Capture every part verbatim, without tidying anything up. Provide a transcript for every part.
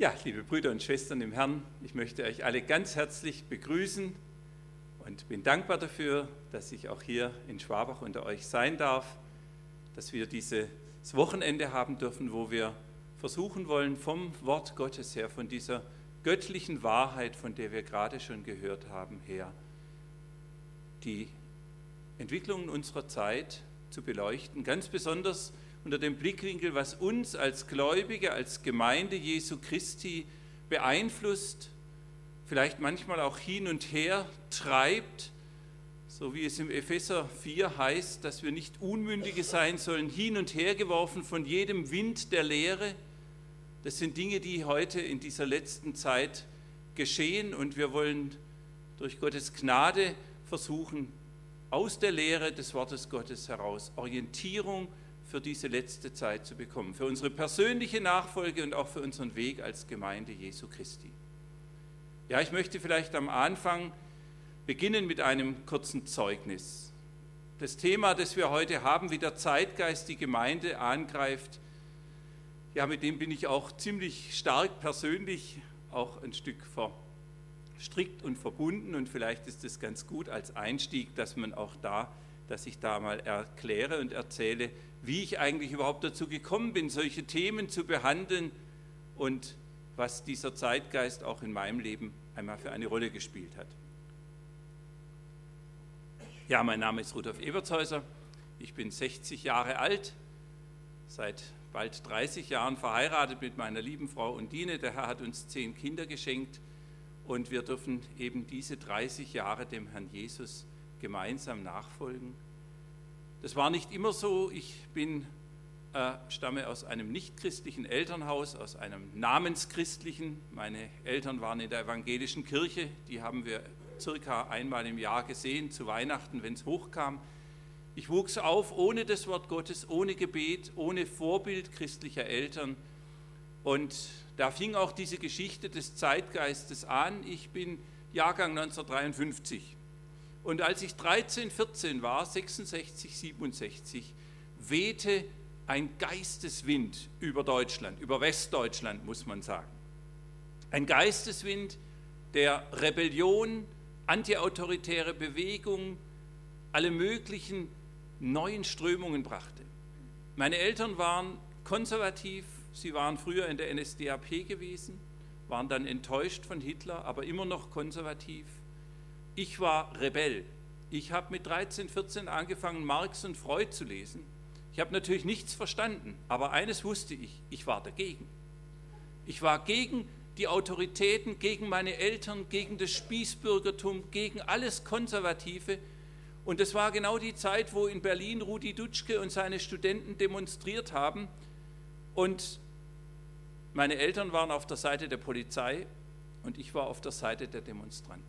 Ja, liebe Brüder und Schwestern im Herrn, ich möchte euch alle ganz herzlich begrüßen und bin dankbar dafür, dass ich auch hier in Schwabach unter euch sein darf, dass wir dieses Wochenende haben dürfen, wo wir versuchen wollen, vom Wort Gottes her, von dieser göttlichen Wahrheit, von der wir gerade schon gehört haben, her, die Entwicklungen unserer Zeit zu beleuchten, ganz besonders unter dem Blickwinkel, was uns als Gläubige, als Gemeinde Jesu Christi beeinflusst, vielleicht manchmal auch hin und her treibt, so wie es im Epheser vier heißt, dass wir nicht Unmündige sein sollen, hin und her geworfen von jedem Wind der Lehre. Das sind Dinge, die heute in dieser letzten Zeit geschehen, und wir wollen durch Gottes Gnade versuchen, aus der Lehre des Wortes Gottes heraus Orientierung für diese letzte Zeit zu bekommen, für unsere persönliche Nachfolge und auch für unseren Weg als Gemeinde Jesu Christi. Ja, ich möchte vielleicht am Anfang beginnen mit einem kurzen Zeugnis. Das Thema, das wir heute haben, wie der Zeitgeist die Gemeinde angreift, ja, mit dem bin ich auch ziemlich stark persönlich auch ein Stück verstrickt und verbunden, und vielleicht ist es ganz gut als Einstieg, dass man auch da, dass ich da mal erkläre und erzähle, wie ich eigentlich überhaupt dazu gekommen bin, solche Themen zu behandeln und was dieser Zeitgeist auch in meinem Leben einmal für eine Rolle gespielt hat. Ja, mein Name ist Rudolf Ebertshäuser, ich bin sechzig Jahre alt, seit bald dreißig Jahren verheiratet mit meiner lieben Frau Undine. Der Herr hat uns zehn Kinder geschenkt und wir dürfen eben diese dreißig Jahre dem Herrn Jesus gemeinsam nachfolgen. Das war nicht immer so. Ich bin, äh, stamme aus einem nichtchristlichen Elternhaus, aus einem namenschristlichen. Meine Eltern waren in der evangelischen Kirche, die haben wir circa einmal im Jahr gesehen, zu Weihnachten, wenn es hochkam. Ich wuchs auf ohne das Wort Gottes, ohne Gebet, ohne Vorbild christlicher Eltern. Und da fing auch diese Geschichte des Zeitgeistes an. Ich bin Jahrgang neunzehnhundertdreiundfünfzig. Und als ich dreizehn, vierzehn war, sechsundsechzig, siebenundsechzig, wehte ein Geisteswind über Deutschland, über Westdeutschland muss man sagen. Ein Geisteswind der Rebellion, antiautoritäre Bewegung, alle möglichen neuen Strömungen brachte. Meine Eltern waren konservativ, sie waren früher in der N S D A P gewesen, waren dann enttäuscht von Hitler, aber immer noch konservativ. Ich war Rebell. Ich habe mit dreizehn, vierzehn angefangen, Marx und Freud zu lesen. Ich habe natürlich nichts verstanden, aber eines wusste ich, ich war dagegen. Ich war gegen die Autoritäten, gegen meine Eltern, gegen das Spießbürgertum, gegen alles Konservative. Und das war genau die Zeit, wo in Berlin Rudi Dutschke und seine Studenten demonstriert haben. Und meine Eltern waren auf der Seite der Polizei und ich war auf der Seite der Demonstranten.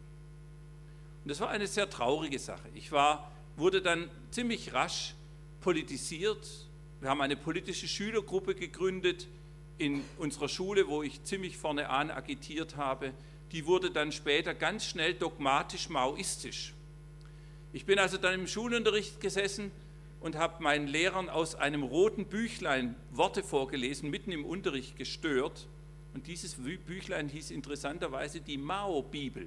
Und das war eine sehr traurige Sache. Ich war, wurde dann ziemlich rasch politisiert. Wir haben eine politische Schülergruppe gegründet in unserer Schule, wo ich ziemlich vorne an agitiert habe. Die wurde dann später ganz schnell dogmatisch maoistisch. Ich bin also dann im Schulunterricht gesessen und habe meinen Lehrern aus einem roten Büchlein Worte vorgelesen, mitten im Unterricht gestört. Und dieses Büchlein hieß interessanterweise die Mao-Bibel.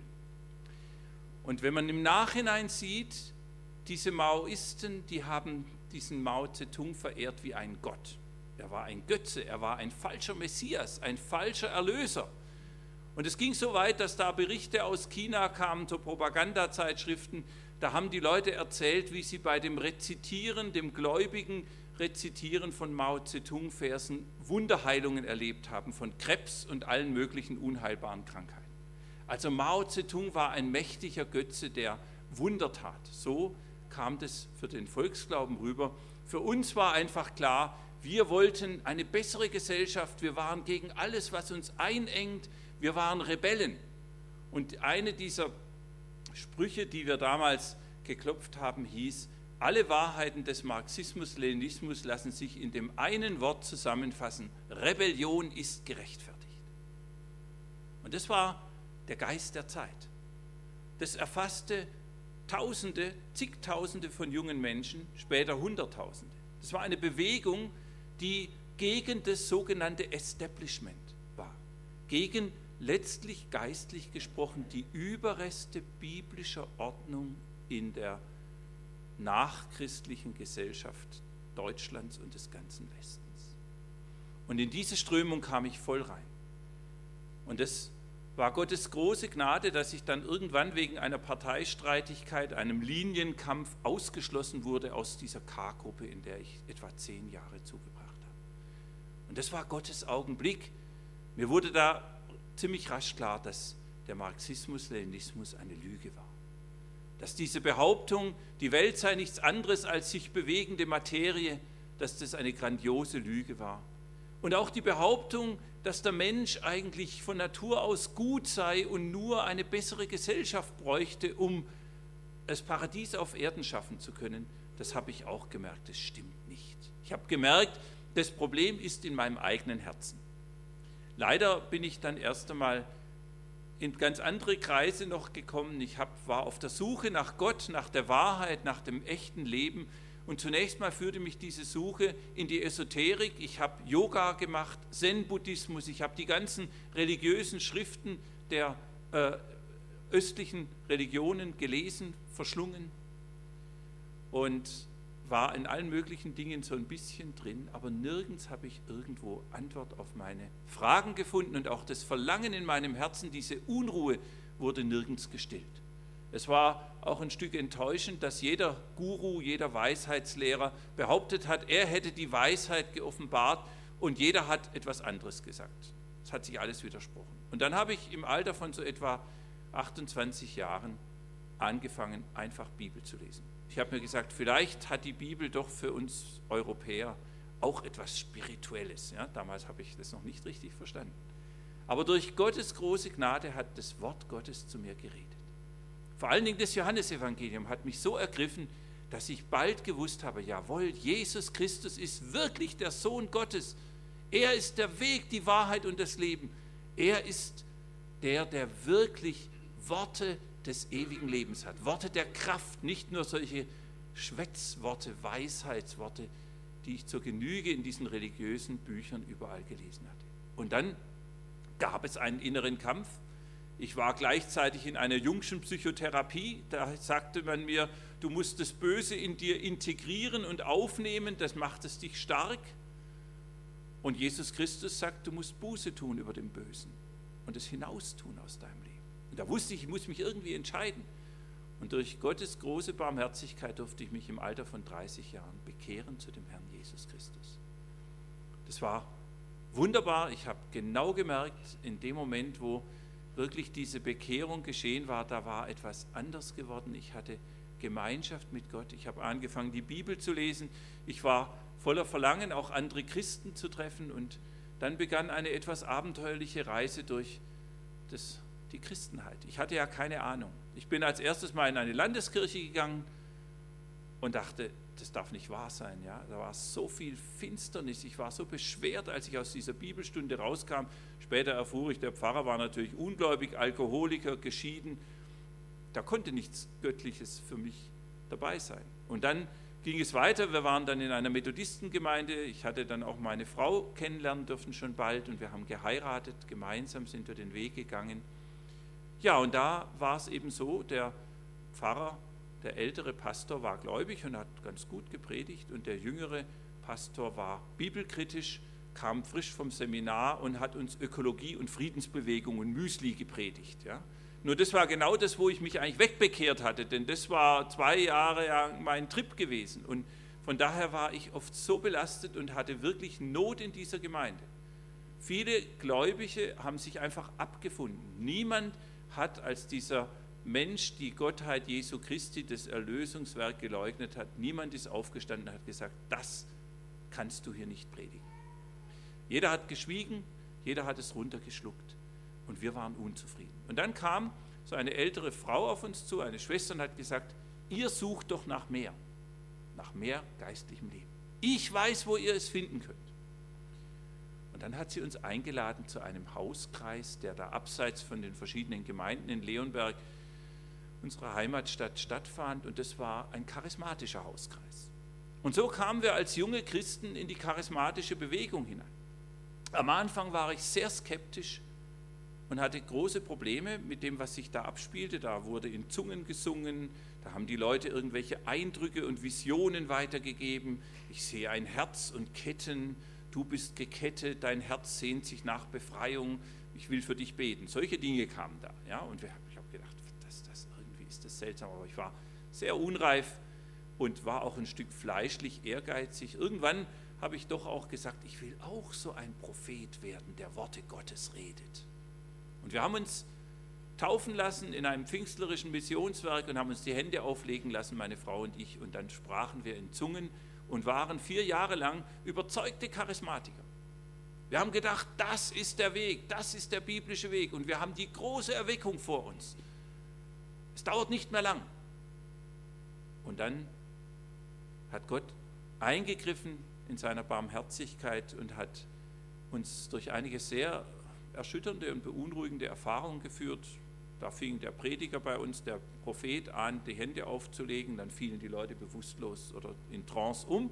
Und wenn man im Nachhinein sieht, diese Maoisten, die haben diesen Mao Zedong verehrt wie einen Gott. Er war ein Götze, er war ein falscher Messias, ein falscher Erlöser. Und es ging so weit, dass da Berichte aus China kamen, so Propagandazeitschriften, da haben die Leute erzählt, wie sie bei dem Rezitieren, dem gläubigen Rezitieren von Mao Zedong-Versen Wunderheilungen erlebt haben, von Krebs und allen möglichen unheilbaren Krankheiten. Also Mao Zedong war ein mächtiger Götze, der Wunder tat. So kam das für den Volksglauben rüber. Für uns war einfach klar, wir wollten eine bessere Gesellschaft, wir waren gegen alles, was uns einengt, wir waren Rebellen. Und eine dieser Sprüche, die wir damals geklopft haben, hieß: Alle Wahrheiten des Marxismus-Leninismus lassen sich in dem einen Wort zusammenfassen: Rebellion ist gerechtfertigt. Und das war der Geist der Zeit. Das erfasste Tausende, zigtausende von jungen Menschen, später Hunderttausende. Das war eine Bewegung, die gegen das sogenannte Establishment war, gegen letztlich geistlich gesprochen die Überreste biblischer Ordnung in der nachchristlichen Gesellschaft Deutschlands und des ganzen Westens. Und in diese Strömung kam ich voll rein. Und das war Gottes große Gnade, dass ich dann irgendwann wegen einer Parteistreitigkeit, einem Linienkampf ausgeschlossen wurde aus dieser K-Gruppe, in der ich etwa zehn Jahre zugebracht habe. Und das war Gottes Augenblick. Mir wurde da ziemlich rasch klar, dass der Marxismus-Leninismus eine Lüge war. Dass diese Behauptung, die Welt sei nichts anderes als sich bewegende Materie, dass das eine grandiose Lüge war. Und auch die Behauptung, dass der Mensch eigentlich von Natur aus gut sei und nur eine bessere Gesellschaft bräuchte, um das Paradies auf Erden schaffen zu können, das habe ich auch gemerkt, das stimmt nicht. Ich habe gemerkt, das Problem ist in meinem eigenen Herzen. Leider bin ich dann erst einmal in ganz andere Kreise noch gekommen. Ich hab, war auf der Suche nach Gott, nach der Wahrheit, nach dem echten Leben. Und zunächst mal führte mich diese Suche in die Esoterik. Ich habe Yoga gemacht, Zen-Buddhismus, ich habe die ganzen religiösen Schriften der äh, östlichen Religionen gelesen, verschlungen und war in allen möglichen Dingen so ein bisschen drin, aber nirgends habe ich irgendwo Antwort auf meine Fragen gefunden und auch das Verlangen in meinem Herzen, diese Unruhe, wurde nirgends gestillt. Es war auch ein Stück enttäuschend, dass jeder Guru, jeder Weisheitslehrer behauptet hat, er hätte die Weisheit geoffenbart und jeder hat etwas anderes gesagt. Es hat sich alles widersprochen. Und dann habe ich im Alter von so etwa achtundzwanzig Jahren angefangen, einfach Bibel zu lesen. Ich habe mir gesagt, vielleicht hat die Bibel doch für uns Europäer auch etwas Spirituelles. Ja, damals habe ich das noch nicht richtig verstanden. Aber durch Gottes große Gnade hat das Wort Gottes zu mir geredet. Vor allen Dingen das Johannesevangelium hat mich so ergriffen, dass ich bald gewusst habe, jawohl, Jesus Christus ist wirklich der Sohn Gottes. Er ist der Weg, die Wahrheit und das Leben. Er ist der, der wirklich Worte des ewigen Lebens hat. Worte der Kraft, nicht nur solche Schwätzworte, Weisheitsworte, die ich zur Genüge in diesen religiösen Büchern überall gelesen hatte. Und dann gab es einen inneren Kampf. Ich war gleichzeitig in einer Jungschen Psychotherapie, da sagte man mir, du musst das Böse in dir integrieren und aufnehmen, das macht es dich stark. Und Jesus Christus sagt, du musst Buße tun über dem Bösen und es hinaustun aus deinem Leben. Und da wusste ich, ich muss mich irgendwie entscheiden. Und durch Gottes große Barmherzigkeit durfte ich mich im Alter von dreißig Jahren bekehren zu dem Herrn Jesus Christus. Das war wunderbar. Ich habe genau gemerkt, in dem Moment, wo wirklich diese Bekehrung geschehen war, da war etwas anders geworden. Ich hatte Gemeinschaft mit Gott. Ich habe angefangen, die Bibel zu lesen. Ich war voller Verlangen, auch andere Christen zu treffen. Und dann begann eine etwas abenteuerliche Reise durch das, die Christenheit. Ich hatte ja keine Ahnung. Ich bin als erstes mal in eine Landeskirche gegangen und dachte, das darf nicht wahr sein. Ja? Da war so viel Finsternis. Ich war so beschwert, als ich aus dieser Bibelstunde rauskam. Später erfuhr ich, der Pfarrer war natürlich ungläubig, Alkoholiker, geschieden. Da konnte nichts Göttliches für mich dabei sein. Und dann ging es weiter. Wir waren dann in einer Methodistengemeinde. Ich hatte dann auch meine Frau kennenlernen dürfen schon bald und wir haben geheiratet. Gemeinsam sind wir den Weg gegangen. Ja, und da war es eben so, der Pfarrer, der ältere Pastor war gläubig und hat ganz gut gepredigt und der jüngere Pastor war bibelkritisch, kam frisch vom Seminar und hat uns Ökologie und Friedensbewegung und Müsli gepredigt. Ja. Nur das war genau das, wo ich mich eigentlich wegbekehrt hatte, denn das war zwei Jahre lang mein Trip gewesen. Und von daher war ich oft so belastet und hatte wirklich Not in dieser Gemeinde. Viele Gläubige haben sich einfach abgefunden. Niemand hat als dieser Mensch die Gottheit Jesu Christi, das Erlösungswerk geleugnet hat, niemand ist aufgestanden und hat gesagt, das kannst du hier nicht predigen. Jeder hat geschwiegen, jeder hat es runtergeschluckt und wir waren unzufrieden. Und dann kam so eine ältere Frau auf uns zu, eine Schwester, und hat gesagt, ihr sucht doch nach mehr, nach mehr geistlichem Leben. Ich weiß, wo ihr es finden könnt. Und dann hat sie uns eingeladen zu einem Hauskreis, der da abseits von den verschiedenen Gemeinden in Leonberg, unserer Heimatstadt, stattfand. Und das war ein charismatischer Hauskreis. Und so kamen wir als junge Christen in die charismatische Bewegung hinein. Am Anfang war ich sehr skeptisch, und hatte große Probleme mit dem, was sich da abspielte. Da wurde in Zungen gesungen, da haben die Leute irgendwelche Eindrücke und Visionen weitergegeben. Ich sehe ein Herz und Ketten, du bist gekettet, dein Herz sehnt sich nach Befreiung, ich will für dich beten. Solche Dinge kamen da. Ja? Und wir, ich habe gedacht, das, das, irgendwie ist das seltsam, aber ich war sehr unreif und war auch ein Stück fleischlich ehrgeizig. Irgendwann habe ich doch auch gesagt, ich will auch so ein Prophet werden, der Worte Gottes redet. Und wir haben uns taufen lassen in einem pfingstlerischen Missionswerk und haben uns die Hände auflegen lassen, meine Frau und ich, und dann sprachen wir in Zungen und waren vier Jahre lang überzeugte Charismatiker. Wir haben gedacht, das ist der Weg, das ist der biblische Weg und wir haben die große Erweckung vor uns. Es dauert nicht mehr lang. Und dann hat Gott eingegriffen in seiner Barmherzigkeit und hat uns durch einige sehr erschütternde und beunruhigende Erfahrungen geführt. Da fing der Prediger bei uns, der Prophet, an, die Hände aufzulegen, dann fielen die Leute bewusstlos oder in Trance um.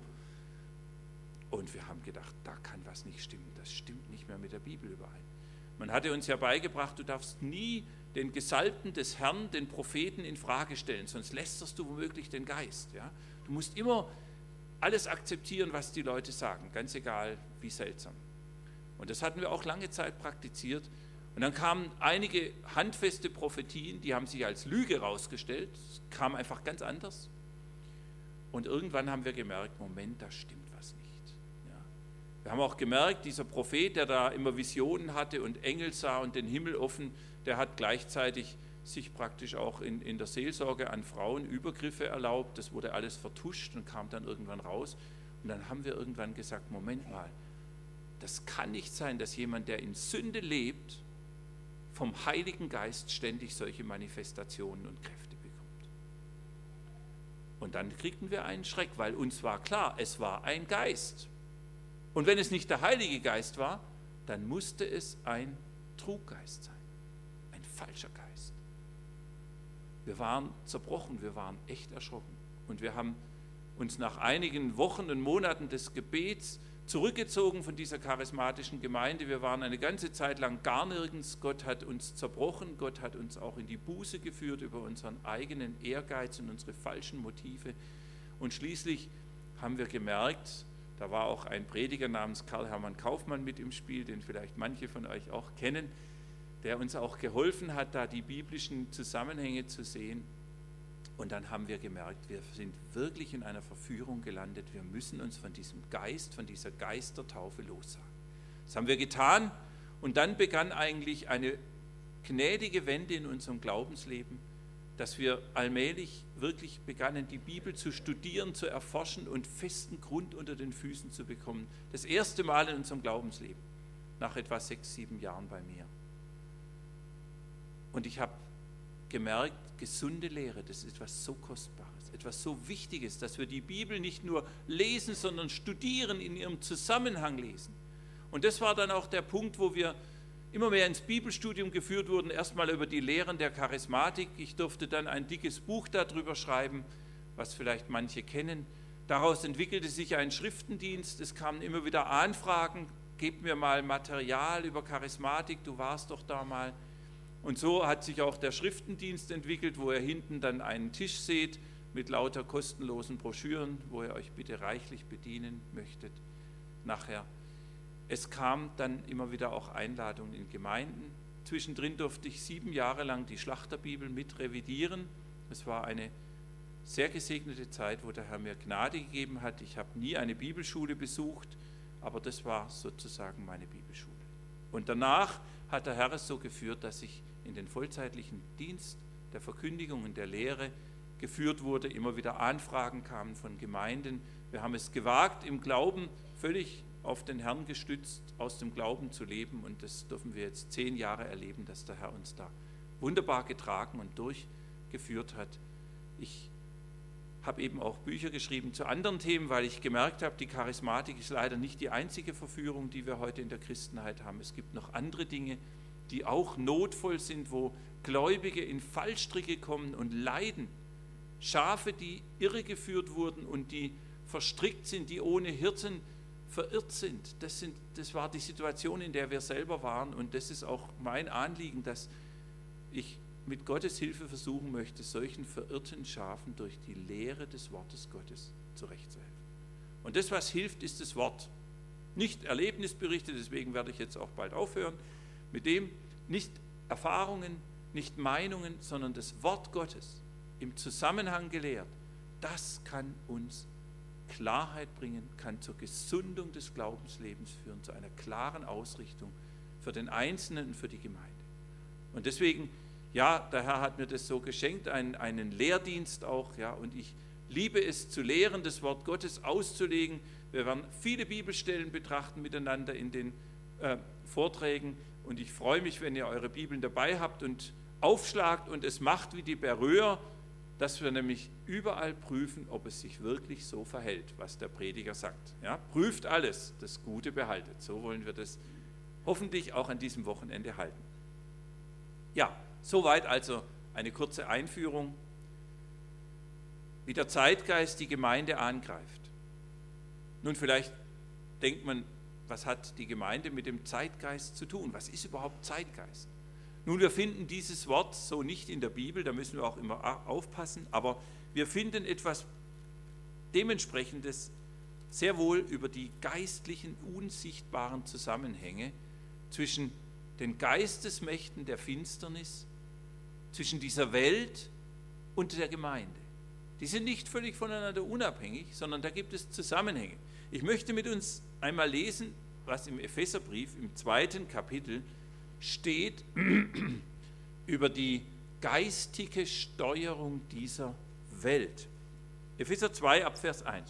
Und wir haben gedacht, da kann was nicht stimmen, das stimmt nicht mehr mit der Bibel überein. Man hatte uns ja beigebracht, du darfst nie den Gesalbten des Herrn, den Propheten, in Frage stellen, sonst lästerst du womöglich den Geist. Ja? Du musst immer alles akzeptieren, was die Leute sagen, ganz egal, wie seltsam. Und das hatten wir auch lange Zeit praktiziert. Und dann kamen einige handfeste Prophetien, die haben sich als Lüge herausgestellt, es kam einfach ganz anders. Und irgendwann haben wir gemerkt, Moment, da stimmt was nicht. Ja. Wir haben auch gemerkt, dieser Prophet, der da immer Visionen hatte und Engel sah und den Himmel offen, der hat gleichzeitig sich praktisch auch in, in der Seelsorge an Frauen Übergriffe erlaubt. Das wurde alles vertuscht und kam dann irgendwann raus. Und dann haben wir irgendwann gesagt, Moment mal, das kann nicht sein, dass jemand, der in Sünde lebt, vom Heiligen Geist ständig solche Manifestationen und Kräfte bekommt. Und dann kriegten wir einen Schreck, weil uns war klar, es war ein Geist. Und wenn es nicht der Heilige Geist war, dann musste es ein Truggeist sein, ein falscher Geist. Wir waren zerbrochen, wir waren echt erschrocken. Und wir haben uns nach einigen Wochen und Monaten des Gebets zurückgezogen von dieser charismatischen Gemeinde. Wir waren eine ganze Zeit lang gar nirgends. Gott hat uns zerbrochen. Gott hat uns auch in die Buße geführt über unseren eigenen Ehrgeiz und unsere falschen Motive. Und schließlich haben wir gemerkt, da war auch ein Prediger namens Karl-Hermann Kaufmann mit im Spiel, den vielleicht manche von euch auch kennen, der uns auch geholfen hat, da die biblischen Zusammenhänge zu sehen. Und dann haben wir gemerkt, wir sind wirklich in einer Verführung gelandet. Wir müssen uns von diesem Geist, von dieser Geistertaufe lossagen. Das haben wir getan und dann begann eigentlich eine gnädige Wende in unserem Glaubensleben, dass wir allmählich wirklich begannen, die Bibel zu studieren, zu erforschen und festen Grund unter den Füßen zu bekommen. Das erste Mal in unserem Glaubensleben, nach etwa sechs, sieben Jahren bei mir. Und ich habe gemerkt, gesunde Lehre, das ist etwas so Kostbares, etwas so Wichtiges, dass wir die Bibel nicht nur lesen, sondern studieren, in ihrem Zusammenhang lesen. Und das war dann auch der Punkt, wo wir immer mehr ins Bibelstudium geführt wurden, erstmal über die Lehren der Charismatik. Ich durfte dann ein dickes Buch darüber schreiben, was vielleicht manche kennen. Daraus entwickelte sich ein Schriftendienst, es kamen immer wieder Anfragen, gebt mir mal Material über Charismatik, du warst doch da mal. Und so hat sich auch der Schriftendienst entwickelt, wo ihr hinten dann einen Tisch seht mit lauter kostenlosen Broschüren, wo ihr euch bitte reichlich bedienen möchtet nachher. Es kam dann immer wieder auch Einladungen in Gemeinden. Zwischendrin durfte ich sieben Jahre lang die Schlachterbibel mit revidieren. Es war eine sehr gesegnete Zeit, wo der Herr mir Gnade gegeben hat. Ich habe nie eine Bibelschule besucht, aber das war sozusagen meine Bibelschule. Und danach hat der Herr es so geführt, dass ich in den vollzeitlichen Dienst der Verkündigung und der Lehre geführt wurde, immer wieder Anfragen kamen von Gemeinden. Wir haben es gewagt, im Glauben völlig auf den Herrn gestützt, aus dem Glauben zu leben und das dürfen wir jetzt zehn Jahre erleben, dass der Herr uns da wunderbar getragen und durchgeführt hat. Ich habe eben auch Bücher geschrieben zu anderen Themen, weil ich gemerkt habe, die Charismatik ist leider nicht die einzige Verführung, die wir heute in der Christenheit haben. Es gibt noch andere Dinge, die auch notvoll sind, wo Gläubige in Fallstricke kommen und leiden. Schafe, die irregeführt wurden und die verstrickt sind, die ohne Hirten verirrt sind. Das, sind. das war die Situation, in der wir selber waren, und das ist auch mein Anliegen, dass ich mit Gottes Hilfe versuchen möchte, solchen verirrten Schafen durch die Lehre des Wortes Gottes zurechtzuhelfen. Und das, was hilft, ist das Wort. Nicht Erlebnisberichte, deswegen werde ich jetzt auch bald aufhören mit dem, nicht Erfahrungen, nicht Meinungen, sondern das Wort Gottes im Zusammenhang gelehrt. Das kann uns Klarheit bringen, kann zur Gesundung des Glaubenslebens führen, zu einer klaren Ausrichtung für den Einzelnen und für die Gemeinde. Und deswegen, ja, der Herr hat mir das so geschenkt, einen, einen Lehrdienst auch, ja, und ich liebe es zu lehren, das Wort Gottes auszulegen. Wir werden viele Bibelstellen betrachten miteinander in den äh, Vorträgen, und ich freue mich, wenn ihr eure Bibeln dabei habt und aufschlagt und es macht wie die Beröer, dass wir nämlich überall prüfen, ob es sich wirklich so verhält, was der Prediger sagt. Ja, prüft alles, das Gute behaltet. So wollen wir das hoffentlich auch an diesem Wochenende halten. Ja, soweit also eine kurze Einführung, wie der Zeitgeist die Gemeinde angreift. Nun, vielleicht denkt man, was hat die Gemeinde mit dem Zeitgeist zu tun? Was ist überhaupt Zeitgeist? Nun, wir finden dieses Wort so nicht in der Bibel, da müssen wir auch immer aufpassen, aber wir finden etwas Dementsprechendes sehr wohl über die geistlichen, unsichtbaren Zusammenhänge zwischen den Geistesmächten der Finsternis, zwischen dieser Welt und der Gemeinde. Die sind nicht völlig voneinander unabhängig, sondern da gibt es Zusammenhänge. Ich möchte mit uns einmal lesen, was im Epheserbrief im zweiten Kapitel steht über die geistige Steuerung dieser Welt. Epheser zwei ab Vers eins.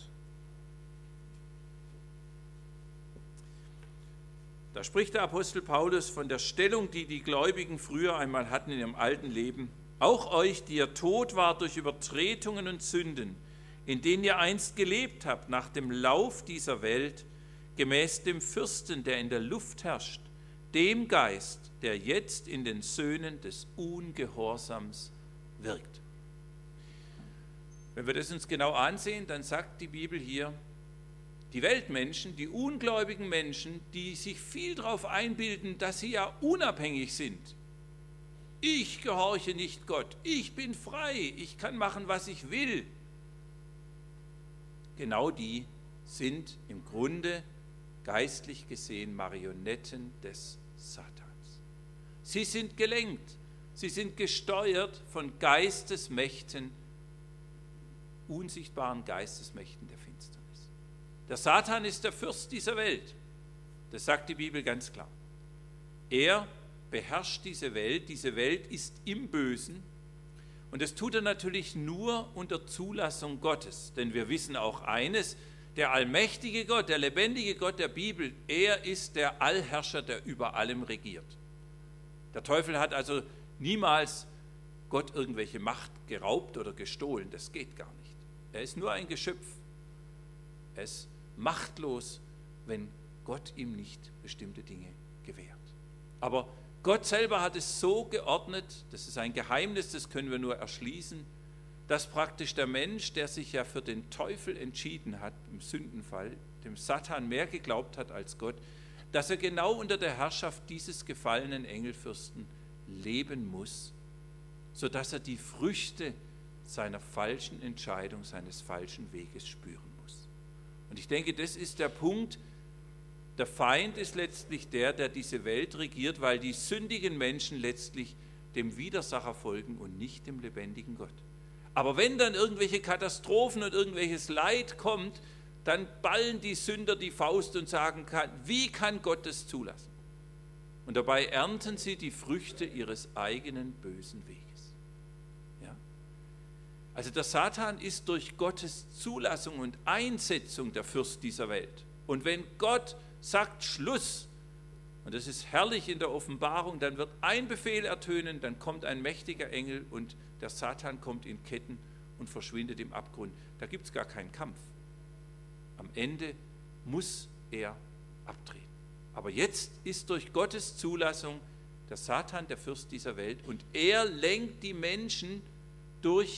Da spricht der Apostel Paulus von der Stellung, die die Gläubigen früher einmal hatten in ihrem alten Leben. Auch euch, die ihr tot wart durch Übertretungen und Sünden, in denen ihr einst gelebt habt, nach dem Lauf dieser Welt, gemäß dem Fürsten, der in der Luft herrscht, dem Geist, der jetzt in den Söhnen des Ungehorsams wirkt. Wenn wir das uns genau ansehen, dann sagt die Bibel hier, die Weltmenschen, die ungläubigen Menschen, die sich viel darauf einbilden, dass sie ja unabhängig sind. Ich gehorche nicht Gott, ich bin frei, ich kann machen, was ich will. Genau die sind im Grunde geistlich gesehen Marionetten des Satans. Sie sind gelenkt, sie sind gesteuert von Geistesmächten, unsichtbaren Geistesmächten der Finsternis. Der Satan ist der Fürst dieser Welt. Das sagt die Bibel ganz klar. Er beherrscht diese Welt, diese Welt ist im Bösen, und das tut er natürlich nur unter Zulassung Gottes, denn wir wissen auch eines, der allmächtige Gott, der lebendige Gott der Bibel, er ist der Allherrscher, der über allem regiert. Der Teufel hat also niemals Gott irgendwelche Macht geraubt oder gestohlen, das geht gar nicht. Er ist nur ein Geschöpf. Er ist machtlos, wenn Gott ihm nicht bestimmte Dinge gewährt. Aber Gott selber hat es so geordnet, das ist ein Geheimnis, das können wir nur erschließen, dass praktisch der Mensch, der sich ja für den Teufel entschieden hat, im Sündenfall, dem Satan mehr geglaubt hat als Gott, dass er genau unter der Herrschaft dieses gefallenen Engelfürsten leben muss, sodass er die Früchte seiner falschen Entscheidung, seines falschen Weges spüren muss. Und ich denke, das ist der Punkt. Der Feind ist letztlich der, der diese Welt regiert, weil die sündigen Menschen letztlich dem Widersacher folgen und nicht dem lebendigen Gott. Aber wenn dann irgendwelche Katastrophen und irgendwelches Leid kommt, dann ballen die Sünder die Faust und sagen, wie kann Gott das zulassen? Und dabei ernten sie die Früchte ihres eigenen bösen Weges. Ja? Also der Satan ist durch Gottes Zulassung und Einsetzung der Fürst dieser Welt. Und wenn Gott sagt Schluss, und das ist herrlich in der Offenbarung, dann wird ein Befehl ertönen, dann kommt ein mächtiger Engel und der Satan kommt in Ketten und verschwindet im Abgrund. Da gibt es gar keinen Kampf. Am Ende muss er abtreten. Aber jetzt ist durch Gottes Zulassung der Satan der Fürst dieser Welt und er lenkt die Menschen durch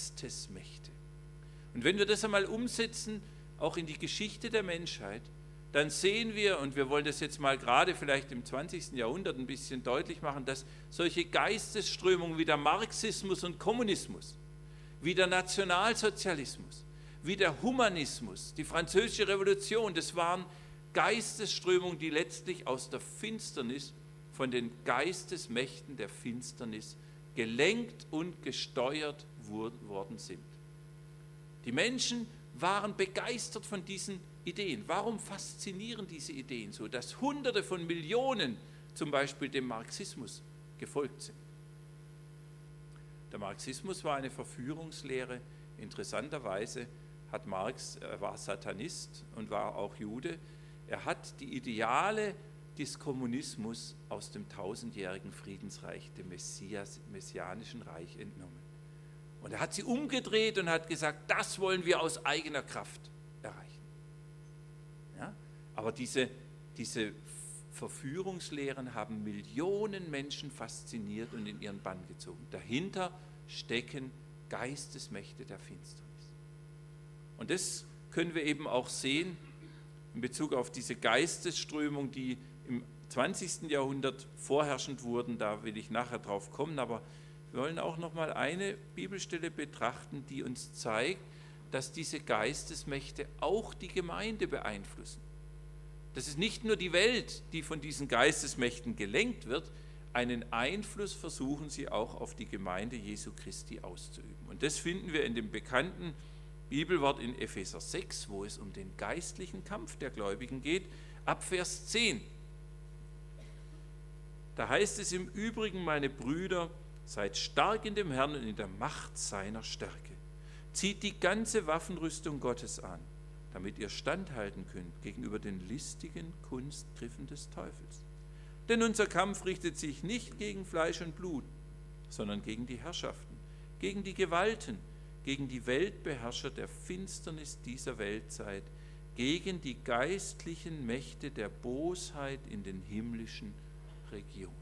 Geistesmächte. Und wenn wir das einmal umsetzen, auch in die Geschichte der Menschheit, dann sehen wir, und wir wollen das jetzt mal gerade vielleicht im zwanzigsten Jahrhundert ein bisschen deutlich machen, dass solche Geistesströmungen wie der Marxismus und Kommunismus, wie der Nationalsozialismus, wie der Humanismus, die Französische Revolution, das waren Geistesströmungen, die letztlich aus der Finsternis, von den Geistesmächten der Finsternis gelenkt und gesteuert worden sind. Die Menschen waren begeistert von diesen Ideen. Warum faszinieren diese Ideen so, dass Hunderte von Millionen zum Beispiel dem Marxismus gefolgt sind? Der Marxismus war eine Verführungslehre. Interessanterweise hat Marx, er war Satanist und war auch Jude, er hat die Ideale des Kommunismus aus dem tausendjährigen Friedensreich, dem Messias, messianischen Reich entnommen. Und er hat sie umgedreht und hat gesagt, das wollen wir aus eigener Kraft erreichen. Ja? Aber diese, diese Verführungslehren haben Millionen Menschen fasziniert und in ihren Bann gezogen. Dahinter stecken Geistesmächte der Finsternis. Und das können wir eben auch sehen in Bezug auf diese Geistesströmung, die im zwanzigsten Jahrhundert vorherrschend wurden. Da will ich nachher drauf kommen, aber wir wollen auch noch mal eine Bibelstelle betrachten, die uns zeigt, dass diese Geistesmächte auch die Gemeinde beeinflussen. Das ist nicht nur die Welt, die von diesen Geistesmächten gelenkt wird, einen Einfluss versuchen sie auch auf die Gemeinde Jesu Christi auszuüben. Und das finden wir in dem bekannten Bibelwort in Epheser sechs, wo es um den geistlichen Kampf der Gläubigen geht, ab Vers zehn. Da heißt es im Übrigen, meine Brüder, seid stark in dem Herrn und in der Macht seiner Stärke. Zieht die ganze Waffenrüstung Gottes an, damit ihr standhalten könnt gegenüber den listigen Kunstgriffen des Teufels. Denn unser Kampf richtet sich nicht gegen Fleisch und Blut, sondern gegen die Herrschaften, gegen die Gewalten, gegen die Weltbeherrscher der Finsternis dieser Weltzeit, gegen die geistlichen Mächte der Bosheit in den himmlischen Regionen.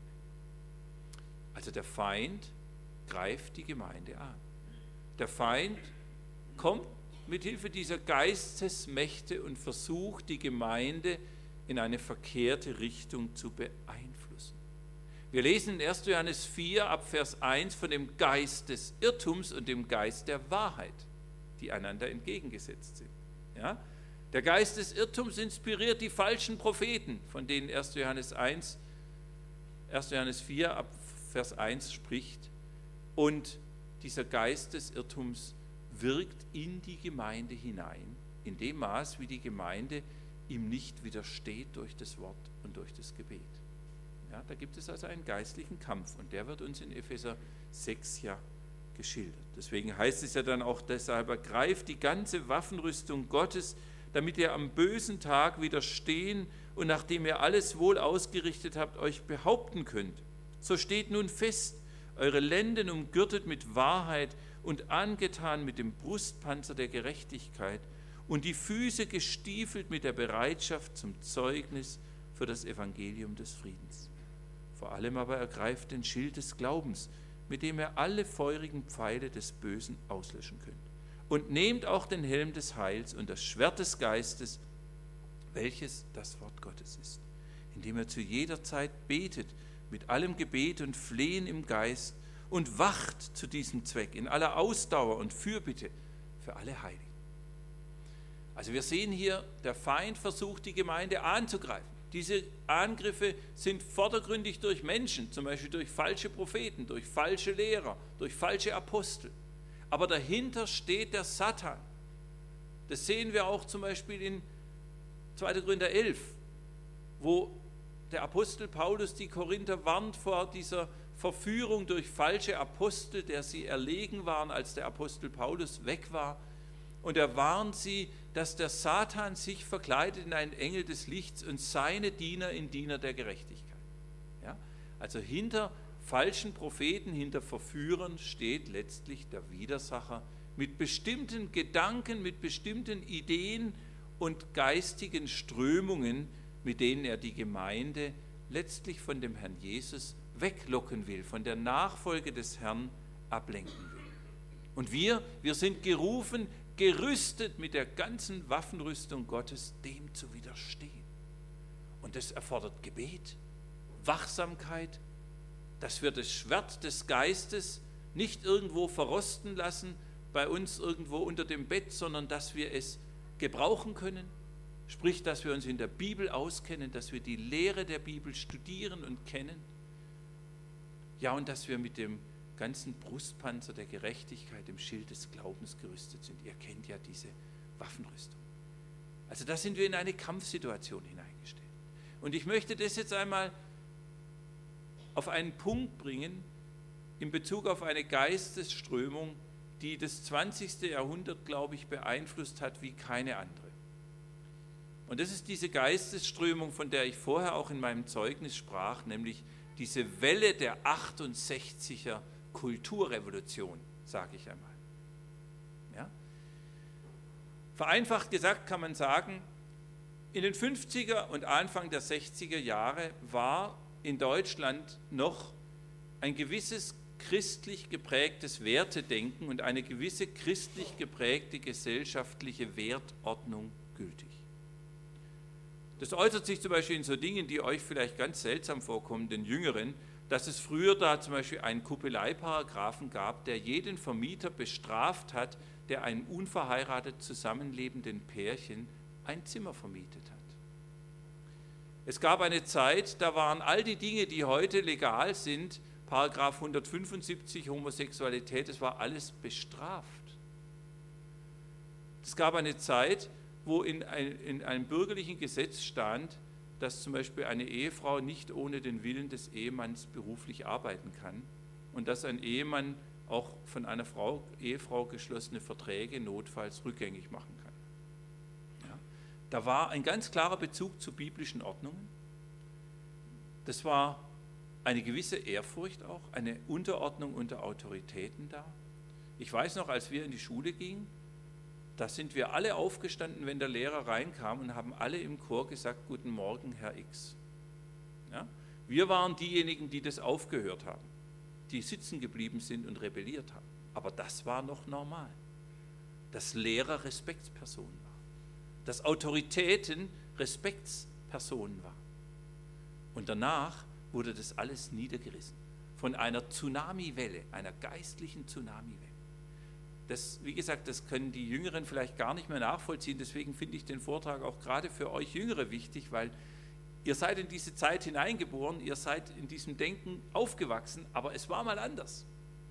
Also der Feind greift die Gemeinde an. Der Feind kommt mit Hilfe dieser Geistesmächte und versucht, die Gemeinde in eine verkehrte Richtung zu beeinflussen. Wir lesen in erster Johannes vier ab Vers eins von dem Geist des Irrtums und dem Geist der Wahrheit, die einander entgegengesetzt sind. Ja? Der Geist des Irrtums inspiriert die falschen Propheten, von denen erster Johannes eins, erster Johannes vier ab Vers eins spricht. Und dieser Geist des Irrtums wirkt in die Gemeinde hinein, in dem Maß, wie die Gemeinde ihm nicht widersteht durch das Wort und durch das Gebet. Ja, da gibt es also einen geistlichen Kampf und der wird uns in Epheser sechs ja geschildert. Deswegen heißt es ja dann auch deshalb, ergreift die ganze Waffenrüstung Gottes, damit ihr am bösen Tag widerstehen und nachdem ihr alles wohl ausgerichtet habt, euch behaupten könnt. So steht nun fest, eure Lenden umgürtet mit Wahrheit und angetan mit dem Brustpanzer der Gerechtigkeit und die Füße gestiefelt mit der Bereitschaft zum Zeugnis für das Evangelium des Friedens. Vor allem aber ergreift den Schild des Glaubens, mit dem ihr alle feurigen Pfeile des Bösen auslöschen könnt. Und nehmt auch den Helm des Heils und das Schwert des Geistes, welches das Wort Gottes ist, indem ihr zu jeder Zeit betet, mit allem Gebet und Flehen im Geist und wacht zu diesem Zweck in aller Ausdauer und Fürbitte für alle Heiligen. Also wir sehen hier, der Feind versucht, die Gemeinde anzugreifen. Diese Angriffe sind vordergründig durch Menschen, zum Beispiel durch falsche Propheten, durch falsche Lehrer, durch falsche Apostel. Aber dahinter steht der Satan. Das sehen wir auch zum Beispiel in zweiter Korinther elf, wo der Apostel Paulus die Korinther warnt vor dieser Verführung durch falsche Apostel, der sie erlegen waren, als der Apostel Paulus weg war. Und er warnt sie, dass der Satan sich verkleidet in einen Engel des Lichts und seine Diener in Diener der Gerechtigkeit. Ja? Also hinter falschen Propheten, hinter Verführern steht letztlich der Widersacher mit bestimmten Gedanken, mit bestimmten Ideen und geistigen Strömungen, mit denen er die Gemeinde letztlich von dem Herrn Jesus weglocken will, von der Nachfolge des Herrn ablenken will. Und wir, wir sind gerufen, gerüstet mit der ganzen Waffenrüstung Gottes, dem zu widerstehen. Und das erfordert Gebet, Wachsamkeit, dass wir das Schwert des Geistes nicht irgendwo verrosten lassen, bei uns irgendwo unter dem Bett, sondern dass wir es gebrauchen können. Sprich, dass wir uns in der Bibel auskennen, dass wir die Lehre der Bibel studieren und kennen. Ja, und dass wir mit dem ganzen Brustpanzer der Gerechtigkeit, dem Schild des Glaubens gerüstet sind. Ihr kennt ja diese Waffenrüstung. Also da sind wir in eine Kampfsituation hineingestellt. Und ich möchte das jetzt einmal auf einen Punkt bringen, in Bezug auf eine Geistesströmung, die das zwanzigste Jahrhundert, glaube ich, beeinflusst hat wie keine andere. Und das ist diese Geistesströmung, von der ich vorher auch in meinem Zeugnis sprach, nämlich diese Welle der achtundsechziger Kulturrevolution, sage ich einmal. Ja? Vereinfacht gesagt kann man sagen, in den fünfziger und Anfang der sechziger Jahre war in Deutschland noch ein gewisses christlich geprägtes Wertedenken und eine gewisse christlich geprägte gesellschaftliche Wertordnung gültig. Das äußert sich zum Beispiel in so Dingen, die euch vielleicht ganz seltsam vorkommen, den Jüngeren, dass es früher da zum Beispiel einen Kuppeleiparagraphen gab, der jeden Vermieter bestraft hat, der einem unverheiratet zusammenlebenden Pärchen ein Zimmer vermietet hat. Es gab eine Zeit, da waren all die Dinge, die heute legal sind, Paragraph hundertfünfundsiebzig, Homosexualität, das war alles bestraft. Es gab eine Zeit, wo in, ein, in einem bürgerlichen Gesetz stand, dass zum Beispiel eine Ehefrau nicht ohne den Willen des Ehemanns beruflich arbeiten kann und dass ein Ehemann auch von einer Frau, Ehefrau geschlossene Verträge notfalls rückgängig machen kann. Ja. Da war ein ganz klarer Bezug zu biblischen Ordnungen. Das war eine gewisse Ehrfurcht auch, eine Unterordnung unter Autoritäten da. Ich weiß noch, als wir in die Schule gingen, da sind wir alle aufgestanden, wenn der Lehrer reinkam und haben alle im Chor gesagt, guten Morgen, Herr X. Ja? Wir waren diejenigen, die das aufgehört haben, die sitzen geblieben sind und rebelliert haben. Aber das war noch normal, dass Lehrer Respektspersonen waren, dass Autoritäten Respektspersonen waren. Und danach wurde das alles niedergerissen von einer Tsunamiwelle, einer geistlichen Tsunamiwelle. Das, wie gesagt, das können die Jüngeren vielleicht gar nicht mehr nachvollziehen, deswegen finde ich den Vortrag auch gerade für euch Jüngere wichtig, weil ihr seid in diese Zeit hineingeboren, ihr seid in diesem Denken aufgewachsen, aber es war mal anders.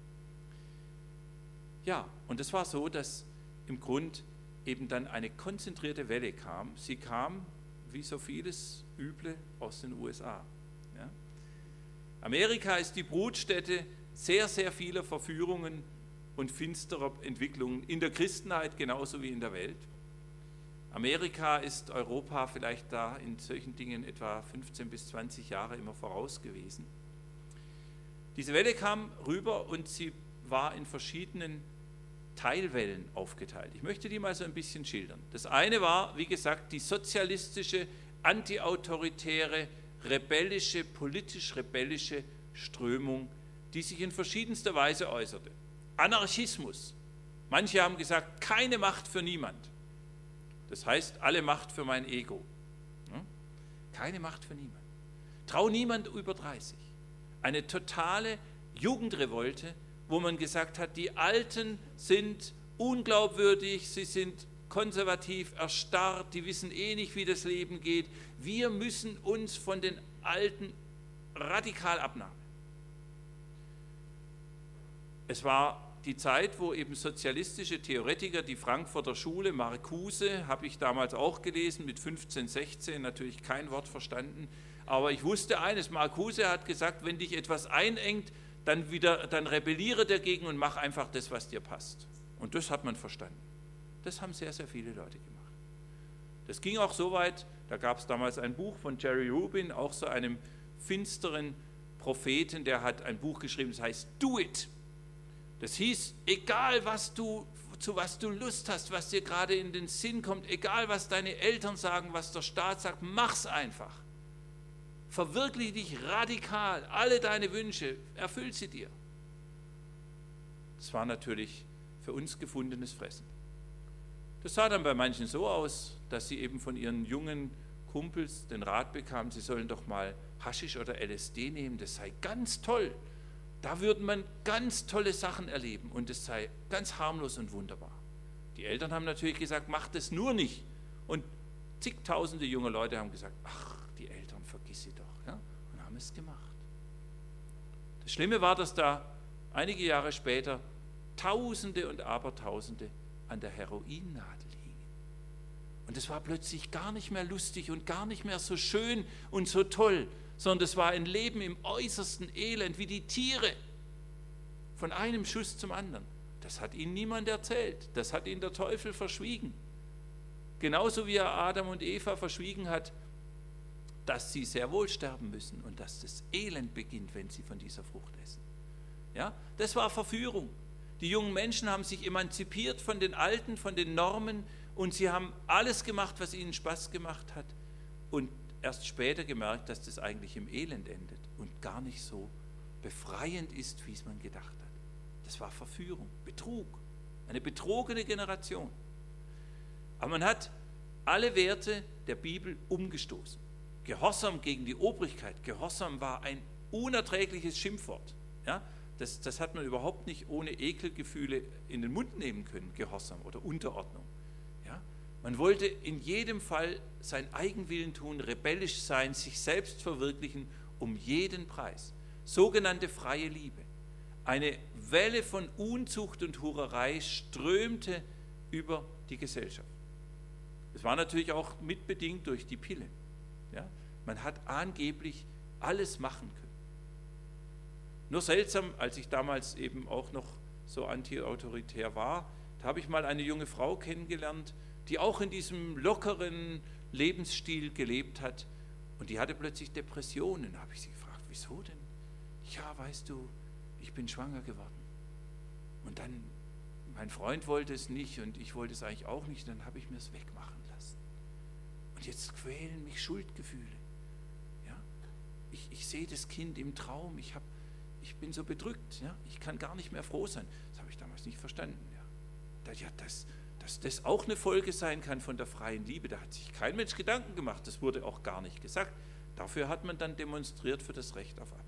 Ja, und es war so, dass im Grund eben dann eine konzentrierte Welle kam. Sie kam, wie so vieles Üble, aus den U S A. Ja? Amerika ist die Brutstätte sehr, sehr vieler Verführungen und finsterer Entwicklungen in der Christenheit genauso wie in der Welt. Amerika ist Europa vielleicht da in solchen Dingen etwa fünfzehn bis zwanzig Jahre immer voraus gewesen. Diese Welle kam rüber und sie war in verschiedenen Teilwellen aufgeteilt. Ich möchte die mal so ein bisschen schildern. Das eine war, wie gesagt, die sozialistische, antiautoritäre, rebellische, politisch-rebellische Strömung, die sich in verschiedenster Weise äußerte. Anarchismus. Manche haben gesagt, keine Macht für niemand. Das heißt, alle Macht für mein Ego. Keine Macht für niemand. Trau niemand über dreißig. Eine totale Jugendrevolte, wo man gesagt hat, die Alten sind unglaubwürdig, sie sind konservativ, erstarrt, die wissen eh nicht, wie das Leben geht. Wir müssen uns von den Alten radikal abnahmen. Es war die Zeit, wo eben sozialistische Theoretiker, die Frankfurter Schule, Marcuse, habe ich damals auch gelesen, mit fünfzehn, sechzehn, natürlich kein Wort verstanden, aber ich wusste eines, Marcuse hat gesagt, wenn dich etwas einengt, dann, wieder, dann rebelliere dagegen und mach einfach das, was dir passt. Und das hat man verstanden. Das haben sehr, sehr viele Leute gemacht. Das ging auch so weit, da gab es damals ein Buch von Jerry Rubin, auch so einem finsteren Propheten, der hat ein Buch geschrieben, das heißt Do It. Das hieß, egal was du, zu was du Lust hast, was dir gerade in den Sinn kommt, egal was deine Eltern sagen, was der Staat sagt, mach's einfach. Verwirkliche dich radikal, alle deine Wünsche, erfüll sie dir. Das war natürlich für uns gefundenes Fressen. Das sah dann bei manchen so aus, dass sie eben von ihren jungen Kumpels den Rat bekamen, sie sollen doch mal Haschisch oder L S D nehmen, das sei ganz toll. Da würde man ganz tolle Sachen erleben und es sei ganz harmlos und wunderbar. Die Eltern haben natürlich gesagt, macht es nur nicht. Und zigtausende junge Leute haben gesagt, ach, die Eltern, vergiss sie doch. Ja? Und haben es gemacht. Das Schlimme war, dass da einige Jahre später Tausende und Abertausende an der Heroinnadel hingen. Und es war plötzlich gar nicht mehr lustig und gar nicht mehr so schön und so toll, sondern es war ein Leben im äußersten Elend, wie die Tiere, von einem Schuss zum anderen. Das hat ihnen niemand erzählt, das hat ihnen der Teufel verschwiegen. Genauso wie er Adam und Eva verschwiegen hat, dass sie sehr wohl sterben müssen und dass das Elend beginnt, wenn sie von dieser Frucht essen. Ja, das war Verführung. Die jungen Menschen haben sich emanzipiert von den Alten, von den Normen und sie haben alles gemacht, was ihnen Spaß gemacht hat und erst später gemerkt, dass das eigentlich im Elend endet und gar nicht so befreiend ist, wie es man gedacht hat. Das war Verführung, Betrug, eine betrogene Generation. Aber man hat alle Werte der Bibel umgestoßen. Gehorsam gegen die Obrigkeit, Gehorsam war ein unerträgliches Schimpfwort. Ja, das, das hat man überhaupt nicht ohne Ekelgefühle in den Mund nehmen können, Gehorsam oder Unterordnung. Ja, man wollte in jedem Fall sein Eigenwillen tun, rebellisch sein, sich selbst verwirklichen, um jeden Preis. Sogenannte freie Liebe. Eine Welle von Unzucht und Hurerei strömte über die Gesellschaft. Es war natürlich auch mitbedingt durch die Pille. Ja? Man hat angeblich alles machen können. Nur seltsam, als ich damals eben auch noch so antiautoritär war, da habe ich mal eine junge Frau kennengelernt, die auch in diesem lockeren Lebensstil gelebt hat und die hatte plötzlich Depressionen. Da habe ich sie gefragt, wieso denn? Ja, weißt du, ich bin schwanger geworden. Und dann, mein Freund wollte es nicht und ich wollte es eigentlich auch nicht, dann habe ich mir es wegmachen lassen. Und jetzt quälen mich Schuldgefühle. Ja? Ich, ich sehe das Kind im Traum, ich, hab, ich bin so bedrückt, ja? Ich kann gar nicht mehr froh sein. Das habe ich damals nicht verstanden. Ja, da, ja das, dass das auch eine Folge sein kann von der freien Liebe, da hat sich kein Mensch Gedanken gemacht, das wurde auch gar nicht gesagt. Dafür hat man dann demonstriert für das Recht auf Abtreibung.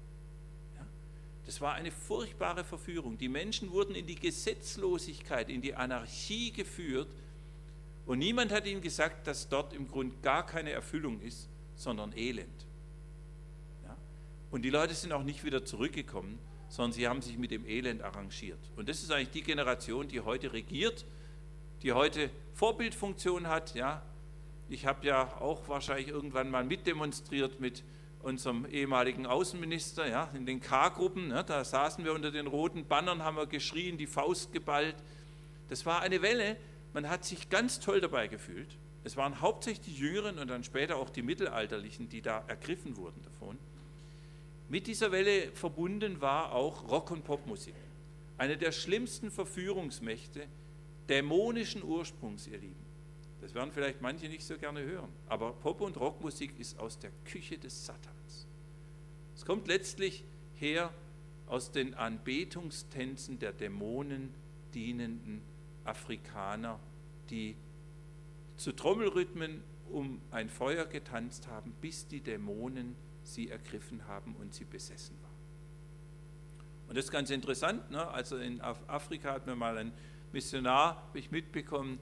Das war eine furchtbare Verführung. Die Menschen wurden in die Gesetzlosigkeit, in die Anarchie geführt und niemand hat ihnen gesagt, dass dort im Grunde gar keine Erfüllung ist, sondern Elend. Ja? Und die Leute sind auch nicht wieder zurückgekommen, sondern sie haben sich mit dem Elend arrangiert. Und das ist eigentlich die Generation, die heute regiert, die heute Vorbildfunktion hat. Ja? Ich habe ja auch wahrscheinlich irgendwann mal mitdemonstriert mit unserem ehemaligen Außenminister, ja, in den K-Gruppen, ne, da saßen wir unter den roten Bannern, haben wir geschrien, die Faust geballt. Das war eine Welle, man hat sich ganz toll dabei gefühlt. Es waren hauptsächlich die Jüngeren und dann später auch die Mittelalterlichen, die da ergriffen wurden davon. Mit dieser Welle verbunden war auch Rock- und Popmusik. Eine der schlimmsten Verführungsmächte dämonischen Ursprungs, ihr Lieben. Das werden vielleicht manche nicht so gerne hören, aber Pop- und Rockmusik ist aus der Küche des Satans. Es kommt letztlich her aus den Anbetungstänzen der Dämonen dienenden Afrikaner, die zu Trommelrhythmen um ein Feuer getanzt haben, bis die Dämonen sie ergriffen haben und sie besessen waren. Und das ist ganz interessant, ne? Also in Afrika hat mir mal ein Missionar, habe ich mitbekommen,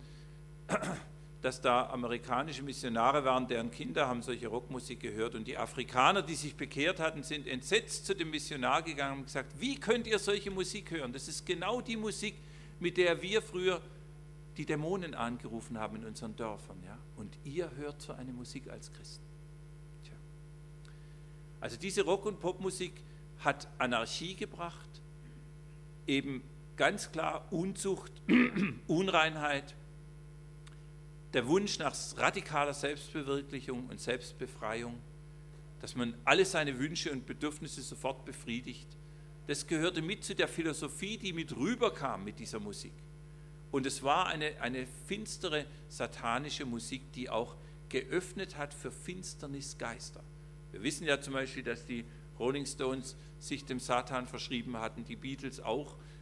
dass da amerikanische Missionare waren, deren Kinder haben solche Rockmusik gehört und die Afrikaner, die sich bekehrt hatten, sind entsetzt zu dem Missionar gegangen und gesagt, wie könnt ihr solche Musik hören? Das ist genau die Musik, mit der wir früher die Dämonen angerufen haben in unseren Dörfern. Ja? Und ihr hört so eine Musik als Christen. Tja. Also diese Rock- und Popmusik hat Anarchie gebracht, eben ganz klar Unzucht, Unreinheit, der Wunsch nach radikaler Selbstverwirklichung und Selbstbefreiung, dass man alle seine Wünsche und Bedürfnisse sofort befriedigt, das gehörte mit zu der Philosophie, die mit rüberkam mit dieser Musik. Und es war eine, eine finstere, satanische Musik, die auch geöffnet hat für Finsternisgeister. Wir wissen ja zum Beispiel, dass die Rolling Stones sich dem Satan verschrieben hatten, die Beatles auch.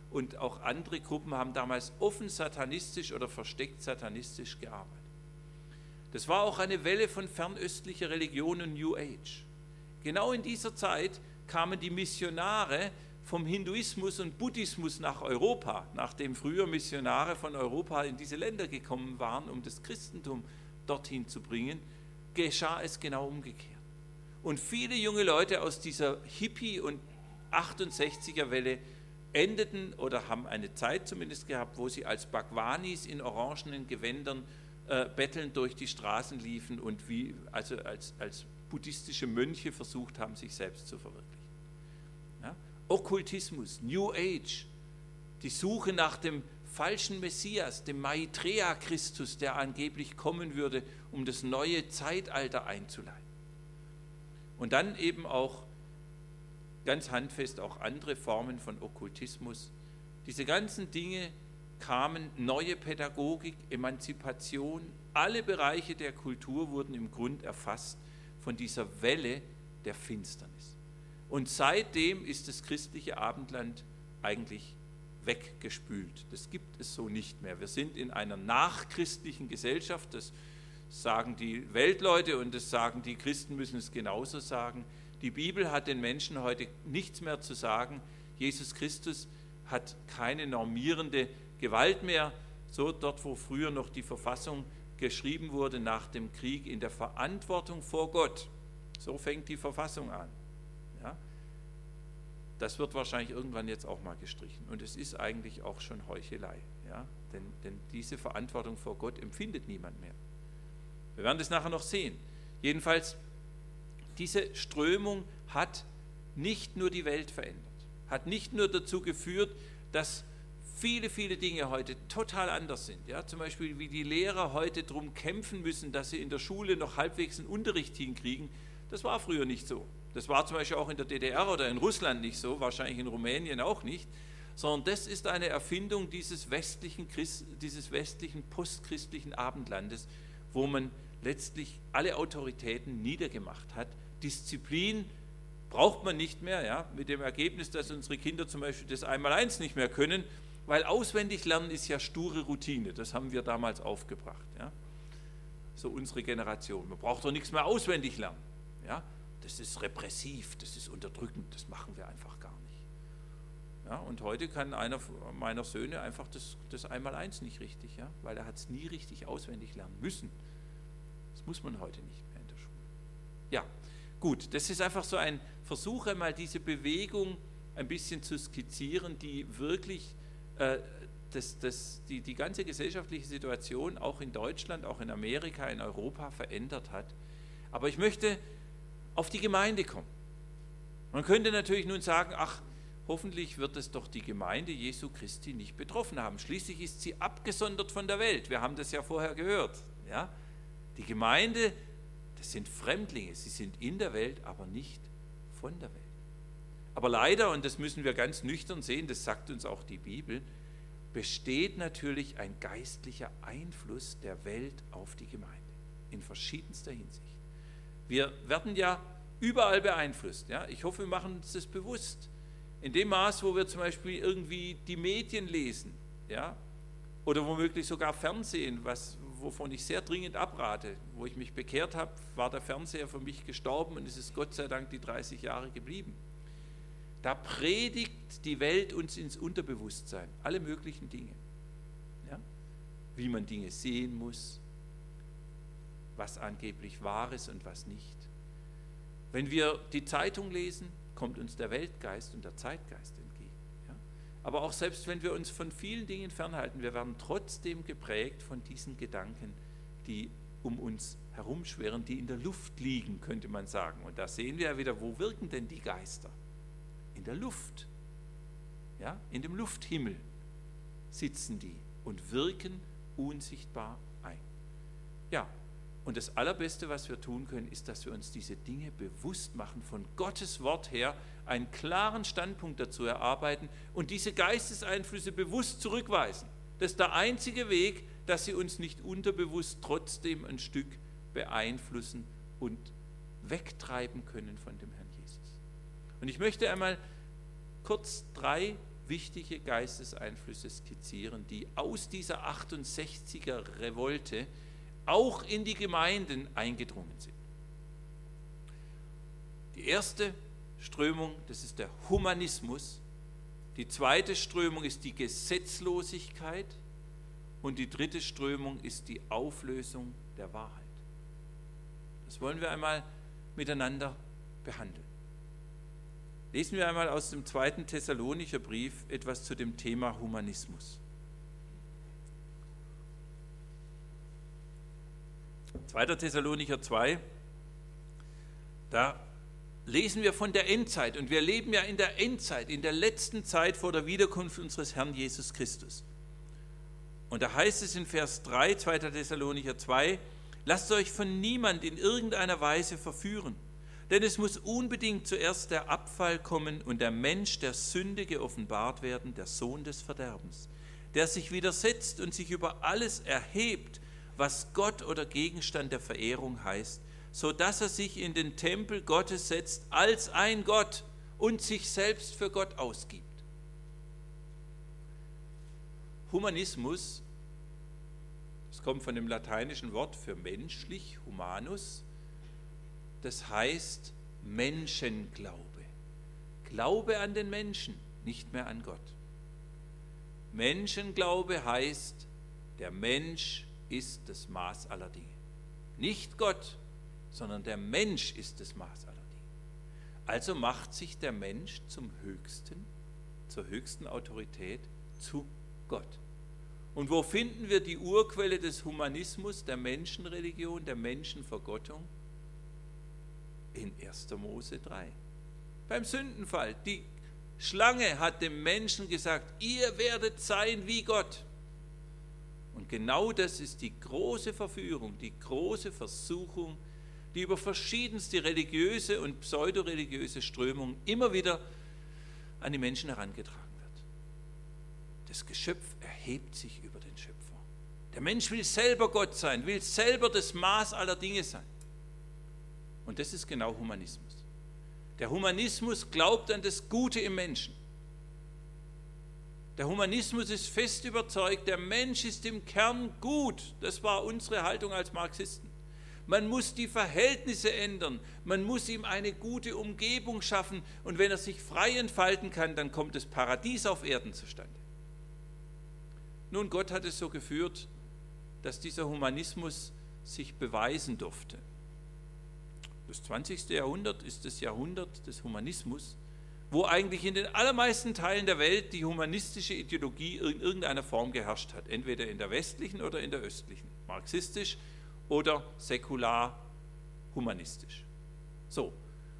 und auch andere Gruppen haben damals offen satanistisch oder versteckt satanistisch gearbeitet. Das war auch eine Welle von fernöstlicher Religion und New Age. Genau in dieser Zeit kamen die Missionare vom Hinduismus und Buddhismus nach Europa, nachdem früher Missionare von Europa in diese Länder gekommen waren, um das Christentum dorthin zu bringen, geschah es genau umgekehrt. Und viele junge Leute aus dieser Hippie- und achtundsechziger-Welle endeten oder haben eine Zeit zumindest gehabt, wo sie als Bhagwanis in orangenen Gewändern äh, bettelnd durch die Straßen liefen und wie, also als, als buddhistische Mönche versucht haben, sich selbst zu verwirklichen. Ja? Okkultismus, New Age, die Suche nach dem falschen Messias, dem Maitreya-Christus, der angeblich kommen würde, um das neue Zeitalter einzuleiten. Und dann eben auch ganz handfest auch andere Formen von Okkultismus. Diese ganzen Dinge kamen, neue Pädagogik, Emanzipation, alle Bereiche der Kultur wurden im Grund erfasst von dieser Welle der Finsternis. Und seitdem ist das christliche Abendland eigentlich weggespült. Das gibt es so nicht mehr. Wir sind in einer nachchristlichen Gesellschaft, das sagen die Weltleute und das sagen die Christen, müssen es genauso sagen. Die Bibel hat den Menschen heute nichts mehr zu sagen. Jesus Christus hat keine normierende Gewalt mehr. So dort, wo früher noch die Verfassung geschrieben wurde nach dem Krieg, in der Verantwortung vor Gott. So fängt die Verfassung an. Ja? Das wird wahrscheinlich irgendwann jetzt auch mal gestrichen. Und es ist eigentlich auch schon Heuchelei. Ja? Denn, denn diese Verantwortung vor Gott empfindet niemand mehr. Wir werden das nachher noch sehen. Jedenfalls, diese Strömung hat nicht nur die Welt verändert, hat nicht nur dazu geführt, dass viele, viele Dinge heute total anders sind. Ja, zum Beispiel, wie die Lehrer heute darum kämpfen müssen, dass sie in der Schule noch halbwegs einen Unterricht hinkriegen. Das war früher nicht so. Das war zum Beispiel auch in der D D R oder in Russland nicht so, wahrscheinlich in Rumänien auch nicht, sondern das ist eine Erfindung dieses westlichen, Christ, dieses westlichen postchristlichen Abendlandes, wo man letztlich alle Autoritäten niedergemacht hat. Disziplin braucht man nicht mehr, ja, mit dem Ergebnis, dass unsere Kinder zum Beispiel das Einmaleins nicht mehr können, weil auswendig lernen ist ja sture Routine, das haben wir damals aufgebracht. Ja. So unsere Generation, man braucht doch nichts mehr auswendig lernen. Ja. Das ist repressiv, das ist unterdrückend, das machen wir einfach gar nicht. Ja, und heute kann einer meiner Söhne einfach das, das Einmaleins nicht richtig, ja, weil er hat es nie richtig auswendig lernen müssen. Das muss man heute nicht mehr in der Schule. Ja, gut, das ist einfach so ein Versuch, einmal diese Bewegung ein bisschen zu skizzieren, die wirklich äh, das, das, die, die ganze gesellschaftliche Situation auch in Deutschland, auch in Amerika, in Europa verändert hat. Aber ich möchte auf die Gemeinde kommen. Man könnte natürlich nun sagen, ach, hoffentlich wird es doch die Gemeinde Jesu Christi nicht betroffen haben. Schließlich ist sie abgesondert von der Welt. Wir haben das ja vorher gehört. Ja? Die Gemeinde, das sind Fremdlinge, sie sind in der Welt, aber nicht von der Welt. Aber leider, und das müssen wir ganz nüchtern sehen, das sagt uns auch die Bibel, besteht natürlich ein geistlicher Einfluss der Welt auf die Gemeinde, in verschiedenster Hinsicht. Wir werden ja überall beeinflusst. Ja? Ich hoffe, wir machen uns das bewusst. In dem Maß, wo wir zum Beispiel irgendwie die Medien lesen, ja? Oder womöglich sogar Fernsehen, was, wovon ich sehr dringend abrate. Wo ich mich bekehrt habe, war der Fernseher für mich gestorben und es ist Gott sei Dank die dreißig Jahre geblieben. Da predigt die Welt uns ins Unterbewusstsein, alle möglichen Dinge. Ja? Wie man Dinge sehen muss, was angeblich wahr ist und was nicht. Wenn wir die Zeitung lesen, kommt uns der Weltgeist und der Zeitgeist entgegen. Ja? Aber auch selbst wenn wir uns von vielen Dingen fernhalten, wir werden trotzdem geprägt von diesen Gedanken, die um uns herumschwirren, die in der Luft liegen, könnte man sagen. Und da sehen wir ja wieder, wo wirken denn die Geister? In der Luft. Ja? In dem Lufthimmel sitzen die und wirken unsichtbar ein. Ja, und das Allerbeste, was wir tun können, ist, dass wir uns diese Dinge bewusst machen, von Gottes Wort her einen klaren Standpunkt dazu erarbeiten und diese Geisteseinflüsse bewusst zurückweisen. Das ist der einzige Weg, dass sie uns nicht unterbewusst trotzdem ein Stück beeinflussen und wegtreiben können von dem Herrn Jesus. Und ich möchte einmal kurz drei wichtige Geisteseinflüsse skizzieren, die aus dieser achtundsechziger Revolte auch in die Gemeinden eingedrungen sind. Die erste Strömung, das ist der Humanismus. Die zweite Strömung ist die Gesetzlosigkeit. Und die dritte Strömung ist die Auflösung der Wahrheit. Das wollen wir einmal miteinander behandeln. Lesen wir einmal aus dem zweiten Thessalonicher Brief etwas zu dem Thema Humanismus. zweiter Thessalonicher zwei, da lesen wir von der Endzeit. Und wir leben ja in der Endzeit, in der letzten Zeit vor der Wiederkunft unseres Herrn Jesus Christus. Und da heißt es in Vers drei, zweiter Thessalonicher zwei, lasst euch von niemand in irgendeiner Weise verführen, denn es muss unbedingt zuerst der Abfall kommen und der Mensch der Sünde geoffenbart werden, der Sohn des Verderbens, der sich widersetzt und sich über alles erhebt, was Gott oder Gegenstand der Verehrung heißt, so dass er sich in den Tempel Gottes setzt als ein Gott und sich selbst für Gott ausgibt. Humanismus, das kommt von dem lateinischen Wort für menschlich, humanus, das heißt Menschenglaube. Glaube an den Menschen, nicht mehr an Gott. Menschenglaube heißt, der Mensch ist das Maß aller Dinge. Nicht Gott, sondern der Mensch ist das Maß aller Dinge. Also macht sich der Mensch zum Höchsten, zur höchsten Autorität, zu Gott. Und wo finden wir die Urquelle des Humanismus, der Menschenreligion, der Menschenvergottung? In erster Mose drei. Beim Sündenfall. Die Schlange hat dem Menschen gesagt, ihr werdet sein wie Gott. Und genau das ist die große Verführung, die große Versuchung, die über verschiedenste religiöse und pseudoreligiöse Strömungen immer wieder an die Menschen herangetragen wird. Das Geschöpf erhebt sich über den Schöpfer. Der Mensch will selber Gott sein, will selber das Maß aller Dinge sein. Und das ist genau Humanismus. Der Humanismus glaubt an das Gute im Menschen. Der Humanismus ist fest überzeugt, der Mensch ist im Kern gut. Das war unsere Haltung als Marxisten. Man muss die Verhältnisse ändern, man muss ihm eine gute Umgebung schaffen und wenn er sich frei entfalten kann, dann kommt das Paradies auf Erden zustande. Nun, Gott hat es so geführt, dass dieser Humanismus sich beweisen durfte. Das zwanzigste Jahrhundert ist das Jahrhundert des Humanismus, wo eigentlich in den allermeisten Teilen der Welt die humanistische Ideologie in irgendeiner Form geherrscht hat, entweder in der westlichen oder in der östlichen, marxistisch oder säkular humanistisch. So,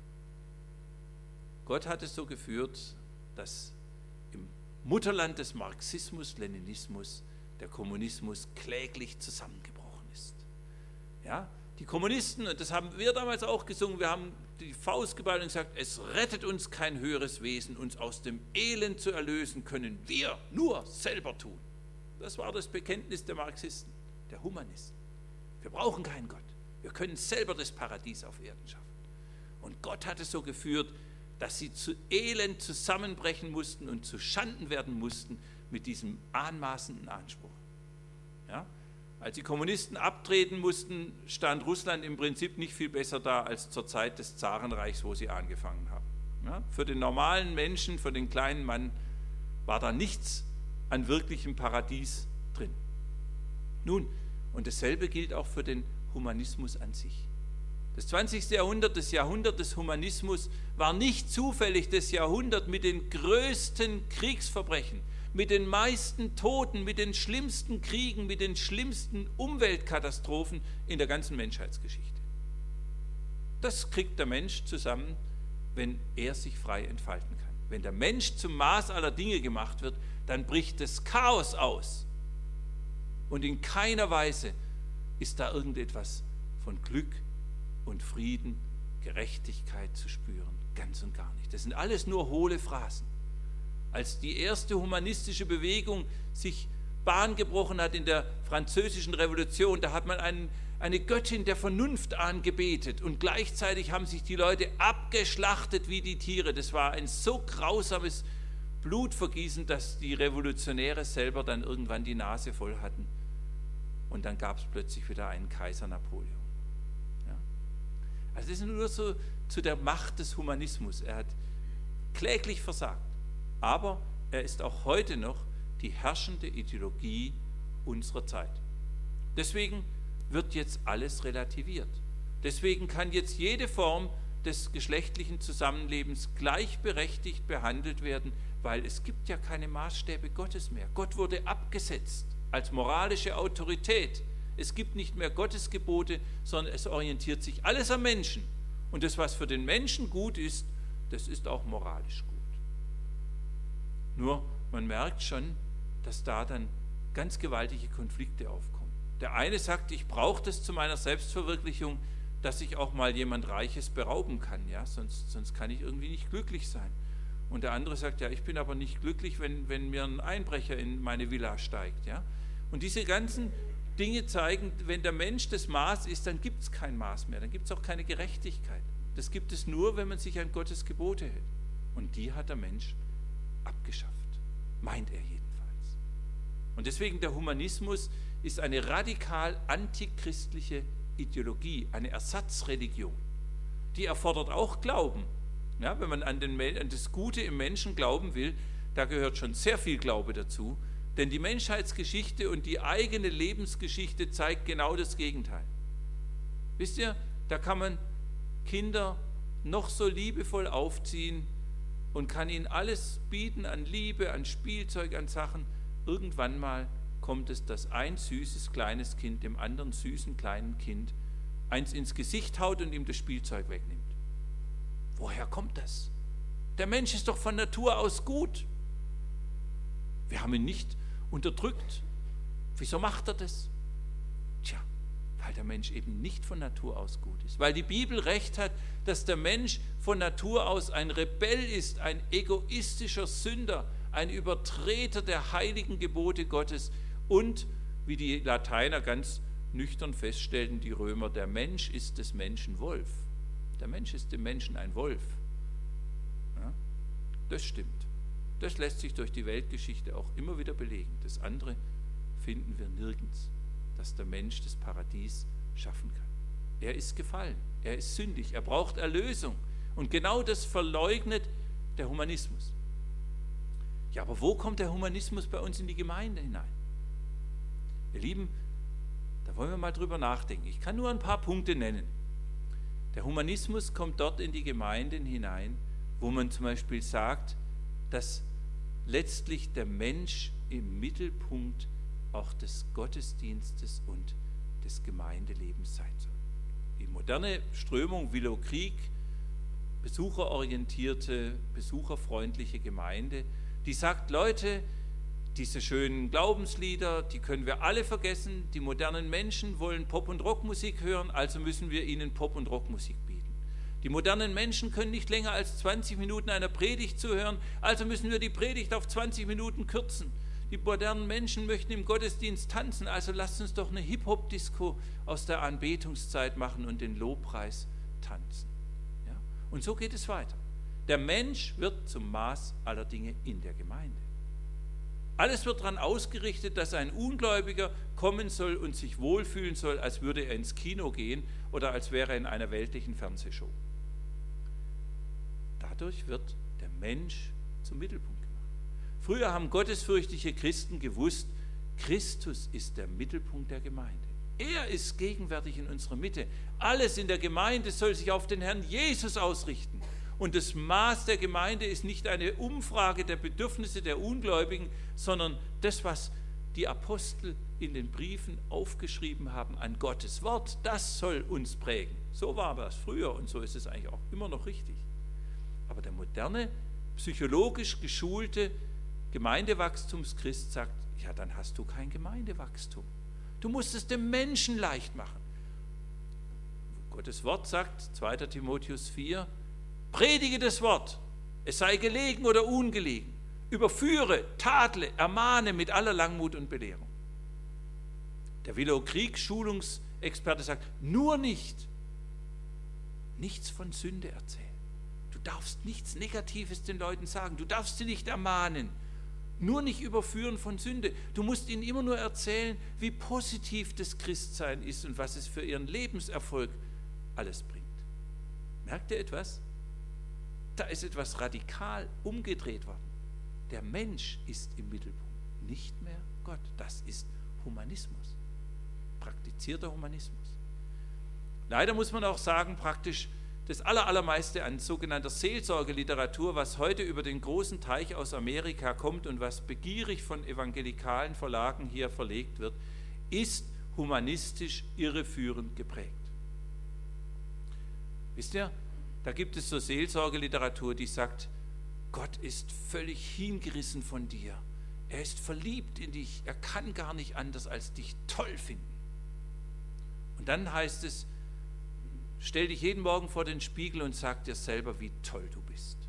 Gott hat es so geführt, dass im Mutterland des Marxismus, Leninismus, der Kommunismus kläglich zusammengebrochen ist. Ja, die Kommunisten, und das haben wir damals auch gesungen, wir haben die Faust geballt und gesagt, es rettet uns kein höheres Wesen, uns aus dem Elend zu erlösen, können wir nur selber tun. Das war das Bekenntnis der Marxisten, der Humanisten. Wir brauchen keinen Gott, wir können selber das Paradies auf Erden schaffen. Und Gott hat es so geführt, dass sie zu Elend zusammenbrechen mussten und zu Schanden werden mussten mit diesem anmaßenden Anspruch. Ja? Als die Kommunisten abtreten mussten, stand Russland im Prinzip nicht viel besser da als zur Zeit des Zarenreichs, wo sie angefangen haben. Ja, für den normalen Menschen, für den kleinen Mann war da nichts an wirklichem Paradies drin. Nun, und dasselbe gilt auch für den Humanismus an sich. Das zwanzigste Jahrhundert, das Jahrhundert des Humanismus, war nicht zufällig das Jahrhundert mit den größten Kriegsverbrechen, mit den meisten Toten, mit den schlimmsten Kriegen, mit den schlimmsten Umweltkatastrophen in der ganzen Menschheitsgeschichte. Das kriegt der Mensch zusammen, wenn er sich frei entfalten kann. Wenn der Mensch zum Maß aller Dinge gemacht wird, dann bricht das Chaos aus. Und in keiner Weise ist da irgendetwas von Glück und Frieden, Gerechtigkeit zu spüren. Ganz und gar nicht. Das sind alles nur hohle Phrasen. Als die erste humanistische Bewegung sich Bahn gebrochen hat in der französischen Revolution, da hat man einen, eine Göttin der Vernunft angebetet und gleichzeitig haben sich die Leute abgeschlachtet wie die Tiere. Das war ein so grausames Blutvergießen, dass die Revolutionäre selber dann irgendwann die Nase voll hatten. Und dann gab es plötzlich wieder einen Kaiser Napoleon. Ja? Also das ist nur so zu der Macht des Humanismus. Er hat kläglich versagt. Aber er ist auch heute noch die herrschende Ideologie unserer Zeit. Deswegen wird jetzt alles relativiert. Deswegen kann jetzt jede Form des geschlechtlichen Zusammenlebens gleichberechtigt behandelt werden, weil es gibt ja keine Maßstäbe Gottes mehr. Gott wurde abgesetzt als moralische Autorität. Es gibt nicht mehr Gottes Gebote, sondern es orientiert sich alles am Menschen. Und das, was für den Menschen gut ist, das ist auch moralisch gut. Nur, man merkt schon, dass da dann ganz gewaltige Konflikte aufkommen. Der eine sagt, ich brauche das zu meiner Selbstverwirklichung, dass ich auch mal jemand Reiches berauben kann, ja? sonst, sonst kann ich irgendwie nicht glücklich sein. Und der andere sagt, ja, ich bin aber nicht glücklich, wenn, wenn mir ein Einbrecher in meine Villa steigt. Ja? Und diese ganzen Dinge zeigen, wenn der Mensch das Maß ist, dann gibt es kein Maß mehr, dann gibt es auch keine Gerechtigkeit. Das gibt es nur, wenn man sich an Gottes Gebote hält. Und die hat der Mensch abgeschafft, meint er jedenfalls. Und deswegen der Humanismus ist eine radikal antichristliche Ideologie, eine Ersatzreligion. Die erfordert auch Glauben. Ja, wenn man an, den, an das Gute im Menschen glauben will, da gehört schon sehr viel Glaube dazu, denn die Menschheitsgeschichte und die eigene Lebensgeschichte zeigt genau das Gegenteil. Wisst ihr, da kann man Kinder noch so liebevoll aufziehen und kann ihnen alles bieten an Liebe, an Spielzeug, an Sachen. Irgendwann mal kommt es, dass ein süßes kleines Kind dem anderen süßen kleinen Kind eins ins Gesicht haut und ihm das Spielzeug wegnimmt. Woher kommt das? Der Mensch ist doch von Natur aus gut. Wir haben ihn nicht unterdrückt. Wieso macht er das? Tja, weil der Mensch eben nicht von Natur aus gut ist. Weil die Bibel recht hat, dass der Mensch von Natur aus ein Rebell ist, ein egoistischer Sünder, ein Übertreter der heiligen Gebote Gottes und, wie die Lateiner ganz nüchtern feststellten, die Römer, der Mensch ist des Menschen Wolf. Der Mensch ist dem Menschen ein Wolf. Ja, das stimmt. Das lässt sich durch die Weltgeschichte auch immer wieder belegen. Das andere finden wir nirgends, dass der Mensch das Paradies schaffen kann. Er ist gefallen, er ist sündig, er braucht Erlösung. Und genau das verleugnet der Humanismus. Ja, aber wo kommt der Humanismus bei uns in die Gemeinde hinein? Ihr Lieben, da wollen wir mal drüber nachdenken. Ich kann nur ein paar Punkte nennen. Der Humanismus kommt dort in die Gemeinden hinein, wo man zum Beispiel sagt, dass letztlich der Mensch im Mittelpunkt auch des Gottesdienstes und des Gemeindelebens sein soll. Die moderne Strömung Willow Creek, besucherorientierte, besucherfreundliche Gemeinde, die sagt, Leute, diese schönen Glaubenslieder, die können wir alle vergessen. Die modernen Menschen wollen Pop- und Rockmusik hören, also müssen wir ihnen Pop- und Rockmusik bieten. Die modernen Menschen können nicht länger als zwanzig Minuten einer Predigt zuhören, also müssen wir die Predigt auf zwanzig Minuten kürzen. Die modernen Menschen möchten im Gottesdienst tanzen, also lasst uns doch eine Hip-Hop-Disco aus der Anbetungszeit machen und den Lobpreis tanzen. Ja? Und so geht es weiter. Der Mensch wird zum Maß aller Dinge in der Gemeinde. Alles wird daran ausgerichtet, dass ein Ungläubiger kommen soll und sich wohlfühlen soll, als würde er ins Kino gehen oder als wäre er in einer weltlichen Fernsehshow. Dadurch wird der Mensch zum Mittelpunkt gemacht. Früher haben gottesfürchtige Christen gewusst, Christus ist der Mittelpunkt der Gemeinde. Er ist gegenwärtig in unserer Mitte. Alles in der Gemeinde soll sich auf den Herrn Jesus ausrichten. Und das Maß der Gemeinde ist nicht eine Umfrage der Bedürfnisse der Ungläubigen, sondern das, was die Apostel in den Briefen aufgeschrieben haben an Gottes Wort, das soll uns prägen. So war das früher und so ist es eigentlich auch immer noch richtig. Aber der moderne, psychologisch geschulte Gemeindewachstumschrist sagt, ja, dann hast du kein Gemeindewachstum. Du musst es dem Menschen leicht machen. Gottes Wort sagt, zweiter Timotheus vier, predige das Wort, es sei gelegen oder ungelegen, überführe, tadle, ermahne mit aller Langmut und Belehrung. Der Willow Creek Schulungsexperte sagt, nur nicht, nichts von Sünde erzählen. Du darfst nichts Negatives den Leuten sagen. Du darfst sie nicht ermahnen. Nur nicht überführen von Sünde. Du musst ihnen immer nur erzählen, wie positiv das Christsein ist und was es für ihren Lebenserfolg alles bringt. Merkt ihr etwas? Da ist etwas radikal umgedreht worden. Der Mensch ist im Mittelpunkt, nicht mehr Gott. Das ist Humanismus, praktizierter Humanismus. Leider muss man auch sagen, praktisch das Allermeiste an sogenannter Seelsorgeliteratur, was heute über den großen Teich aus Amerika kommt und was begierig von evangelikalen Verlagen hier verlegt wird, ist humanistisch irreführend geprägt. Wisst ihr, da gibt es so Seelsorgeliteratur, die sagt, Gott ist völlig hingerissen von dir. Er ist verliebt in dich. Er kann gar nicht anders als dich toll finden. Und dann heißt es, stell dich jeden Morgen vor den Spiegel und sag dir selber, wie toll du bist.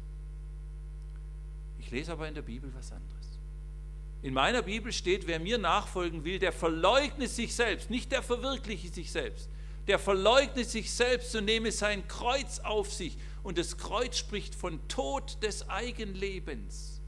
Ich lese aber in der Bibel was anderes. In meiner Bibel steht, wer mir nachfolgen will, der verleugne sich selbst, nicht der verwirkliche sich selbst. Der verleugne sich selbst und nehme sein Kreuz auf sich. Und das Kreuz spricht von Tod des Eigenlebens.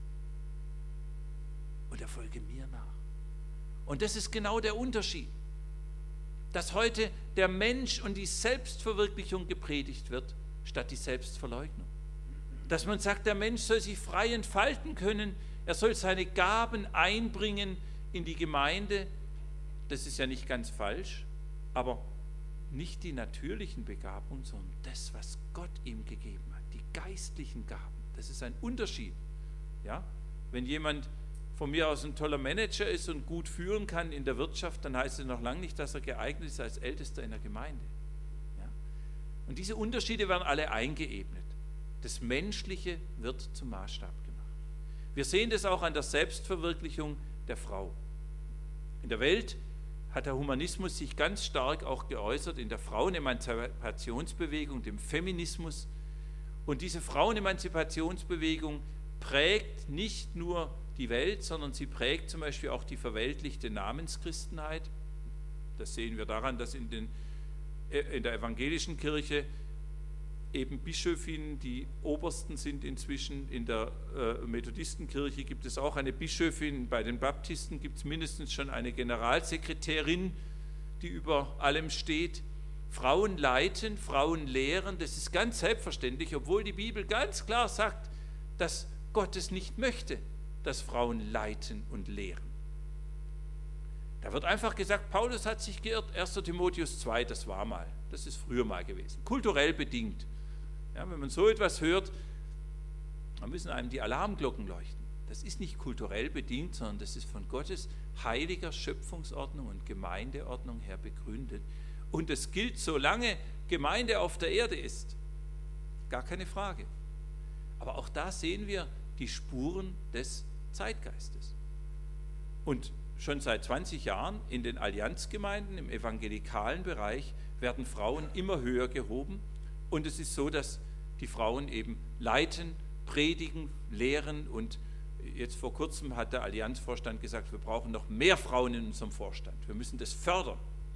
Und er folge mir nach. Und das ist genau der Unterschied. Dass heute der Mensch und die Selbstverwirklichung gepredigt wird, statt die Selbstverleugnung. Dass man sagt, der Mensch soll sich frei entfalten können, er soll seine Gaben einbringen in die Gemeinde. Das ist ja nicht ganz falsch, aber nicht die natürlichen Begabungen, sondern das, was Gott ihm gegeben hat, die geistlichen Gaben. Das ist ein Unterschied. Ja? Wenn jemand von mir aus ein toller Manager ist und gut führen kann in der Wirtschaft, dann heißt es noch lange nicht, dass er geeignet ist als Ältester in der Gemeinde. Ja? Und diese Unterschiede werden alle eingeebnet. Das Menschliche wird zum Maßstab gemacht. Wir sehen das auch an der Selbstverwirklichung der Frau. In der Welt hat der Humanismus sich ganz stark auch geäußert in der Frauenemanzipationsbewegung, dem Feminismus. Und diese Frauenemanzipationsbewegung prägt nicht nur die Welt, sondern sie prägt zum Beispiel auch die verweltlichte Namenschristenheit. Das sehen wir daran, dass in, den, in der evangelischen Kirche eben Bischöfinnen die Obersten sind inzwischen. In der äh, Methodistenkirche gibt es auch eine Bischöfin, bei den Baptisten gibt es mindestens schon eine Generalsekretärin, die über allem steht. Frauen leiten, Frauen lehren, das ist ganz selbstverständlich, obwohl die Bibel ganz klar sagt, dass Gott es nicht möchte, dass Frauen leiten und lehren. Da wird einfach gesagt, Paulus hat sich geirrt, erster Timotheus zwei, das war mal, das ist früher mal gewesen, kulturell bedingt. Ja, wenn man so etwas hört, dann müssen einem die Alarmglocken leuchten. Das ist nicht kulturell bedingt, sondern das ist von Gottes heiliger Schöpfungsordnung und Gemeindeordnung her begründet. Und es gilt, solange Gemeinde auf der Erde ist. Gar keine Frage. Aber auch da sehen wir die Spuren des Zeitgeistes. Und schon seit zwanzig Jahren in den Allianzgemeinden, im evangelikalen Bereich, werden Frauen immer höher gehoben. Und es ist so, dass die Frauen eben leiten, predigen, lehren. Und jetzt vor kurzem hat der Allianzvorstand gesagt, wir brauchen noch mehr Frauen in unserem Vorstand. Wir müssen das fördern.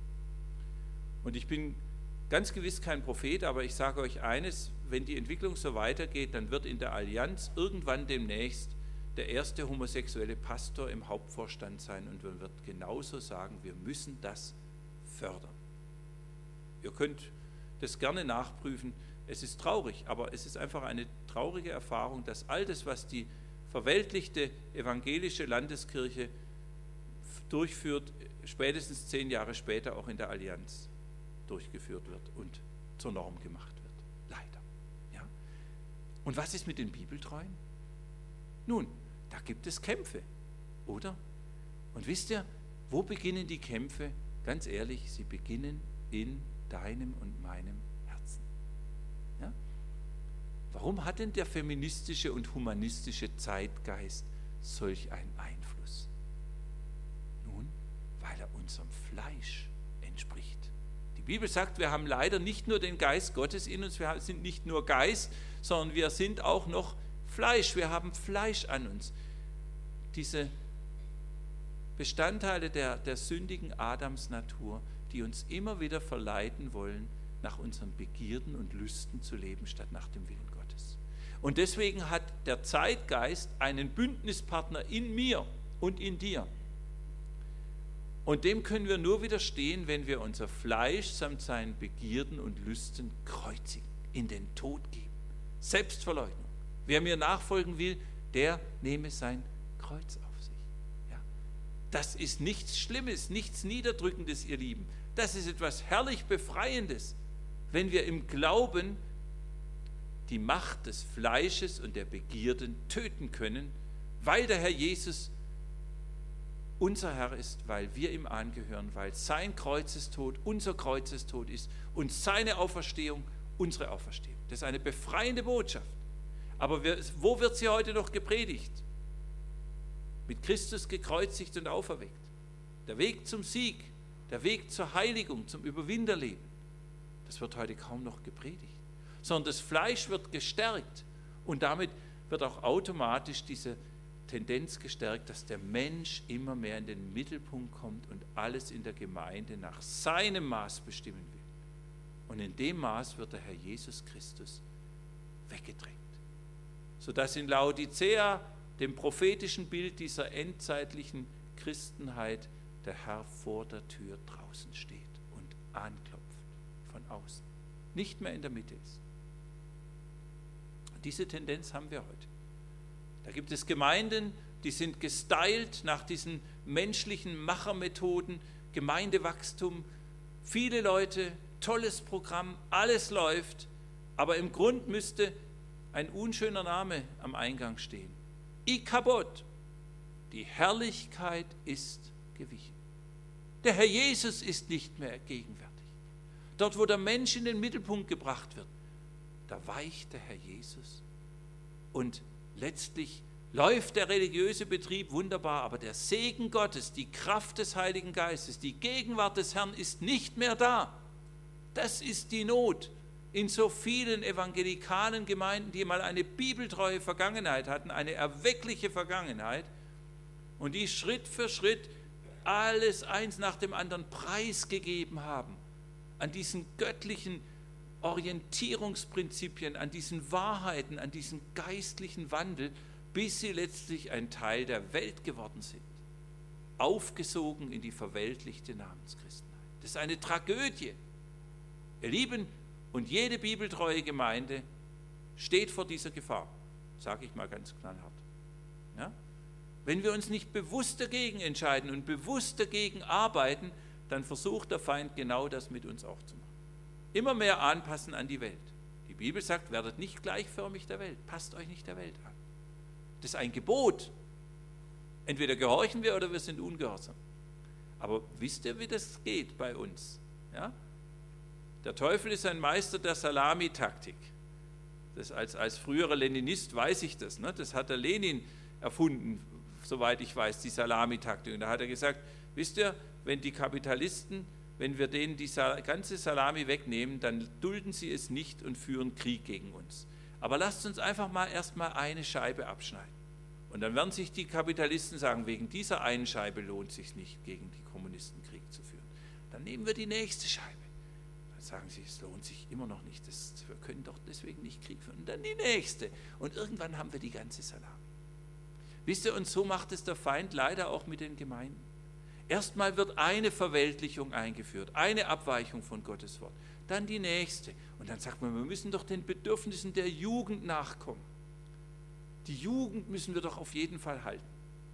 Und ich bin ganz gewiss kein Prophet, aber ich sage euch eines, wenn die Entwicklung so weitergeht, dann wird in der Allianz irgendwann demnächst der erste homosexuelle Pastor im Hauptvorstand sein und man wird genauso sagen, wir müssen das fördern. Ihr könnt das gerne nachprüfen. Es ist traurig, aber es ist einfach eine traurige Erfahrung, dass all das, was die verweltlichte evangelische Landeskirche durchführt, spätestens zehn Jahre später auch in der Allianz durchgeführt wird und zur Norm gemacht wird. Leider. Ja? Und was ist mit den Bibeltreuen? Nun, da gibt es Kämpfe, oder? Und wisst ihr, wo beginnen die Kämpfe? Ganz ehrlich, sie beginnen in deinem und meinem Herzen. Ja? Warum hat denn der feministische und humanistische Zeitgeist solch einen Einfluss? Nun, weil er unserem Fleisch entspricht. Die Bibel sagt, wir haben leider nicht nur den Geist Gottes in uns, wir sind nicht nur Geist, sondern wir sind auch noch Fleisch, wir haben Fleisch an uns. Diese Bestandteile der, der sündigen Adamsnatur, die uns immer wieder verleiten wollen, nach unseren Begierden und Lüsten zu leben, statt nach dem Willen Gottes. Und deswegen hat der Zeitgeist einen Bündnispartner in mir und in dir. Und dem können wir nur widerstehen, wenn wir unser Fleisch samt seinen Begierden und Lüsten kreuzigen, in den Tod geben. Selbstverleugnung. Wer mir nachfolgen will, der nehme sein Kreuz auf sich. Ja. Das ist nichts Schlimmes, nichts Niederdrückendes, ihr Lieben. Das ist etwas herrlich Befreiendes, wenn wir im Glauben die Macht des Fleisches und der Begierden töten können, weil der Herr Jesus unser Herr ist, weil wir ihm angehören, weil sein Kreuzestod unser Kreuzestod ist und seine Auferstehung unsere Auferstehung. Das ist eine befreiende Botschaft. Aber wir, wo wird sie heute noch gepredigt? Mit Christus gekreuzigt und auferweckt. Der Weg zum Sieg, der Weg zur Heiligung, zum Überwinderleben, das wird heute kaum noch gepredigt. Sondern das Fleisch wird gestärkt und damit wird auch automatisch diese Tendenz gestärkt, dass der Mensch immer mehr in den Mittelpunkt kommt und alles in der Gemeinde nach seinem Maß bestimmen will. Und in dem Maß wird der Herr Jesus Christus weggedrängt. Sodass in Laodicea, dem prophetischen Bild dieser endzeitlichen Christenheit, der Herr vor der Tür draußen steht und anklopft von außen, nicht mehr in der Mitte ist. Und diese Tendenz haben wir heute. Da gibt es Gemeinden, die sind gestylt nach diesen menschlichen Machermethoden, Gemeindewachstum, viele Leute, tolles Programm, alles läuft, aber im Grund müsste ein unschöner Name am Eingang stehen. Ikabod, die Herrlichkeit ist gewichen. Der Herr Jesus ist nicht mehr gegenwärtig. Dort, wo der Mensch in den Mittelpunkt gebracht wird, da weicht der Herr Jesus. Und letztlich läuft der religiöse Betrieb wunderbar, aber der Segen Gottes, die Kraft des Heiligen Geistes, die Gegenwart des Herrn ist nicht mehr da. Das ist die Not in so vielen evangelikalen Gemeinden, die mal eine bibeltreue Vergangenheit hatten, eine erweckliche Vergangenheit und die Schritt für Schritt alles eins nach dem anderen preisgegeben haben an diesen göttlichen Orientierungsprinzipien, an diesen Wahrheiten, an diesen geistlichen Wandel, bis sie letztlich ein Teil der Welt geworden sind, aufgesogen in die verweltlichte Namenschristenheit. Das ist eine Tragödie. Ihr Lieben, und jede bibeltreue Gemeinde steht vor dieser Gefahr, sage ich mal ganz knallhart. Ja? Wenn wir uns nicht bewusst dagegen entscheiden und bewusst dagegen arbeiten, dann versucht der Feind genau das mit uns auch zu machen. Immer mehr anpassen an die Welt. Die Bibel sagt, werdet nicht gleichförmig der Welt, passt euch nicht der Welt an. Das ist ein Gebot. Entweder gehorchen wir oder wir sind ungehorsam. Aber wisst ihr, wie das geht bei uns? Ja? Der Teufel ist ein Meister der Salamitaktik. Das als, als früherer Leninist weiß ich das. Ne? Das hat der Lenin erfunden, soweit ich weiß, die Salamitaktik. Und da hat er gesagt, wisst ihr, wenn die Kapitalisten, wenn wir denen die ganze Salami wegnehmen, dann dulden sie es nicht und führen Krieg gegen uns. Aber lasst uns einfach mal erstmal eine Scheibe abschneiden. Und dann werden sich die Kapitalisten sagen, wegen dieser einen Scheibe lohnt es sich nicht, gegen die Kommunisten Krieg zu führen. Dann nehmen wir die nächste Scheibe. Sagen sie, es lohnt sich immer noch nicht, das, wir können doch deswegen nicht Krieg führen. Und dann die nächste. Und irgendwann haben wir die ganze Salami. Wisst ihr, und so macht es der Feind leider auch mit den Gemeinden. Erstmal wird eine Verweltlichung eingeführt, eine Abweichung von Gottes Wort, dann die nächste. Und dann sagt man, wir müssen doch den Bedürfnissen der Jugend nachkommen. Die Jugend müssen wir doch auf jeden Fall halten.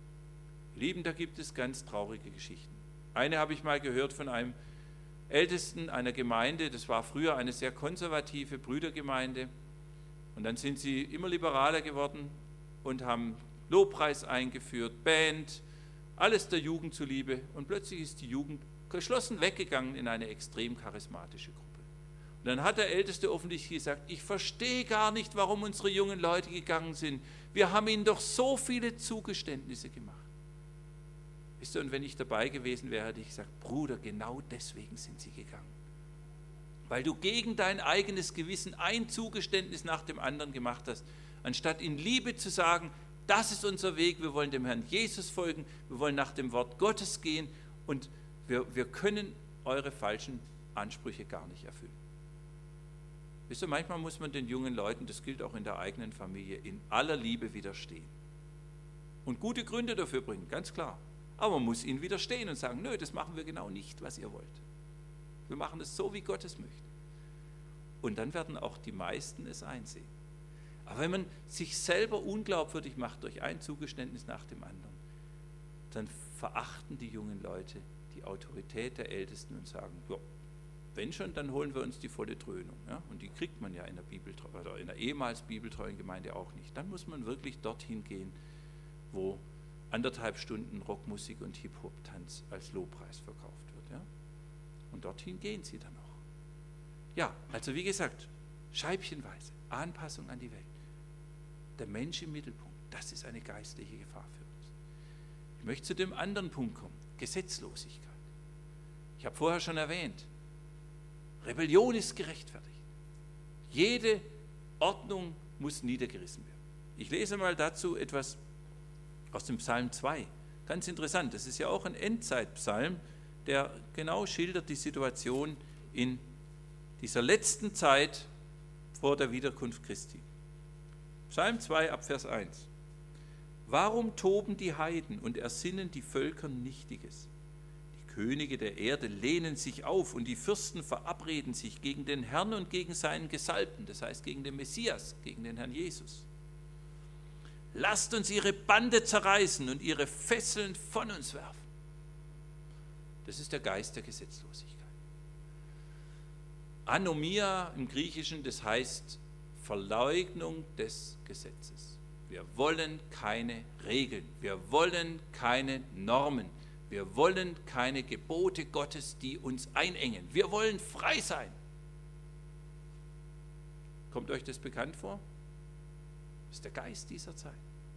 Ihr Lieben, da gibt es ganz traurige Geschichten. Eine habe ich mal gehört von einem Ältesten einer Gemeinde, das war früher eine sehr konservative Brüdergemeinde, und dann sind sie immer liberaler geworden und haben Lobpreis eingeführt, Band, alles der Jugend zuliebe, und plötzlich ist die Jugend geschlossen weggegangen in eine extrem charismatische Gruppe. Und dann hat der Älteste offensichtlich gesagt, ich verstehe gar nicht, warum unsere jungen Leute gegangen sind. Wir haben ihnen doch so viele Zugeständnisse gemacht. Wisst ihr, und wenn ich dabei gewesen wäre, hätte ich gesagt, Bruder, genau deswegen sind sie gegangen. Weil du gegen dein eigenes Gewissen ein Zugeständnis nach dem anderen gemacht hast, anstatt in Liebe zu sagen, das ist unser Weg, wir wollen dem Herrn Jesus folgen, wir wollen nach dem Wort Gottes gehen und wir, wir können eure falschen Ansprüche gar nicht erfüllen. Wisst ihr, manchmal muss man den jungen Leuten, das gilt auch in der eigenen Familie, in aller Liebe widerstehen. Und gute Gründe dafür bringen, ganz klar. Aber man muss ihnen widerstehen und sagen, nö, das machen wir genau nicht, was ihr wollt. Wir machen es so, wie Gott es möchte. Und dann werden auch die meisten es einsehen. Aber wenn man sich selber unglaubwürdig macht durch ein Zugeständnis nach dem anderen, dann verachten die jungen Leute die Autorität der Ältesten und sagen, ja, wenn schon, dann holen wir uns die volle Dröhnung. Ja? Und die kriegt man ja in der Bibeltreu- oder in der ehemals bibeltreuen Gemeinde auch nicht. Dann muss man wirklich dorthin gehen, wo anderthalb Stunden Rockmusik und Hip-Hop-Tanz als Lobpreis verkauft wird. Ja? Und dorthin gehen sie dann auch. Ja, also wie gesagt, scheibchenweise, Anpassung an die Welt. Der Mensch im Mittelpunkt, das ist eine geistliche Gefahr für uns. Ich möchte zu dem anderen Punkt kommen, Gesetzlosigkeit. Ich habe vorher schon erwähnt, Rebellion ist gerechtfertigt. Jede Ordnung muss niedergerissen werden. Ich lese mal dazu etwas aus dem Psalm zwei. Ganz interessant, das ist ja auch ein Endzeitpsalm, der genau schildert die Situation in dieser letzten Zeit vor der Wiederkunft Christi. Psalm zwei ab Vers eins. Warum toben die Heiden und ersinnen die Völker Nichtiges? Die Könige der Erde lehnen sich auf und die Fürsten verabreden sich gegen den Herrn und gegen seinen Gesalbten, das heißt gegen den Messias, gegen den Herrn Jesus. Lasst uns ihre Bande zerreißen und ihre Fesseln von uns werfen. Das ist der Geist der Gesetzlosigkeit. Anomia im Griechischen, das heißt Verleugnung des Gesetzes. Wir wollen keine Regeln, wir wollen keine Normen, wir wollen keine Gebote Gottes, die uns einengen. Wir wollen frei sein. Kommt euch das bekannt vor? Das ist der Geist dieser Zeit.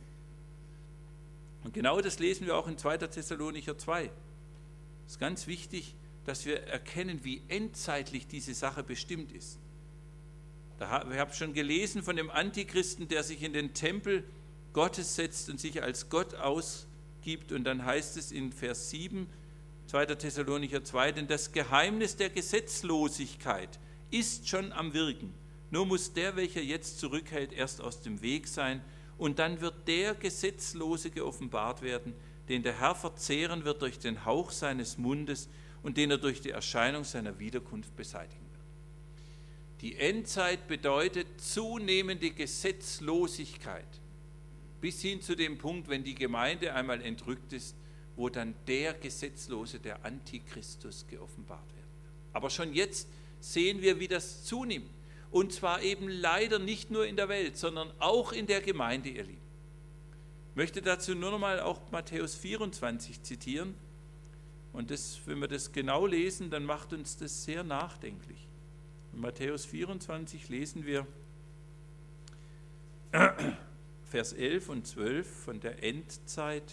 Und genau das lesen wir auch in zweiter Thessalonicher zwei. Es ist ganz wichtig, dass wir erkennen, wie endzeitlich diese Sache bestimmt ist. Da, ich habe schon gelesen von dem Antichristen, der sich in den Tempel Gottes setzt und sich als Gott ausgibt. Und dann heißt es in Vers sieben, zweiter Thessalonicher zwei, denn das Geheimnis der Gesetzlosigkeit ist schon am Wirken. Nur muss der, welcher jetzt zurückhält, erst aus dem Weg sein. Und dann wird der Gesetzlose geoffenbart werden, den der Herr verzehren wird durch den Hauch seines Mundes und den er durch die Erscheinung seiner Wiederkunft beseitigen wird. Die Endzeit bedeutet zunehmende Gesetzlosigkeit, bis hin zu dem Punkt, wenn die Gemeinde einmal entrückt ist, wo dann der Gesetzlose, der Antichristus, geoffenbart werden wird. Aber schon jetzt sehen wir, wie das zunimmt. Und zwar eben leider nicht nur in der Welt, sondern auch in der Gemeinde, ihr Lieben. Ich möchte dazu nur noch mal auch Matthäus vierundzwanzig zitieren. Und das, wenn wir das genau lesen, dann macht uns das sehr nachdenklich. In Matthäus vierundzwanzig lesen wir Vers elf und zwölf von der Endzeit.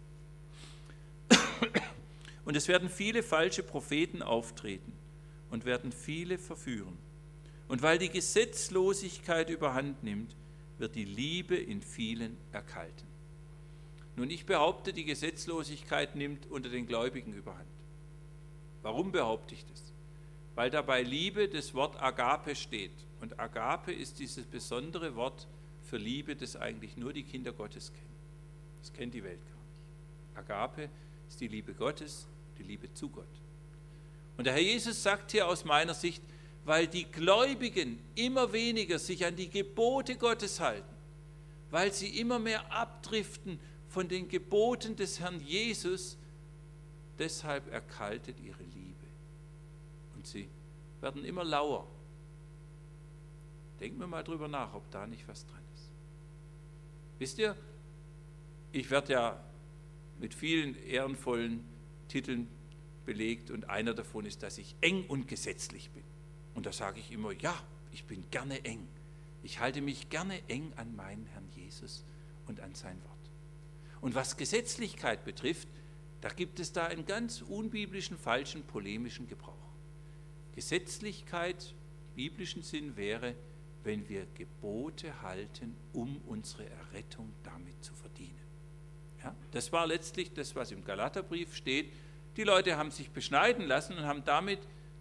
Und es werden viele falsche Propheten auftreten und werden viele verführen. Und weil die Gesetzlosigkeit überhand nimmt, wird die Liebe in vielen erkalten. Nun, ich behaupte, die Gesetzlosigkeit nimmt unter den Gläubigen überhand. Warum behaupte ich das? Weil dabei Liebe das Wort Agape steht. Und Agape ist dieses besondere Wort für Liebe, das eigentlich nur die Kinder Gottes kennen. Das kennt die Welt gar nicht. Agape ist die Liebe Gottes, die Liebe zu Gott. Und der Herr Jesus sagt hier aus meiner Sicht, weil die Gläubigen immer weniger sich an die Gebote Gottes halten, weil sie immer mehr abdriften von den Geboten des Herrn Jesus, deshalb erkaltet ihre Liebe. Und sie werden immer lauer. Denken wir mal drüber nach, ob da nicht was dran ist. Wisst ihr, ich werde ja mit vielen ehrenvollen Titeln belegt und einer davon ist, dass ich eng und gesetzlich bin. Und da sage ich immer, ja, ich bin gerne eng. Ich halte mich gerne eng an meinen Herrn Jesus und an sein Wort. Und was Gesetzlichkeit betrifft, da gibt es da einen ganz unbiblischen, falschen, polemischen Gebrauch. Gesetzlichkeit im biblischen Sinn wäre, wenn wir Gebote halten, um unsere Errettung damit zu verdienen. Ja, das war letztlich das, was im Galaterbrief steht. Die Leute haben sich beschneiden lassen und haben damit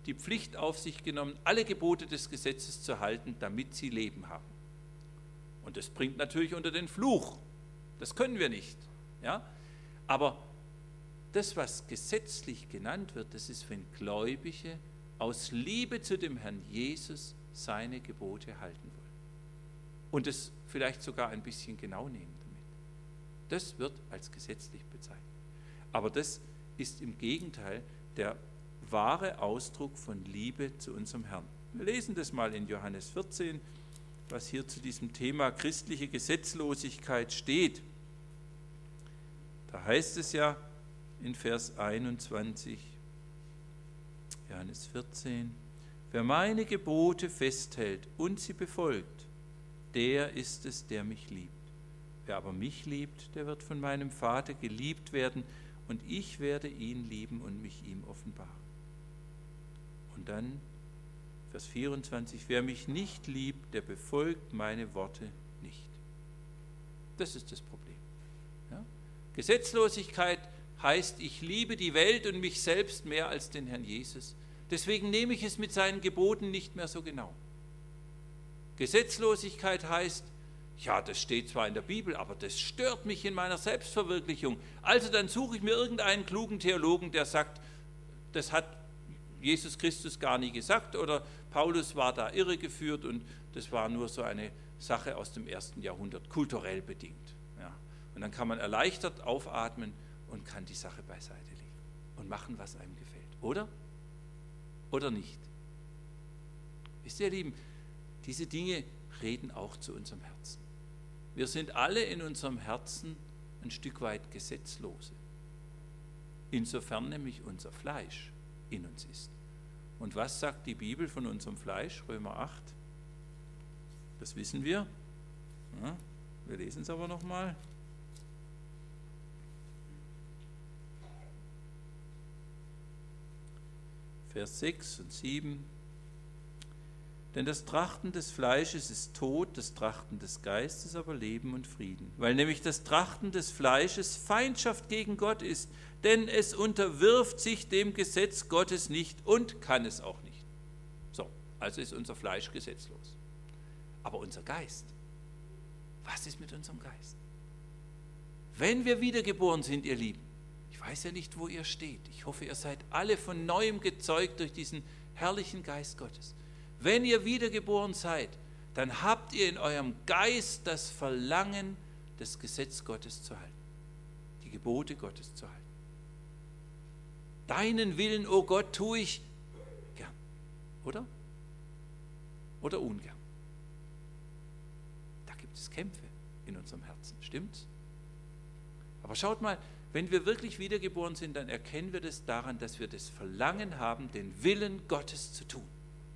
die Pflicht auf sich genommen, alle Gebote des Gesetzes zu halten, damit sie Leben haben. Und das bringt natürlich unter den Fluch. Das können wir nicht. Ja? Aber das, was gesetzlich genannt wird, das ist, wenn Gläubige aus Liebe zu dem Herrn Jesus seine Gebote halten wollen. Und es vielleicht sogar ein bisschen genau nehmen damit. Das wird als gesetzlich bezeichnet. Aber das ist im Gegenteil der wahre Ausdruck von Liebe zu unserem Herrn. Wir lesen das mal in Johannes vierzehn, was hier zu diesem Thema christliche Gesetzlosigkeit steht. Da heißt es ja in Vers einundzwanzig, Johannes vierzehn, wer meine Gebote festhält und sie befolgt, der ist es, der mich liebt. Wer aber mich liebt, der wird von meinem Vater geliebt werden und ich werde ihn lieben und mich ihm offenbaren. Und dann Vers vierundzwanzig, wer mich nicht liebt, der befolgt meine Worte nicht. Das ist das Problem. Ja? Gesetzlosigkeit heißt, ich liebe die Welt und mich selbst mehr als den Herrn Jesus. Deswegen nehme ich es mit seinen Geboten nicht mehr so genau. Gesetzlosigkeit heißt, ja, das steht zwar in der Bibel, aber das stört mich in meiner Selbstverwirklichung. Also dann suche ich mir irgendeinen klugen Theologen, der sagt, das hat Jesus Christus gar nie gesagt oder Paulus war da irregeführt und das war nur so eine Sache aus dem ersten Jahrhundert, kulturell bedingt. Ja. Und dann kann man erleichtert aufatmen und kann die Sache beiseite legen und machen, was einem gefällt. Oder? Oder nicht? Wisst ihr, ihr Lieben, diese Dinge reden auch zu unserem Herzen. Wir sind alle in unserem Herzen ein Stück weit Gesetzlose. Insofern nämlich unser Fleisch in uns ist. Und was sagt die Bibel von unserem Fleisch? Römer acht. Das wissen wir. Ja, wir lesen es aber nochmal. Vers sechs und sieben. Denn das Trachten des Fleisches ist Tod, das Trachten des Geistes aber Leben und Frieden. Weil nämlich das Trachten des Fleisches Feindschaft gegen Gott ist, denn es unterwirft sich dem Gesetz Gottes nicht und kann es auch nicht. So, also ist unser Fleisch gesetzlos. Aber unser Geist, was ist mit unserem Geist? Wenn wir wiedergeboren sind, ihr Lieben, ich weiß ja nicht, wo ihr steht, ich hoffe, ihr seid alle von Neuem gezeugt durch diesen herrlichen Geist Gottes. Wenn ihr wiedergeboren seid, dann habt ihr in eurem Geist das Verlangen, das Gesetz Gottes zu halten, die Gebote Gottes zu halten. Deinen Willen, o Gott, tue ich gern, oder? Oder ungern. Da gibt es Kämpfe in unserem Herzen, stimmt's? Aber schaut mal, wenn wir wirklich wiedergeboren sind, dann erkennen wir das daran, dass wir das Verlangen haben, den Willen Gottes zu tun.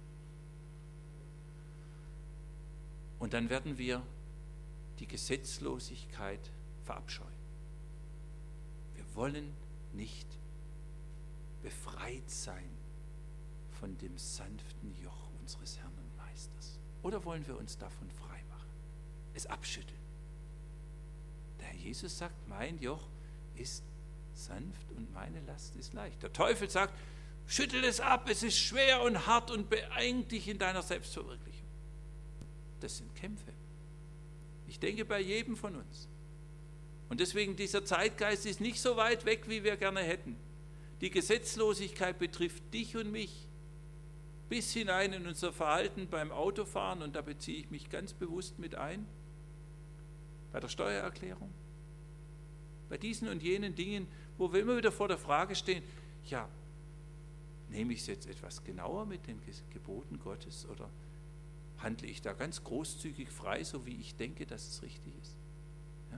Und dann werden wir die Gesetzlosigkeit verabscheuen. Wir wollen nicht befreit sein von dem sanften Joch unseres Herrn und Meisters. Oder wollen wir uns davon frei machen? Es abschütteln. Der Herr Jesus sagt, mein Joch ist sanft und meine Last ist leicht. Der Teufel sagt, schüttel es ab, es ist schwer und hart und beengt dich in deiner Selbstverwirklichung. Das sind Kämpfe. Ich denke bei jedem von uns. Und deswegen, dieser Zeitgeist ist nicht so weit weg, wie wir gerne hätten. Die Gesetzlosigkeit betrifft dich und mich bis hinein in unser Verhalten beim Autofahren, und da beziehe ich mich ganz bewusst mit ein, bei der Steuererklärung, bei diesen und jenen Dingen, wo wir immer wieder vor der Frage stehen, ja, nehme ich es jetzt etwas genauer mit den Geboten Gottes oder handle ich da ganz großzügig frei, so wie ich denke, dass es richtig ist. Ja?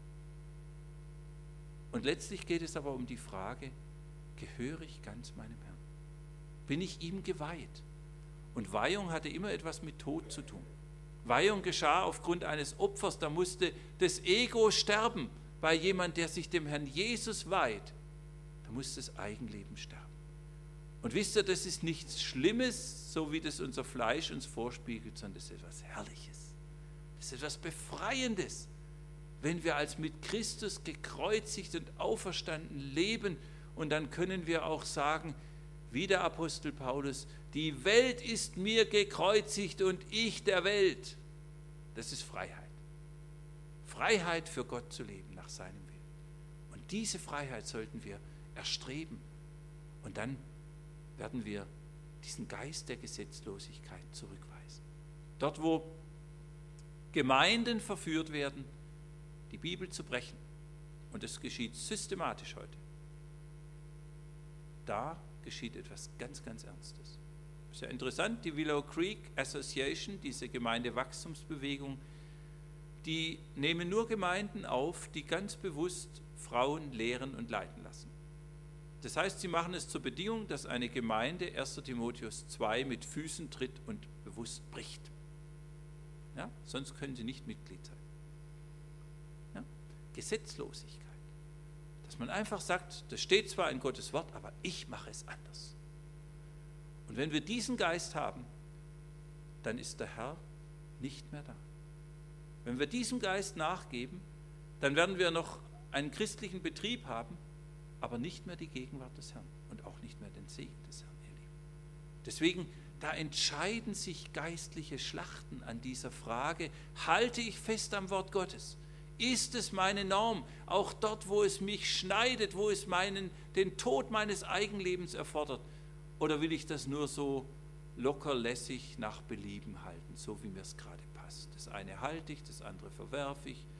Und letztlich geht es aber um die Frage, gehöre ich ganz meinem Herrn? Bin ich ihm geweiht? Und Weihung hatte immer etwas mit Tod zu tun. Weihung geschah aufgrund eines Opfers, da musste das Ego sterben. Bei jemand, der sich dem Herrn Jesus weiht, da muss das Eigenleben sterben. Und wisst ihr, das ist nichts Schlimmes, so wie das unser Fleisch uns vorspiegelt, sondern das ist etwas Herrliches. Das ist etwas Befreiendes, wenn wir als mit Christus gekreuzigt und auferstanden leben. Und dann können wir auch sagen, wie der Apostel Paulus, die Welt ist mir gekreuzigt und ich der Welt. Das ist Freiheit. Freiheit für Gott zu leben nach seinem Willen. Und diese Freiheit sollten wir erstreben. Und dann werden wir diesen Geist der Gesetzlosigkeit zurückweisen. Dort, wo Gemeinden verführt werden, die Bibel zu brechen, und es geschieht systematisch heute, da geschieht etwas ganz, ganz Ernstes. Ist ja interessant, die Willow Creek Association, diese Gemeindewachstumsbewegung, die nehmen nur Gemeinden auf, die ganz bewusst Frauen lehren und leiten lassen. Das heißt, sie machen es zur Bedingung, dass eine Gemeinde erster Timotheus zwei mit Füßen tritt und bewusst bricht. Ja? Sonst können sie nicht Mitglied sein. Ja? Gesetzlosigkeit. Dass man einfach sagt, das steht zwar in Gottes Wort, aber ich mache es anders. Und wenn wir diesen Geist haben, dann ist der Herr nicht mehr da. Wenn wir diesem Geist nachgeben, dann werden wir noch einen christlichen Betrieb haben, aber nicht mehr die Gegenwart des Herrn und auch nicht mehr den Segen des Herrn, ihr Lieben. Deswegen, da entscheiden sich geistliche Schlachten an dieser Frage, halte ich fest am Wort Gottes? Ist es meine Norm, auch dort, wo es mich schneidet, wo es meinen, den Tod meines Eigenlebens erfordert? Oder will ich das nur so locker lässig nach Belieben halten, so wie mir es gerade passt? Das eine halte ich, das andere verwerfe ich.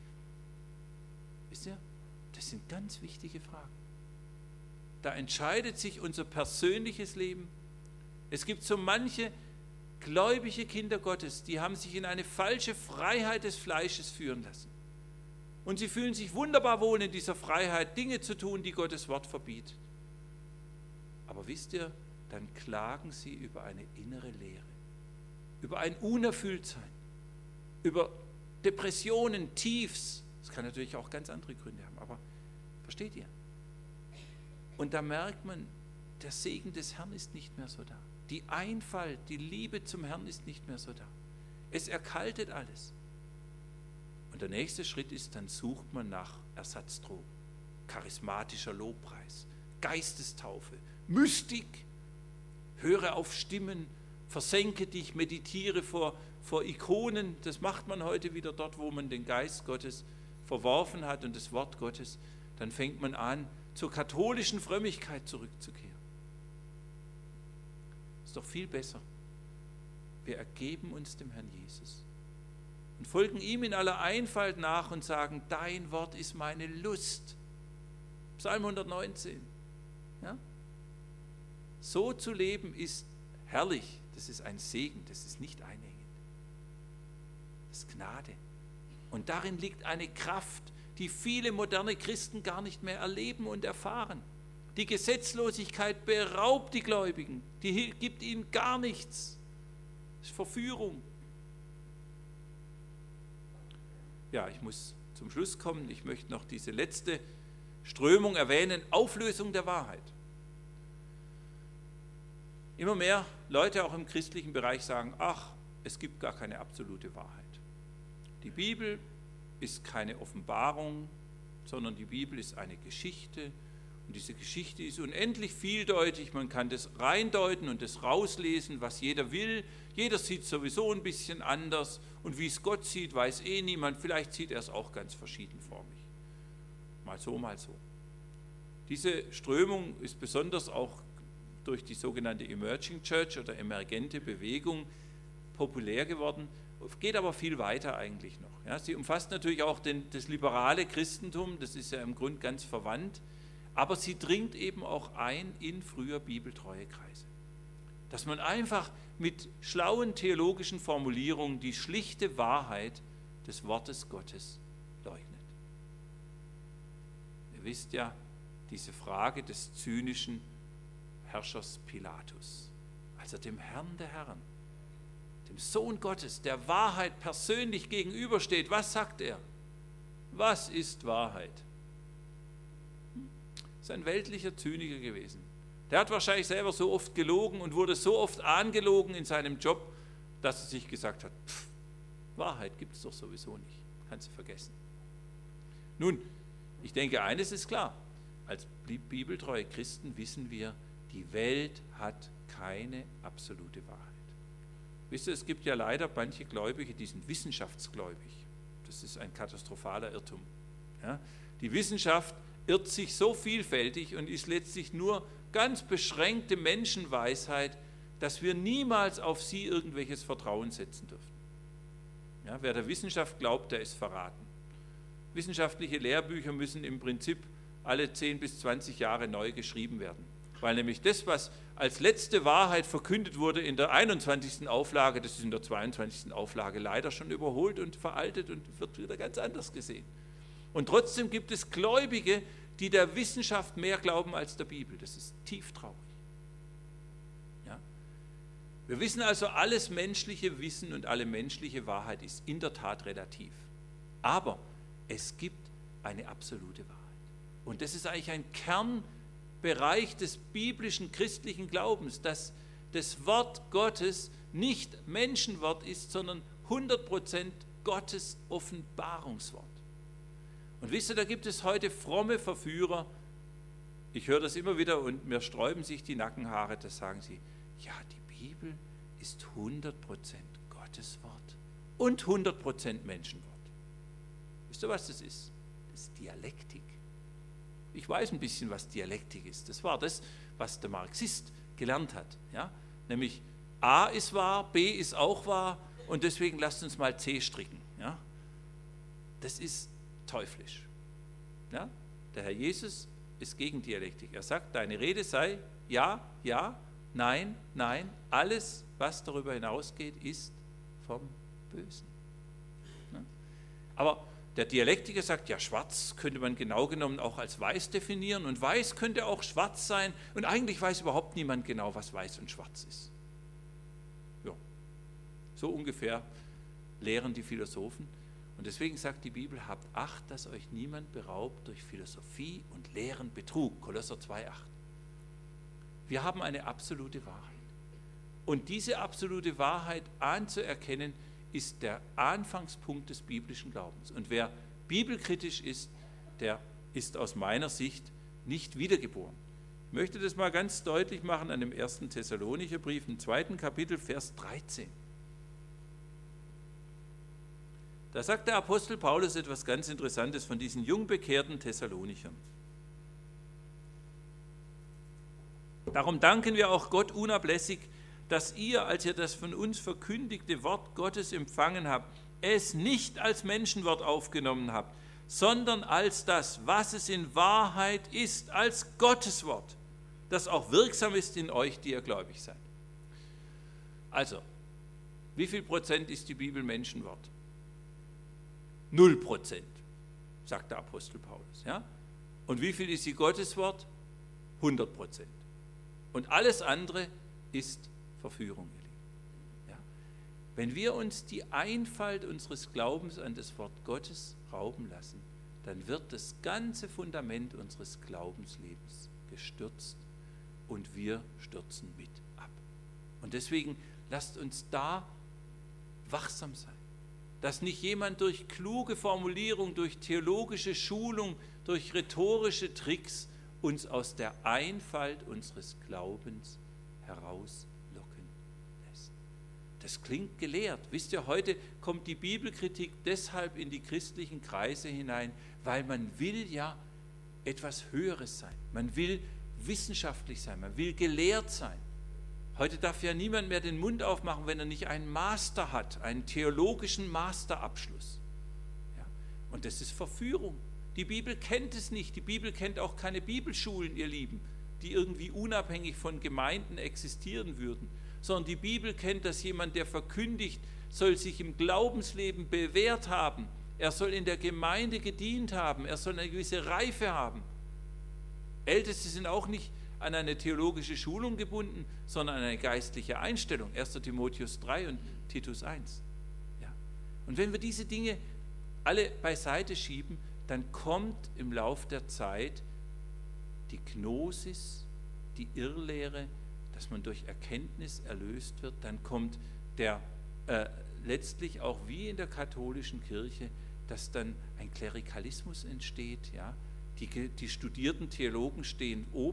Wisst ihr, das sind ganz wichtige Fragen. Da entscheidet sich unser persönliches Leben. Es gibt so manche gläubige Kinder Gottes, die haben sich in eine falsche Freiheit des Fleisches führen lassen. Und sie fühlen sich wunderbar wohl in dieser Freiheit, Dinge zu tun, die Gottes Wort verbietet. Aber wisst ihr, dann klagen sie über eine innere Leere, über ein Unerfülltsein, über Depressionen, Tiefs. Das kann natürlich auch ganz andere Gründe haben, aber versteht ihr? Und da merkt man, der Segen des Herrn ist nicht mehr so da. Die Einfalt, die Liebe zum Herrn ist nicht mehr so da. Es erkaltet alles. Und der nächste Schritt ist, dann sucht man nach Ersatzdrogen, charismatischer Lobpreis, Geistestaufe, Mystik, höre auf Stimmen, versenke dich, meditiere vor, vor Ikonen. Das macht man heute wieder dort, wo man den Geist Gottes verworfen hat und das Wort Gottes. Dann fängt man an, zur katholischen Frömmigkeit zurückzukehren. Ist doch viel besser. Wir ergeben uns dem Herrn Jesus und folgen ihm in aller Einfalt nach und sagen, dein Wort ist meine Lust. Psalm hundertneunzehn. Ja? So zu leben ist herrlich. Das ist ein Segen, das ist nicht einengend. Das ist Gnade. Und darin liegt eine Kraft, die viele moderne Christen gar nicht mehr erleben und erfahren. Die Gesetzlosigkeit beraubt die Gläubigen, die gibt ihnen gar nichts. Das ist Verführung. Ja, ich muss zum Schluss kommen. Ich möchte noch diese letzte Strömung erwähnen, Auflösung der Wahrheit. Immer mehr Leute auch im christlichen Bereich sagen, ach, es gibt gar keine absolute Wahrheit. Die Bibel ist keine Offenbarung, sondern die Bibel ist eine Geschichte. Und diese Geschichte ist unendlich vieldeutig. Man kann das reindeuten und das rauslesen, was jeder will. Jeder sieht sowieso ein bisschen anders. Und wie es Gott sieht, weiß eh niemand. Vielleicht sieht er es auch ganz verschiedenformig. Mal so, mal so. Diese Strömung ist besonders auch durch die sogenannte Emerging Church oder emergente Bewegung populär geworden. Geht aber viel weiter eigentlich noch. Ja, sie umfasst natürlich auch den, das liberale Christentum, das ist ja im Grund ganz verwandt, aber sie dringt eben auch ein in früher bibeltreue Kreise. Dass man einfach mit schlauen theologischen Formulierungen die schlichte Wahrheit des Wortes Gottes leugnet. Ihr wisst ja, diese Frage des zynischen Herrschers Pilatus, als er dem Herrn der Herren, dem Sohn Gottes, der Wahrheit persönlich gegenübersteht, was sagt er? Was ist Wahrheit? Das ist ein weltlicher Zyniker gewesen. Der hat wahrscheinlich selber so oft gelogen und wurde so oft angelogen in seinem Job, dass er sich gesagt hat, pff, Wahrheit gibt es doch sowieso nicht, kannst du vergessen. Nun, ich denke, eines ist klar, als bibeltreue Christen wissen wir, Die Welt hat keine absolute Wahrheit. Wisst ihr, es gibt ja leider manche Gläubige, die sind wissenschaftsgläubig. Das ist ein katastrophaler Irrtum. Ja? Die Wissenschaft irrt sich so vielfältig und ist letztlich nur ganz beschränkte Menschenweisheit, dass wir niemals auf sie irgendwelches Vertrauen setzen dürfen. Ja, wer der Wissenschaft glaubt, der ist verraten. Wissenschaftliche Lehrbücher müssen im Prinzip alle zehn bis zwanzig Jahre neu geschrieben werden, weil nämlich das, was als letzte Wahrheit verkündet wurde in der einundzwanzigsten Auflage, das ist in der zweiundzwanzigsten Auflage leider schon überholt und veraltet und wird wieder ganz anders gesehen. Und trotzdem gibt es Gläubige, die der Wissenschaft mehr glauben als der Bibel. Das ist tief traurig. Ja? Wir wissen also, alles menschliche Wissen und alle menschliche Wahrheit ist in der Tat relativ. Aber es gibt eine absolute Wahrheit. Und das ist eigentlich ein Kernbereich des biblischen christlichen Glaubens, dass das Wort Gottes nicht Menschenwort ist, sondern hundert Prozent Gottes Offenbarungswort. Und wisst ihr, da gibt es heute fromme Verführer, ich höre das immer wieder und mir sträuben sich die Nackenhaare, da sagen sie, ja, die Bibel ist hundert Prozent Gottes Wort und hundert Prozent Menschenwort. Wisst ihr, was das ist? Das ist Dialektik. Ich weiß ein bisschen, was Dialektik ist. Das war das, was der Marxist gelernt hat. Ja? Nämlich A ist wahr, B ist auch wahr und deswegen lasst uns mal C stricken. Ja? Das ist teuflisch. Ja? Der Herr Jesus ist gegen Dialektik. Er sagt, deine Rede sei ja, ja, nein, nein. Alles, was darüber hinausgeht, ist vom Bösen. Ja? Aber der Dialektiker sagt, ja, schwarz könnte man genau genommen auch als weiß definieren und weiß könnte auch schwarz sein und eigentlich weiß überhaupt niemand genau, was weiß und schwarz ist. Ja, so ungefähr lehren die Philosophen und deswegen sagt die Bibel, habt Acht, dass euch niemand beraubt durch Philosophie und leeren Betrug, Kolosser zwei acht. Wir haben eine absolute Wahrheit und diese absolute Wahrheit anzuerkennen, ist der Anfangspunkt des biblischen Glaubens. Und wer bibelkritisch ist, der ist aus meiner Sicht nicht wiedergeboren. Ich möchte das mal ganz deutlich machen an dem ersten Thessalonicher Brief, im zweiten Kapitel, Vers dreizehn. Da sagt der Apostel Paulus etwas ganz Interessantes von diesen jungbekehrten Thessalonichern. Darum danken wir auch Gott unablässig, dass ihr, als ihr das von uns verkündigte Wort Gottes empfangen habt, es nicht als Menschenwort aufgenommen habt, sondern als das, was es in Wahrheit ist, als Gottes Wort, das auch wirksam ist in euch, die ihr gläubig seid. Also, wie viel Prozent ist die Bibel Menschenwort? Null Prozent, sagt der Apostel Paulus. Ja? Und wie viel ist sie Gottes Wort? hundert Prozent. Und alles andere ist Verführung, ihr Lieben. Ja? Wenn wir uns die Einfalt unseres Glaubens an das Wort Gottes rauben lassen, dann wird das ganze Fundament unseres Glaubenslebens gestürzt und wir stürzen mit ab. Und deswegen lasst uns da wachsam sein, dass nicht jemand durch kluge Formulierung, durch theologische Schulung, durch rhetorische Tricks uns aus der Einfalt unseres Glaubens heraus Das klingt gelehrt. Wisst ihr, heute kommt die Bibelkritik deshalb in die christlichen Kreise hinein, weil man will ja etwas Höheres sein. Man will wissenschaftlich sein, man will gelehrt sein. Heute darf ja niemand mehr den Mund aufmachen, wenn er nicht einen Master hat, einen theologischen Masterabschluss. Ja? Und das ist Verführung. Die Bibel kennt es nicht. Die Bibel kennt auch keine Bibelschulen, ihr Lieben, die irgendwie unabhängig von Gemeinden existieren würden. Sondern die Bibel kennt, dass jemand, der verkündigt, soll sich im Glaubensleben bewährt haben. Er soll in der Gemeinde gedient haben. Er soll eine gewisse Reife haben. Älteste sind auch nicht an eine theologische Schulung gebunden, sondern an eine geistliche Einstellung. erster Timotheus drei und Titus eins. Ja. Und wenn wir diese Dinge alle beiseite schieben, dann kommt im Lauf der Zeit die Gnosis, die Irrlehre, dass man durch Erkenntnis erlöst wird, dann kommt der äh, letztlich auch wie in der katholischen Kirche, dass dann ein Klerikalismus entsteht. Ja? Die, die studierten Theologen stehen oben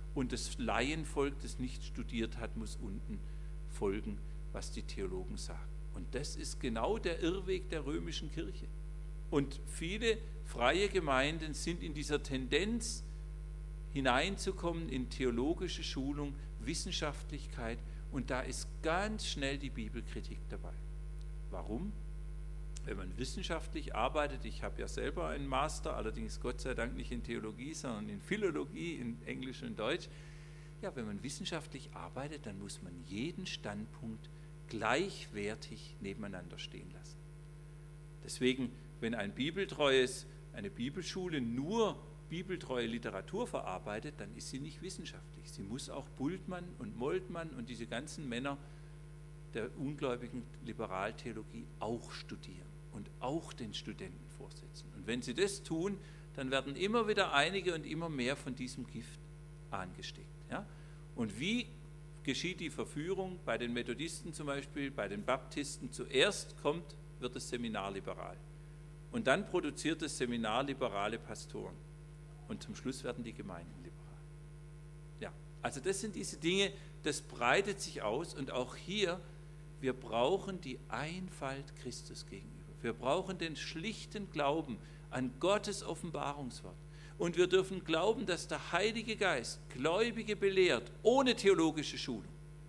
und das Laienvolk, das nicht studiert hat, muss unten folgen, was die Theologen sagen. Und das ist genau der Irrweg der römischen Kirche. Und viele freie Gemeinden sind in dieser Tendenz hineinzukommen in theologische Schulung, Wissenschaftlichkeit, und da ist ganz schnell die Bibelkritik dabei. Warum? Wenn man wissenschaftlich arbeitet, ich habe ja selber einen Master, allerdings Gott sei Dank nicht in Theologie, sondern in Philologie, in Englisch und Deutsch. Ja, wenn man wissenschaftlich arbeitet, dann muss man jeden Standpunkt gleichwertig nebeneinander stehen lassen. Deswegen, wenn ein bibeltreues, eine Bibelschule nur bibeltreue Literatur verarbeitet, dann ist sie nicht wissenschaftlich. Sie muss auch Bultmann und Moltmann und diese ganzen Männer der ungläubigen Liberaltheologie auch studieren und auch den Studenten vorsetzen. Und wenn sie das tun, dann werden immer wieder einige und immer mehr von diesem Gift angesteckt. Ja? Und wie geschieht die Verführung? Bei den Methodisten zum Beispiel, bei den Baptisten zuerst kommt, wird das Seminar liberal. Und dann produziert das Seminar liberale Pastoren. Und zum Schluss werden die Gemeinden liberal. Ja, also das sind diese Dinge, das breitet sich aus. Und auch hier, wir brauchen die Einfalt Christus gegenüber. Wir brauchen den schlichten Glauben an Gottes Offenbarungswort. Und wir dürfen glauben, dass der Heilige Geist Gläubige belehrt, ohne theologische Schulung.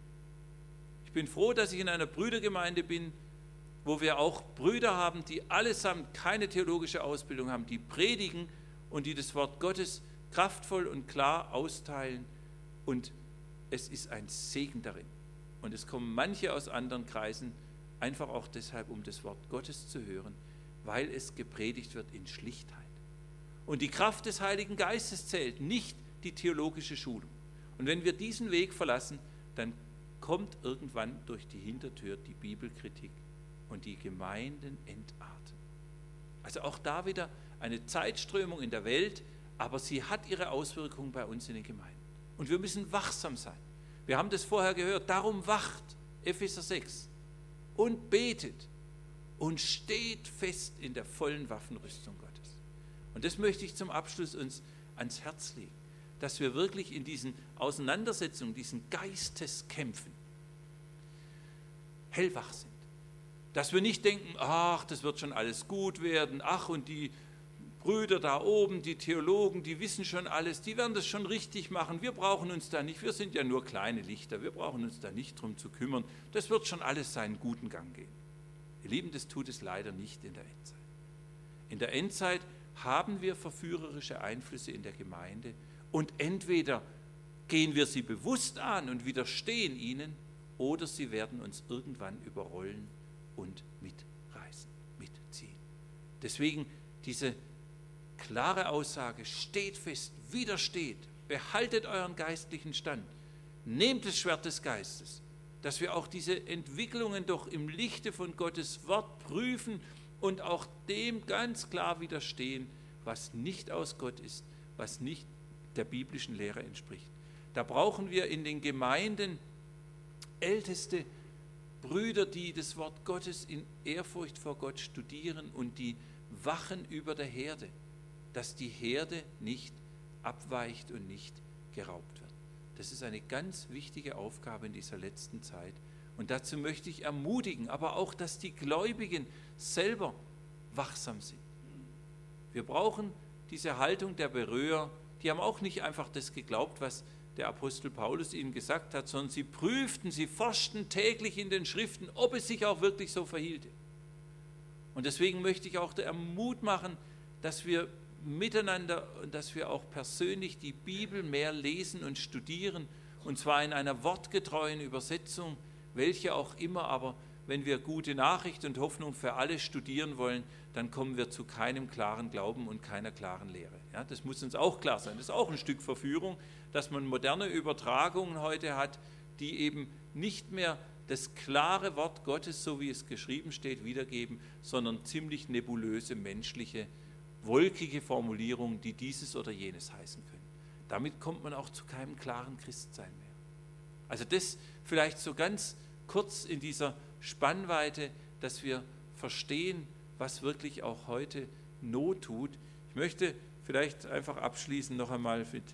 Ich bin froh, dass ich in einer Brüdergemeinde bin, wo wir auch Brüder haben, die allesamt keine theologische Ausbildung haben, die predigen und die das Wort Gottes kraftvoll und klar austeilen. Und es ist ein Segen darin. Und es kommen manche aus anderen Kreisen, einfach auch deshalb, um das Wort Gottes zu hören, weil es gepredigt wird in Schlichtheit. Und die Kraft des Heiligen Geistes zählt, nicht die theologische Schulung. Und wenn wir diesen Weg verlassen, dann kommt irgendwann durch die Hintertür die Bibelkritik und die Gemeinden entarten. Also auch da wieder eine Zeitströmung in der Welt, aber sie hat ihre Auswirkungen bei uns in den Gemeinden. Und wir müssen wachsam sein. Wir haben das vorher gehört, darum wacht, Epheser sechs, und betet und steht fest in der vollen Waffenrüstung Gottes. Und das möchte ich zum Abschluss uns ans Herz legen, dass wir wirklich in diesen Auseinandersetzungen, diesen Geisteskämpfen hellwach sind. Dass wir nicht denken, ach, das wird schon alles gut werden, ach, und die Brüder da oben, die Theologen, die wissen schon alles, die werden das schon richtig machen, wir brauchen uns da nicht, wir sind ja nur kleine Lichter, wir brauchen uns da nicht drum zu kümmern, das wird schon alles seinen guten Gang gehen. Ihr Lieben, das tut es leider nicht in der Endzeit. In der Endzeit haben wir verführerische Einflüsse in der Gemeinde und entweder gehen wir sie bewusst an und widerstehen ihnen oder sie werden uns irgendwann überrollen und mitreißen, mitziehen. Deswegen diese klare Aussage, steht fest, widersteht, behaltet euren geistlichen Stand, nehmt das Schwert des Geistes, dass wir auch diese Entwicklungen doch im Lichte von Gottes Wort prüfen und auch dem ganz klar widerstehen, was nicht aus Gott ist, was nicht der biblischen Lehre entspricht. Da brauchen wir in den Gemeinden älteste Brüder, die das Wort Gottes in Ehrfurcht vor Gott studieren und die wachen über der Herde, dass die Herde nicht abweicht und nicht geraubt wird. Das ist eine ganz wichtige Aufgabe in dieser letzten Zeit. Und dazu möchte ich ermutigen, aber auch, dass die Gläubigen selber wachsam sind. Wir brauchen diese Haltung der Beröer, die haben auch nicht einfach das geglaubt, was der Apostel Paulus ihnen gesagt hat, sondern sie prüften, sie forschten täglich in den Schriften, ob es sich auch wirklich so verhielte. Und deswegen möchte ich auch der Mut machen, dass wir miteinander und dass wir auch persönlich die Bibel mehr lesen und studieren, und zwar in einer wortgetreuen Übersetzung, welche auch immer, aber wenn wir gute Nachricht und Hoffnung für alle studieren wollen, dann kommen wir zu keinem klaren Glauben und keiner klaren Lehre. Ja, das muss uns auch klar sein. Das ist auch ein Stück Verführung, dass man moderne Übertragungen heute hat, die eben nicht mehr das klare Wort Gottes, so wie es geschrieben steht, wiedergeben, sondern ziemlich nebulöse, menschliche, wolkige Formulierungen, die dieses oder jenes heißen können. Damit kommt man auch zu keinem klaren Christsein mehr. Also das vielleicht so ganz kurz in dieser Spannweite, dass wir verstehen, was wirklich auch heute Not tut. Ich möchte vielleicht einfach abschließen noch einmal mit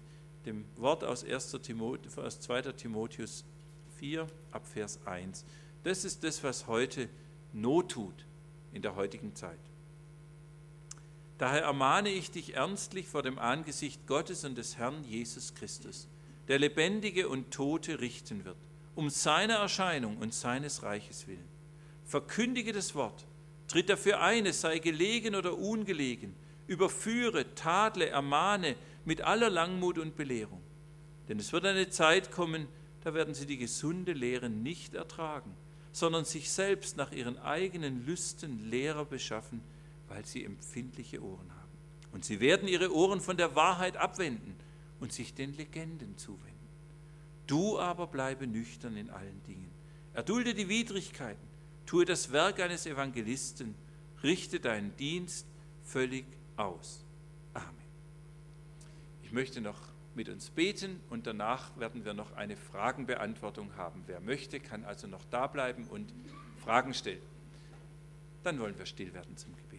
dem Wort aus, erster Timotheus, aus zweiter Timotheus vier, ab Vers eins. Das ist das, was heute Not tut in der heutigen Zeit. Daher ermahne ich dich ernstlich vor dem Angesicht Gottes und des Herrn Jesus Christus, der Lebendige und Tote richten wird, um seiner Erscheinung und seines Reiches willen. Verkündige das Wort, tritt dafür ein, es sei gelegen oder ungelegen, überführe, tadle, ermahne mit aller Langmut und Belehrung. Denn es wird eine Zeit kommen, da werden sie die gesunde Lehre nicht ertragen, sondern sich selbst nach ihren eigenen Lüsten Lehrer beschaffen, weil sie empfindliche Ohren haben. Und sie werden ihre Ohren von der Wahrheit abwenden und sich den Legenden zuwenden. Du aber bleibe nüchtern in allen Dingen. Erdulde die Widrigkeiten, tue das Werk eines Evangelisten, richte deinen Dienst völlig aus. Amen. Ich möchte noch mit uns beten und danach werden wir noch eine Fragenbeantwortung haben. Wer möchte, kann also noch da bleiben und Fragen stellen. Dann wollen wir still werden zum Gebet.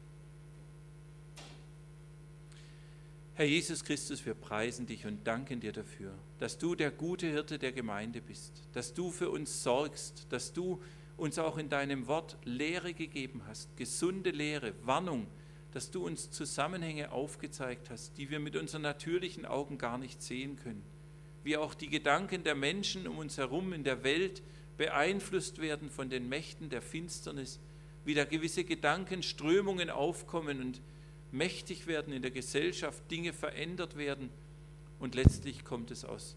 Herr Jesus Christus, wir preisen dich und danken dir dafür, dass du der gute Hirte der Gemeinde bist, dass du für uns sorgst, dass du uns auch in deinem Wort Lehre gegeben hast, gesunde Lehre, Warnung, dass du uns Zusammenhänge aufgezeigt hast, die wir mit unseren natürlichen Augen gar nicht sehen können, wie auch die Gedanken der Menschen um uns herum in der Welt beeinflusst werden von den Mächten der Finsternis, wie da gewisse Gedankenströmungen aufkommen und mächtig werden in der Gesellschaft, Dinge verändert werden und letztlich kommt es aus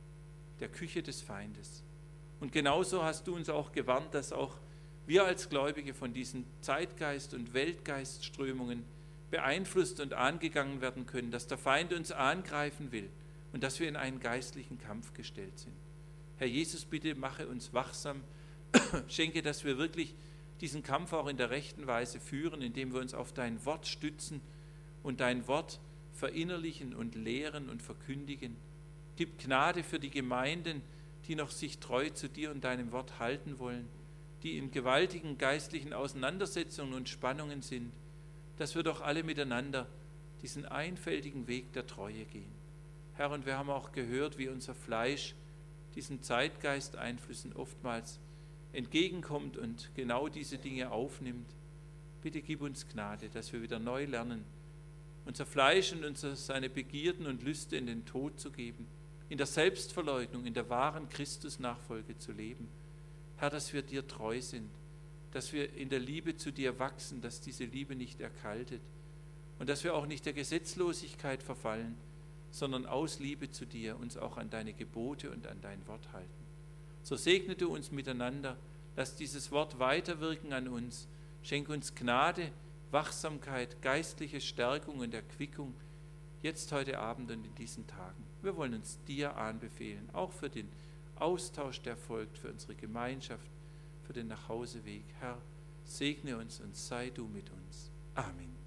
der Küche des Feindes. Und genauso hast du uns auch gewarnt, dass auch wir als Gläubige von diesen Zeitgeist- und Weltgeistströmungen beeinflusst und angegangen werden können, dass der Feind uns angreifen will und dass wir in einen geistlichen Kampf gestellt sind. Herr Jesus, bitte mache uns wachsam, schenke, dass wir wirklich diesen Kampf auch in der rechten Weise führen, indem wir uns auf dein Wort stützen und dein Wort verinnerlichen und lehren und verkündigen. Gib Gnade für die Gemeinden, die noch sich treu zu dir und deinem Wort halten wollen, die in gewaltigen geistlichen Auseinandersetzungen und Spannungen sind, dass wir doch alle miteinander diesen einfältigen Weg der Treue gehen. Herr, und wir haben auch gehört, wie unser Fleisch diesen Zeitgeisteinflüssen oftmals entgegenkommt und genau diese Dinge aufnimmt. Bitte gib uns Gnade, dass wir wieder neu lernen, unser Fleisch und unser, seine Begierden und Lüste in den Tod zu geben, in der Selbstverleugnung, in der wahren Christusnachfolge zu leben. Herr, dass wir dir treu sind, dass wir in der Liebe zu dir wachsen, dass diese Liebe nicht erkaltet und dass wir auch nicht der Gesetzlosigkeit verfallen, sondern aus Liebe zu dir uns auch an deine Gebote und an dein Wort halten. So segne du uns miteinander, lass dieses Wort weiterwirken an uns, schenk uns Gnade, Wachsamkeit, geistliche Stärkung und Erquickung, jetzt heute Abend und in diesen Tagen. Wir wollen uns dir anbefehlen, auch für den Austausch, der folgt, für unsere Gemeinschaft, für den Nachhauseweg. Herr, segne uns und sei du mit uns. Amen.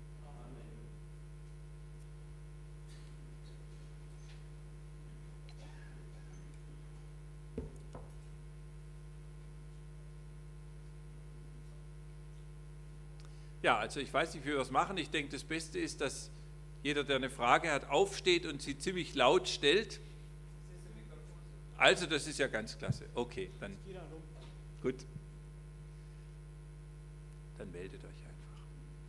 Ja, also ich weiß nicht, wie wir es machen. Ich denke, das Beste ist, dass jeder, der eine Frage hat, aufsteht und sie ziemlich laut stellt. Also das ist ja ganz klasse. Okay, dann gut. Dann meldet euch einfach.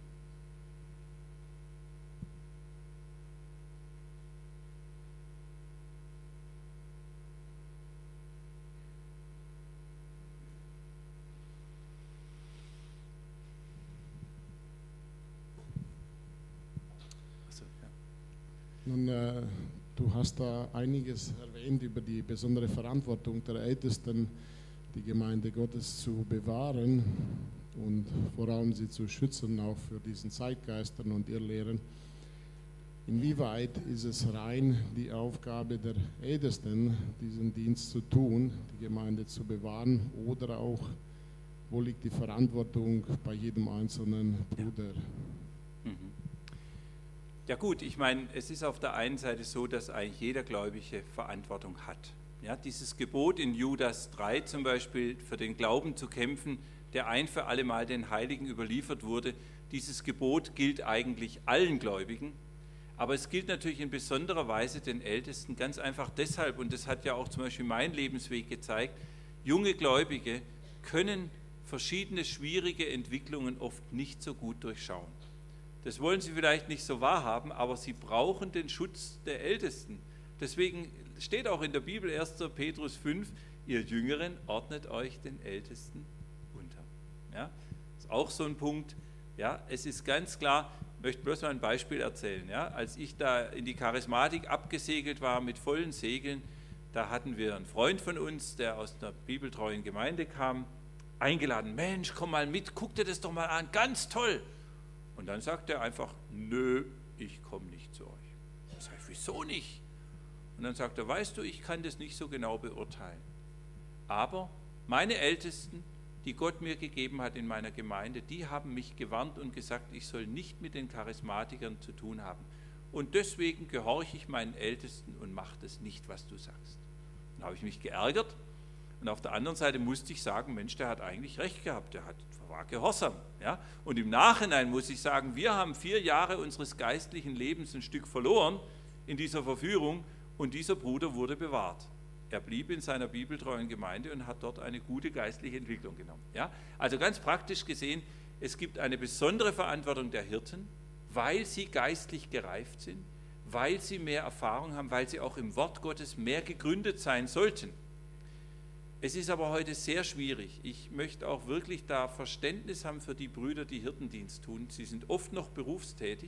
Achso, ja. Nun, äh, du hast da einiges erwähnt über die besondere Verantwortung der Ältesten, die Gemeinde Gottes zu bewahren und vor allem sie zu schützen, auch für diesen Zeitgeistern und Irrlehren. Inwieweit ist es rein die Aufgabe der Ältesten, diesen Dienst zu tun, die Gemeinde zu bewahren, oder auch, wo liegt die Verantwortung bei jedem einzelnen Bruder? Mhm. Ja gut, ich meine, es ist auf der einen Seite so, dass eigentlich jeder Gläubige Verantwortung hat. Ja, dieses Gebot in Judas drei zum Beispiel, für den Glauben zu kämpfen, der ein für alle Mal den Heiligen überliefert wurde, dieses Gebot gilt eigentlich allen Gläubigen, Aber es gilt natürlich in besonderer Weise den Ältesten, ganz einfach deshalb, und das hat ja auch zum Beispiel mein Lebensweg gezeigt, junge Gläubige können verschiedene schwierige Entwicklungen oft nicht so gut durchschauen. Das wollen sie vielleicht nicht so wahrhaben, aber sie brauchen den Schutz der Ältesten. Deswegen steht auch in der Bibel erster Petrus fünf, ihr Jüngeren ordnet euch den Ältesten unter. Ja, das ist auch so ein Punkt. Ja, es ist ganz klar, ich möchte bloß mal ein Beispiel erzählen. Ja, als ich da in die Charismatik abgesegelt war mit vollen Segeln, da hatten wir einen Freund von uns, der aus einer bibeltreuen Gemeinde kam, eingeladen, Mensch, komm mal mit, guck dir das doch mal an, ganz toll. Und dann sagt er einfach, nö, ich komme nicht zu euch. Ich sage, wieso nicht? Und dann sagt er, weißt du, ich kann das nicht so genau beurteilen. Aber meine Ältesten, die Gott mir gegeben hat in meiner Gemeinde, die haben mich gewarnt und gesagt, ich soll nicht mit den Charismatikern zu tun haben. Und deswegen gehorche ich meinen Ältesten und mache das nicht, was du sagst. Dann habe ich mich geärgert. Und auf der anderen Seite musste ich sagen, Mensch, der hat eigentlich recht gehabt, der hat, war gehorsam. Ja? Und im Nachhinein muss ich sagen, wir haben vier Jahre unseres geistlichen Lebens ein Stück verloren in dieser Verführung und dieser Bruder wurde bewahrt. Er blieb in seiner bibeltreuen Gemeinde und hat dort eine gute geistliche Entwicklung genommen. Ja? Also ganz praktisch gesehen, es gibt eine besondere Verantwortung der Hirten, weil sie geistlich gereift sind, weil sie mehr Erfahrung haben, weil sie auch im Wort Gottes mehr gegründet sein sollten. Es ist aber heute sehr schwierig. Ich möchte auch wirklich da Verständnis haben für die Brüder, die Hirtendienst tun. Sie sind oft noch berufstätig.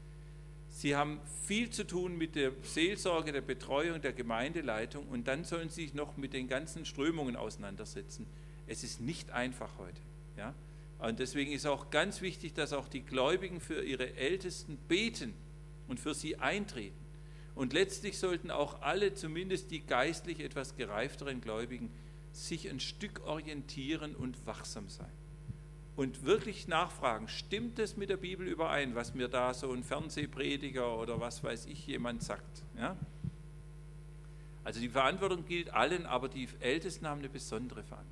Sie haben viel zu tun mit der Seelsorge, der Betreuung, der Gemeindeleitung und dann sollen sie sich noch mit den ganzen Strömungen auseinandersetzen. Es ist nicht einfach heute. Ja? Und deswegen ist auch ganz wichtig, dass auch die Gläubigen für ihre Ältesten beten und für sie eintreten. Und letztlich sollten auch alle, zumindest die geistlich etwas gereifteren Gläubigen, sich ein Stück orientieren und wachsam sein. Und wirklich nachfragen, stimmt es mit der Bibel überein, was mir da so ein Fernsehprediger oder was weiß ich jemand sagt. Ja? Also die Verantwortung gilt allen, aber die Ältesten haben eine besondere Verantwortung.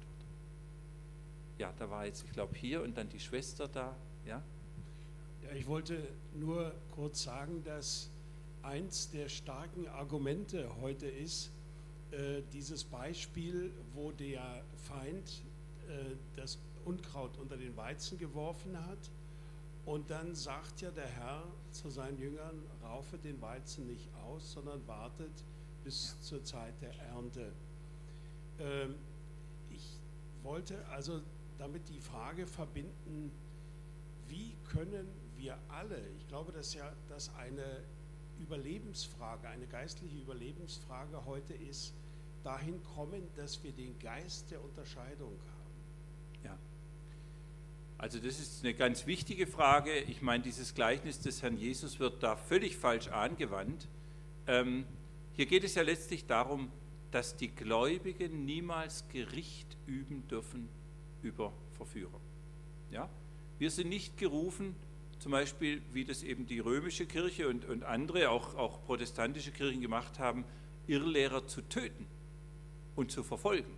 Ja, da war jetzt, ich glaube, hier und dann die Schwester da. Ja? Ja, ich wollte nur kurz sagen, dass eins der starken Argumente heute ist, äh, dieses Beispiel, wo der Feind äh, das Unkraut unter den Weizen geworfen hat und dann sagt ja der Herr zu seinen Jüngern, raufe den Weizen nicht aus, sondern wartet bis ja. zur Zeit der Ernte. Ähm, ich wollte also damit die Frage verbinden, wie können wir alle, ich glaube, dass ja das eine Überlebensfrage, eine geistliche Überlebensfrage heute ist, dahin kommen, dass wir den Geist der Unterscheidung haben. Ja, also das ist eine ganz wichtige Frage. Ich meine, dieses Gleichnis des Herrn Jesus wird da völlig falsch angewandt. Ähm, hier geht es ja letztlich darum, dass die Gläubigen niemals Gericht üben dürfen über Verführer. Ja? Wir sind nicht gerufen, zum Beispiel, wie das eben die römische Kirche und, und andere, auch, auch protestantische Kirchen gemacht haben, Irrlehrer zu töten und zu verfolgen.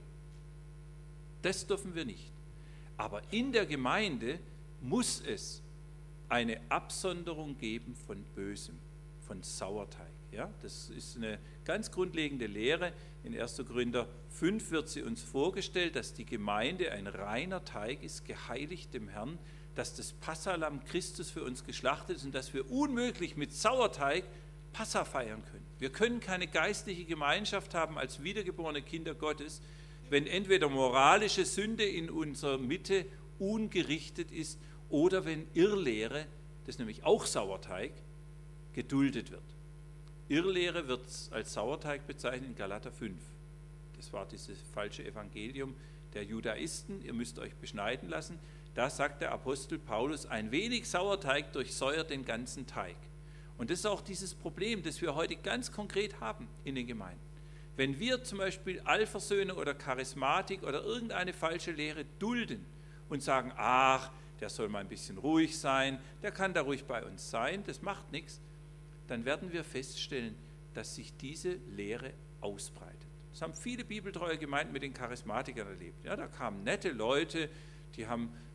Das dürfen wir nicht. Aber in der Gemeinde muss es eine Absonderung geben von Bösem, von Sauerteig. Ja? Das ist eine ganz grundlegende Lehre. In erster Korinther fünf wird sie uns vorgestellt, dass die Gemeinde ein reiner Teig ist, geheiligt dem Herrn, dass das Passalamm Christus für uns geschlachtet ist und dass wir unmöglich mit Sauerteig Passa feiern können. Wir können keine geistliche Gemeinschaft haben als wiedergeborene Kinder Gottes, wenn entweder moralische Sünde in unserer Mitte ungerichtet ist oder wenn Irrlehre, das ist nämlich auch Sauerteig, geduldet wird. Irrlehre wird als Sauerteig bezeichnet in Galater fünf. Das war dieses falsche Evangelium der Judaisten, ihr müsst euch beschneiden lassen. Da sagt der Apostel Paulus, ein wenig Sauerteig durchsäuert den ganzen Teig. Und das ist auch dieses Problem, das wir heute ganz konkret haben in den Gemeinden. Wenn wir zum Beispiel Allversöhnung oder Charismatik oder irgendeine falsche Lehre dulden und sagen, ach, der soll mal ein bisschen ruhig sein, der kann da ruhig bei uns sein, das macht nichts, dann werden wir feststellen, dass sich diese Lehre ausbreitet. Das haben viele bibeltreue Gemeinden mit den Charismatikern erlebt. Ja, da kamen nette Leute, die haben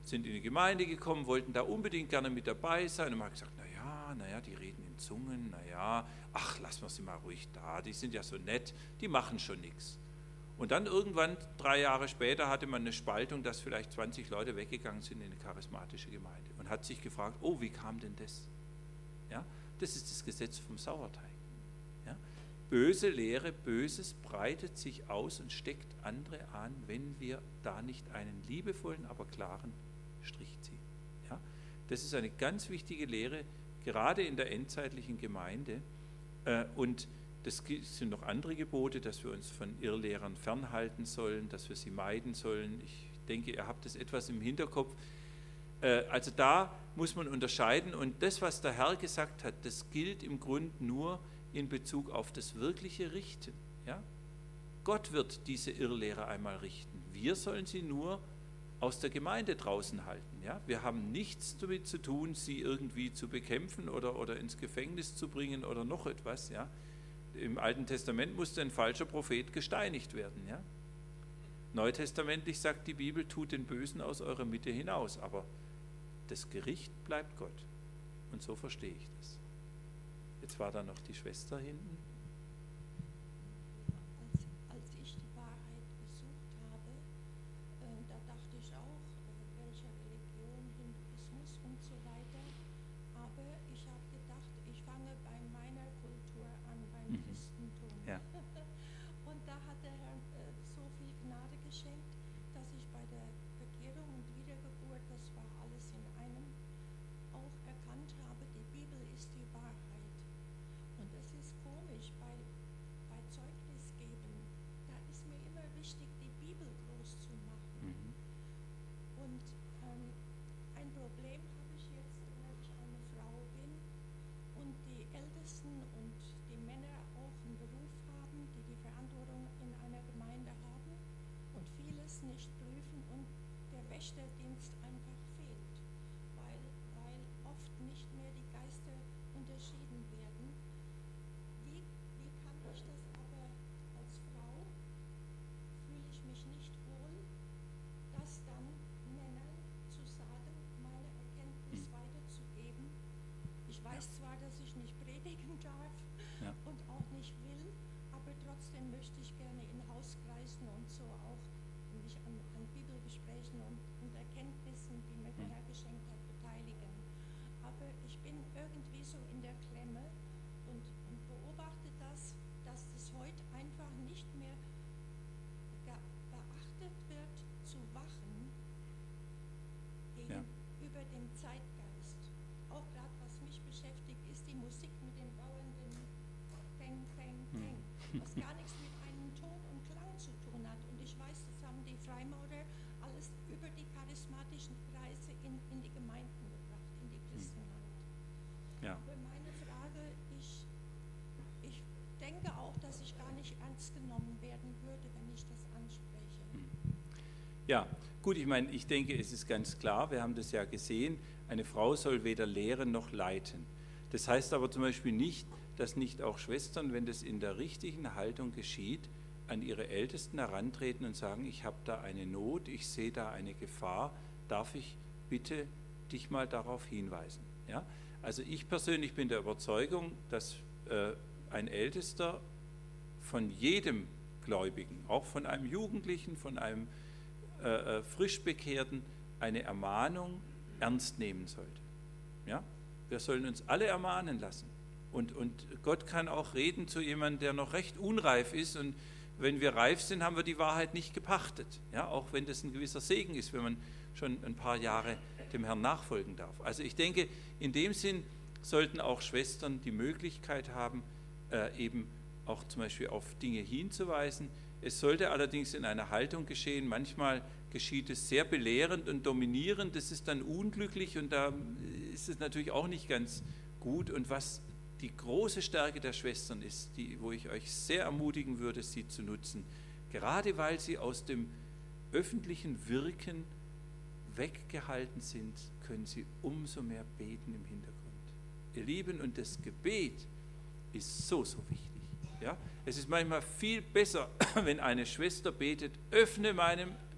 sind in die Gemeinde gekommen, wollten da unbedingt gerne mit dabei sein und man hat gesagt, naja, naja, die reden in Zungen, naja, ach, lassen wir sie mal ruhig da, die sind ja so nett, die machen schon nichts. Und dann irgendwann, drei Jahre später, hatte man eine Spaltung, dass vielleicht zwanzig Leute weggegangen sind in eine charismatische Gemeinde und hat sich gefragt, oh, wie kam denn das? Ja, das ist das Gesetz vom Sauerteig. Ja? Böse Lehre, Böses breitet sich aus und steckt andere an, wenn wir da nicht einen liebevollen, aber klaren Strich ziehen. Ja? Das ist eine ganz wichtige Lehre, gerade in der endzeitlichen Gemeinde. Äh, und das sind noch andere Gebote, dass wir uns von Irrlehrern fernhalten sollen, dass wir sie meiden sollen. Ich denke, ihr habt das etwas im Hinterkopf. Äh, also da muss man unterscheiden. Und das, was der Herr gesagt hat, das gilt im Grunde nur in Bezug auf das wirkliche Richten. Ja? Gott wird diese Irrlehrer einmal richten. Wir sollen sie nur aus der Gemeinde draußen halten. Ja? Wir haben nichts damit zu tun, sie irgendwie zu bekämpfen oder, oder ins Gefängnis zu bringen oder noch etwas. Ja? Im Alten Testament musste ein falscher Prophet gesteinigt werden. Ja? Neutestamentlich sagt die Bibel, tut den Bösen aus eurer Mitte hinaus. Aber das Gericht bleibt Gott. Und so verstehe ich das. Jetzt war da noch die Schwester hinten. Als, als ich die Wahrheit gesucht habe, äh, da dachte ich auch, äh, welche Religion, Hinduismus und so weiter. Aber ich habe gedacht, ich fange bei meiner Kultur an, beim Mhm. Christentum. Ja. Und da hat der Herr äh, so viel Gnade geschenkt, dass ich bei der Bekehrung und Wiedergeburt, das war alles in einem, auch erkannt habe, die Bibel ist die Wahrheit. Und es ist komisch, bei, bei Zeugnis geben, da ist mir immer wichtig, die Bibel groß zu machen. Mhm. Und ähm, ein Problem habe ich jetzt, wenn ich eine Frau bin und die Ältesten und die Männer auch einen Beruf haben, die die Verantwortung in einer Gemeinde haben und vieles nicht prüfen und der Wächterdienst einfach fehlt, weil, weil oft nicht mehr die Geister unterschieden werden. Wie, wie kann ich das aber als Frau, fühle ich mich nicht wohl, das dann Männern zu sagen, meine Erkenntnis Hm. weiterzugeben. Ich weiß zwar, dass ich nicht predigen darf Ja. und auch nicht will, aber trotzdem möchte ich gerne in Hauskreisen und so auch mich an, an Bibelgesprächen und, und Erkenntnissen, die mir der Hm. Herr geschenkt hat, beteiligen. Aber ich bin irgendwie so in der Klemme und, und beobachte das, dass das heute einfach nicht mehr ge- beachtet wird, zu wachen gegenüber dem Zeitgeist. Auch gerade was mich beschäftigt, ist die Musik mit dem dauernden Peng, Peng, Peng, was gar nichts mit einem Ton und Klang zu tun hat. Und ich weiß, das haben die Freimaurer alles über die charismatischen Kreise in, in die Gemeinden gebracht, in die Christenheit. Ja. Aber meine Frage, ich, ich denke auch, dass ich gar nicht ernst genommen werden würde, wenn ich das anspreche. Ja, gut, ich meine, ich denke, es ist ganz klar, wir haben das ja gesehen, eine Frau soll weder lehren noch leiten. Das heißt aber zum Beispiel nicht, dass nicht auch Schwestern, wenn das in der richtigen Haltung geschieht, an ihre Ältesten herantreten und sagen, ich habe da eine Not, ich sehe da eine Gefahr, darf ich bitte dich mal darauf hinweisen. Ja? Also ich persönlich bin der Überzeugung, dass äh, ein Ältester von jedem Gläubigen, auch von einem Jugendlichen, von einem äh, äh, Frischbekehrten, eine Ermahnung ernst nehmen sollte. Ja? Wir sollen uns alle ermahnen lassen. Und, und Gott kann auch reden zu jemandem, der noch recht unreif ist. Und wenn wir reif sind, haben wir die Wahrheit nicht gepachtet. Ja? Auch wenn das ein gewisser Segen ist, wenn man schon ein paar Jahre dem Herrn nachfolgen darf. Also ich denke, in dem Sinn sollten auch Schwestern die Möglichkeit haben, äh, eben auch zum Beispiel auf Dinge hinzuweisen. Es sollte allerdings in einer Haltung geschehen. Manchmal geschieht es sehr belehrend und dominierend. Das ist dann unglücklich und da ist es natürlich auch nicht ganz gut. Und was die große Stärke der Schwestern ist, die, wo ich euch sehr ermutigen würde, sie zu nutzen, gerade weil sie aus dem öffentlichen Wirken weggehalten sind, können sie umso mehr beten im Hintergrund. Ihr Lieben, und das Gebet ist so, so wichtig. Ja? Es ist manchmal viel besser, wenn eine Schwester betet, öffne meinem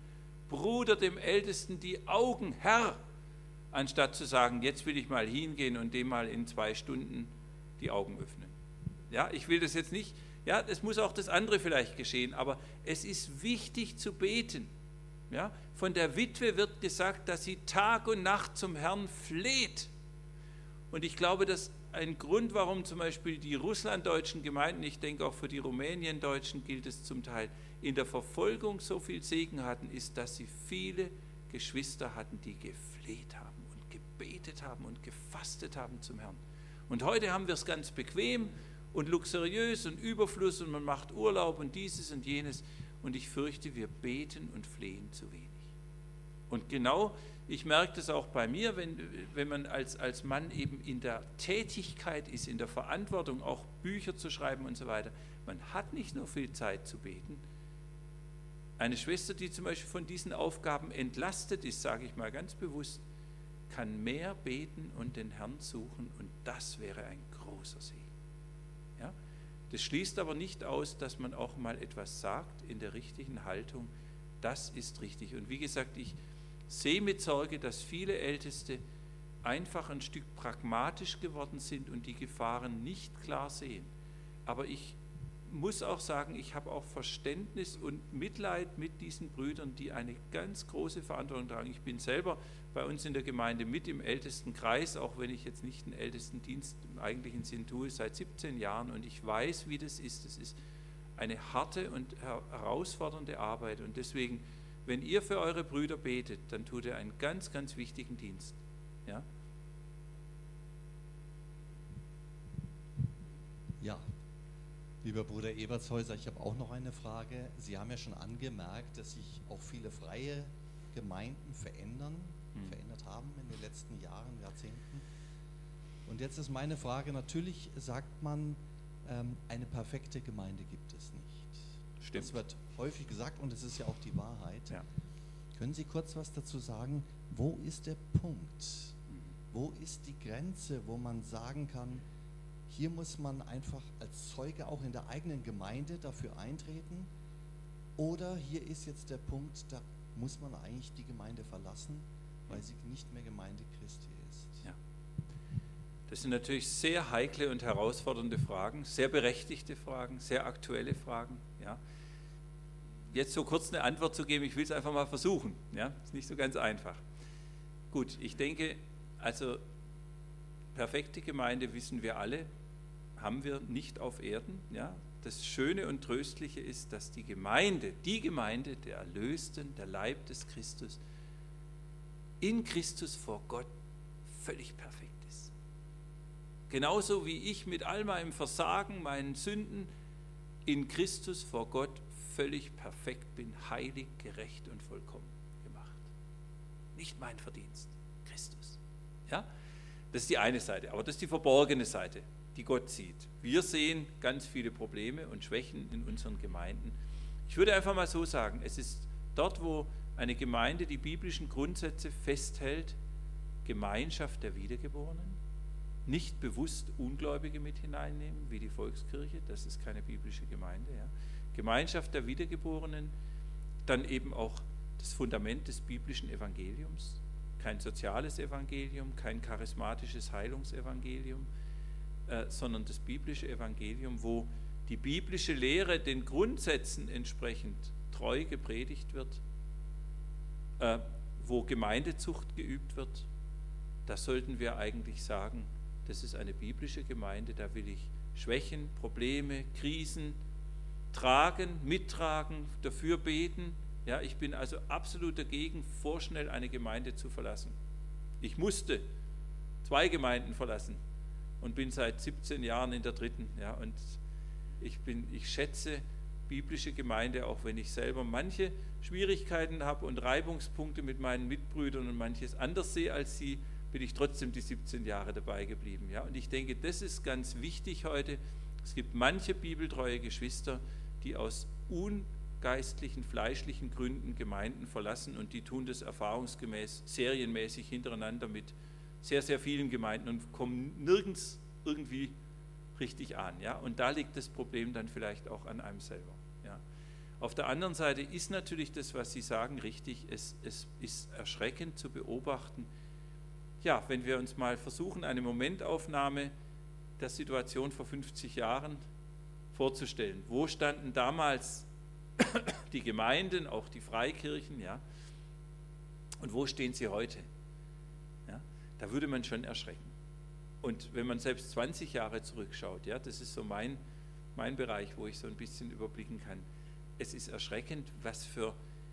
Bruder dem Ältesten die Augen, Herr, anstatt zu sagen, jetzt will ich mal hingehen und dem mal in zwei Stunden die Augen öffnen. Ja, ich will das jetzt nicht, ja, es muss auch das andere vielleicht geschehen, aber es ist wichtig zu beten. Ja, von der Witwe wird gesagt, dass sie Tag und Nacht zum Herrn fleht. Und ich glaube, dass ein Grund, warum zum Beispiel die russlanddeutschen Gemeinden, ich denke auch für die Rumäniendeutschen gilt es zum Teil, in der Verfolgung so viel Segen hatten, ist, dass sie viele Geschwister hatten, die gefleht haben und gebetet haben und gefastet haben zum Herrn. Und heute haben wir es ganz bequem und luxuriös und Überfluss und man macht Urlaub und dieses und jenes. Und ich fürchte, wir beten und flehen zu wenig. Und genau, ich merke das auch bei mir, wenn, wenn man als, als Mann eben in der Tätigkeit ist, in der Verantwortung, auch Bücher zu schreiben und so weiter. Man hat nicht nur viel Zeit zu beten. Eine Schwester, die zum Beispiel von diesen Aufgaben entlastet ist, sage ich mal ganz bewusst, kann mehr beten und den Herrn suchen und das wäre ein großer Segen. Ja? Das schließt aber nicht aus, dass man auch mal etwas sagt in der richtigen Haltung. Das ist richtig. Und wie gesagt, ich sehe mit Sorge, dass viele Älteste einfach ein Stück pragmatisch geworden sind und die Gefahren nicht klar sehen. Aber ich muss auch sagen, ich habe auch Verständnis und Mitleid mit diesen Brüdern, die eine ganz große Verantwortung tragen. Ich bin selber bei uns in der Gemeinde mit im Ältestenkreis, auch wenn ich jetzt nicht den Ältestendienst im eigentlichen Sinn tue, seit siebzehn Jahren und ich weiß, wie das ist. Es ist eine harte und herausfordernde Arbeit und deswegen, wenn ihr für eure Brüder betet, dann tut ihr einen ganz, ganz wichtigen Dienst. Ja? Ja, lieber Bruder Ebertshäuser, ich habe auch noch eine Frage. Sie haben ja schon angemerkt, dass sich auch viele freie Gemeinden verändern, hm. verändert haben in den letzten Jahren, Jahrzehnten. Und jetzt ist meine Frage, natürlich sagt man, ähm, eine perfekte Gemeinde gibt es nicht. Stimmt. Das wird häufig gesagt und es ist ja auch die Wahrheit. Ja. Können Sie kurz was dazu sagen, wo ist der Punkt? Mhm. Wo ist die Grenze, wo man sagen kann, hier muss man einfach als Zeuge auch in der eigenen Gemeinde dafür eintreten? Oder hier ist jetzt der Punkt, da muss man eigentlich die Gemeinde verlassen, weil sie nicht mehr Gemeinde Christi ist? Ja. Das sind natürlich sehr heikle und herausfordernde Fragen, sehr berechtigte Fragen, sehr aktuelle Fragen. Ja. Jetzt so kurz eine Antwort zu geben, ich will es einfach mal versuchen. Ja. Ist nicht so ganz einfach. Gut, ich denke, also perfekte Gemeinde, wissen wir alle, haben wir nicht auf Erden. Ja. Das Schöne und Tröstliche ist, dass die Gemeinde, die Gemeinde der Erlösten, der Leib des Christus, in Christus vor Gott völlig perfekt ist. Genauso wie ich mit all meinem Versagen, meinen Sünden in Christus vor Gott völlig perfekt bin, heilig, gerecht und vollkommen gemacht. Nicht mein Verdienst, Christus. Ja? Das ist die eine Seite, aber das ist die verborgene Seite, die Gott sieht. Wir sehen ganz viele Probleme und Schwächen in unseren Gemeinden. Ich würde einfach mal so sagen, es ist dort, wo eine Gemeinde die biblischen Grundsätze festhält, Gemeinschaft der Wiedergeborenen, nicht bewusst Ungläubige mit hineinnehmen, wie die Volkskirche, das ist keine biblische Gemeinde. Ja. Gemeinschaft der Wiedergeborenen, dann eben auch das Fundament des biblischen Evangeliums, kein soziales Evangelium, kein charismatisches Heilungsevangelium, äh, sondern das biblische Evangelium, wo die biblische Lehre den Grundsätzen entsprechend treu gepredigt wird, äh, wo Gemeindezucht geübt wird. Da sollten wir eigentlich sagen, das ist eine biblische Gemeinde, da will ich Schwächen, Probleme, Krisen tragen, mittragen, dafür beten. Ja, ich bin also absolut dagegen, vorschnell eine Gemeinde zu verlassen. Ich musste zwei Gemeinden verlassen und bin seit siebzehn Jahren in der dritten. Ja, und ich, bin, ich schätze biblische Gemeinde, auch wenn ich selber manche Schwierigkeiten habe und Reibungspunkte mit meinen Mitbrüdern und manches anders sehe als sie, bin ich trotzdem die siebzehn Jahre dabei geblieben. Ja? Und ich denke, das ist ganz wichtig heute. Es gibt manche bibeltreue Geschwister, die aus ungeistlichen, fleischlichen Gründen Gemeinden verlassen und die tun das erfahrungsgemäß, serienmäßig hintereinander mit sehr, sehr vielen Gemeinden und kommen nirgends irgendwie richtig an. Ja? Und da liegt das Problem dann vielleicht auch an einem selber. Ja? Auf der anderen Seite ist natürlich das, was Sie sagen, richtig. Es, es ist erschreckend zu beobachten. Ja, wenn wir uns mal versuchen, eine Momentaufnahme der Situation vor fünfzig Jahren vorzustellen. Wo standen damals die Gemeinden, auch die Freikirchen, ja? Und wo stehen sie heute? Ja? Da würde man schon erschrecken. Und wenn man selbst zwanzig Jahre zurückschaut, ja, das ist so mein, mein Bereich, wo ich so ein bisschen überblicken kann. Es ist erschreckend, was für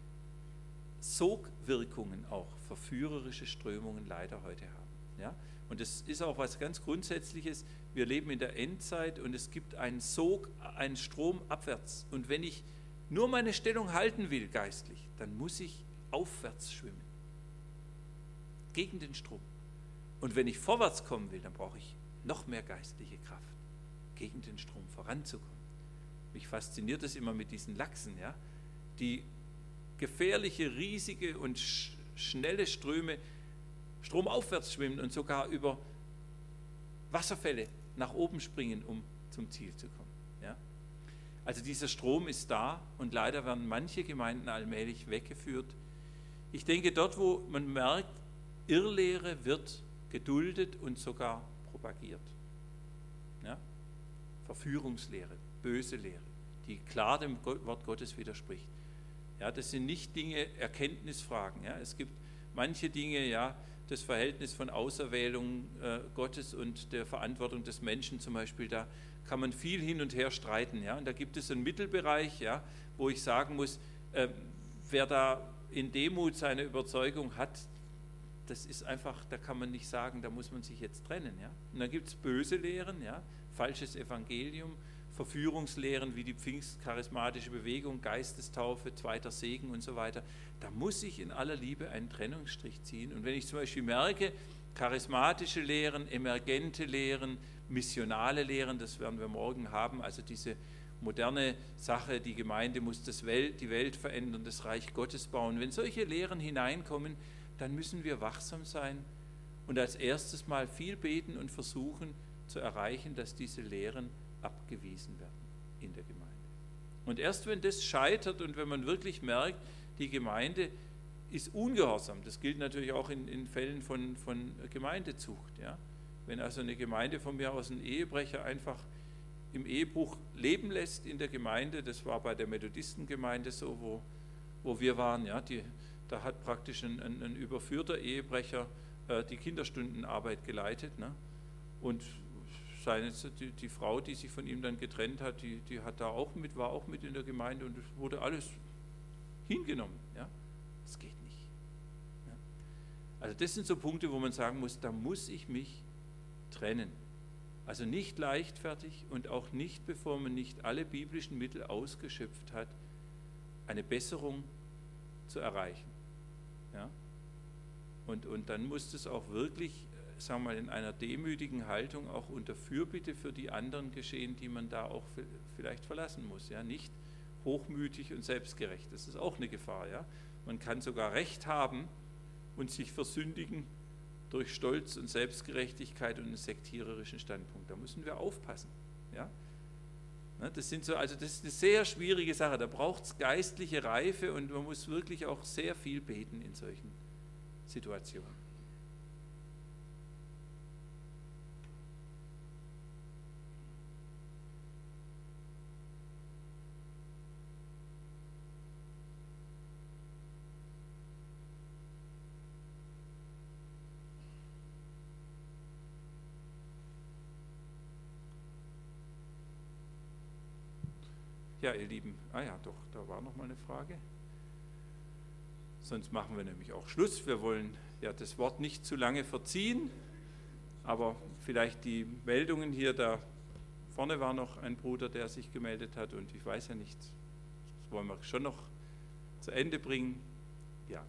Sogwirkungen auch verführerische Strömungen leider heute haben. Ja? Und das ist auch was ganz Grundsätzliches. Wir leben in der Endzeit und es gibt einen Sog, einen Strom abwärts. Und wenn ich nur meine Stellung halten will, geistlich, dann muss ich aufwärts schwimmen. Gegen den Strom. Und wenn ich vorwärts kommen will, dann brauche ich noch mehr geistliche Kraft, gegen den Strom voranzukommen. Mich fasziniert es immer mit diesen Lachsen, ja, die gefährliche, riesige und sch- schnelle Ströme stromaufwärts schwimmen und sogar über Wasserfälle nach oben springen, um zum Ziel zu kommen. Ja. Also dieser Strom ist da und leider werden manche Gemeinden allmählich weggeführt. Ich denke, dort, wo man merkt, Irrlehre wird geduldet und sogar propagiert. Ja? Verführungslehre, böse Lehre, die klar dem Wort Gottes widerspricht. Ja, das sind nicht Dinge, Erkenntnisfragen. Ja? Es gibt manche Dinge, ja, das Verhältnis von Auserwählung äh, Gottes und der Verantwortung des Menschen zum Beispiel, da kann man viel hin und her streiten. Ja? Und da gibt es einen Mittelbereich, ja, wo ich sagen muss, äh, wer da in Demut seine Überzeugung hat, das ist einfach, da kann man nicht sagen, da muss man sich jetzt trennen. Ja? Und dann gibt es böse Lehren, ja? Falsches Evangelium, Verführungslehren wie die pfingstcharismatische Bewegung, Geistestaufe, zweiter Segen und so weiter. Da muss ich in aller Liebe einen Trennungsstrich ziehen. Und wenn ich zum Beispiel merke, charismatische Lehren, emergente Lehren, missionale Lehren, das werden wir morgen haben, also diese moderne Sache, die Gemeinde muss das Welt, die Welt verändern, das Reich Gottes bauen. Wenn solche Lehren hineinkommen, dann müssen wir wachsam sein und als erstes mal viel beten und versuchen zu erreichen, dass diese Lehren abgewiesen werden in der Gemeinde. Und erst wenn das scheitert und wenn man wirklich merkt, die Gemeinde ist ungehorsam, das gilt natürlich auch in, in Fällen von, von Gemeindezucht. Ja? Wenn also eine Gemeinde von mir aus einen Ehebrecher einfach im Ehebruch leben lässt in der Gemeinde, das war bei der Methodistengemeinde so, wo, wo wir waren, ja, die, da hat praktisch ein, ein, ein überführter Ehebrecher äh, die Kinderstundenarbeit geleitet, ne? Und seine, die, die Frau, die sich von ihm dann getrennt hat, die, die hat da auch mit, war auch mit in der Gemeinde und es wurde alles hingenommen. Ja? Das geht nicht. Ja? Also das sind so Punkte, wo man sagen muss, da muss ich mich trennen. Also nicht leichtfertig und auch nicht, bevor man nicht alle biblischen Mittel ausgeschöpft hat, eine Besserung zu erreichen. Ja? Und, und dann muss es auch wirklich, sagen wir mal, in einer demütigen Haltung auch unter Fürbitte für die anderen geschehen, die man da auch vielleicht verlassen muss. Ja? Nicht hochmütig und selbstgerecht. Das ist auch eine Gefahr. Ja? Man kann sogar Recht haben und sich versündigen durch Stolz und Selbstgerechtigkeit und einen sektiererischen Standpunkt. Da müssen wir aufpassen. Ja? Das sind so, also das ist eine sehr schwierige Sache. Da braucht es geistliche Reife und man muss wirklich auch sehr viel beten in solchen Situationen. Ja, ihr Lieben, ah ja, doch, da war noch mal eine Frage. Sonst machen wir nämlich auch Schluss. Wir wollen ja das Wort nicht zu lange verziehen, aber vielleicht die Meldungen hier, da vorne war noch ein Bruder, der sich gemeldet hat und ich weiß ja nicht, das wollen wir schon noch zu Ende bringen. Ja.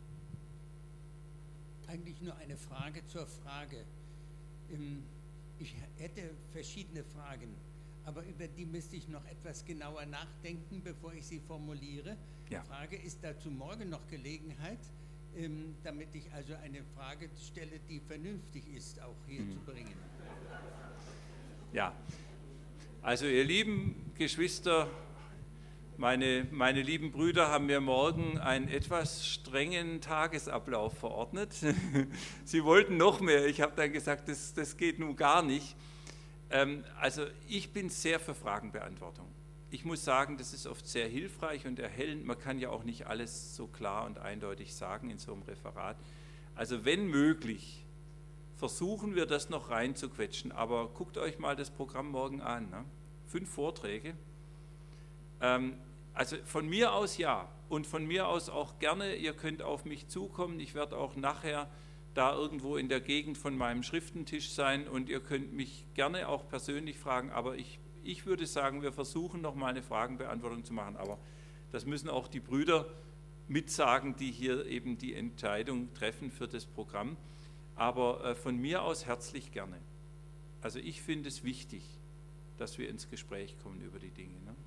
Eigentlich nur eine Frage zur Frage. Ich hätte verschiedene Fragen, aber über die müsste ich noch etwas genauer nachdenken, bevor ich sie formuliere. Ja. Die Frage, ist dazu morgen noch Gelegenheit, ähm, damit ich also eine Frage stelle, die vernünftig ist, auch hier mhm. zu bringen? Ja, also ihr lieben Geschwister, Meine, meine lieben Brüder haben mir morgen einen etwas strengen Tagesablauf verordnet. Sie wollten noch mehr. Ich habe dann gesagt, das, das geht nun gar nicht. Ähm, also ich bin sehr für Fragenbeantwortung. Ich muss sagen, das ist oft sehr hilfreich und erhellend. Man kann ja auch nicht alles so klar und eindeutig sagen in so einem Referat. Also wenn möglich, versuchen wir das noch reinzuquetschen. Aber guckt euch mal das Programm morgen an. Ne? Fünf Vorträge. Ähm, Also von mir aus ja und von mir aus auch gerne, ihr könnt auf mich zukommen, ich werde auch nachher da irgendwo in der Gegend von meinem Schriftentisch sein und ihr könnt mich gerne auch persönlich fragen, aber ich, ich würde sagen, wir versuchen noch mal eine Fragenbeantwortung zu machen, aber das müssen auch die Brüder mitsagen, die hier eben die Entscheidung treffen für das Programm, aber äh, von mir aus herzlich gerne. Also ich finde es wichtig, dass wir ins Gespräch kommen über die Dinge, ne?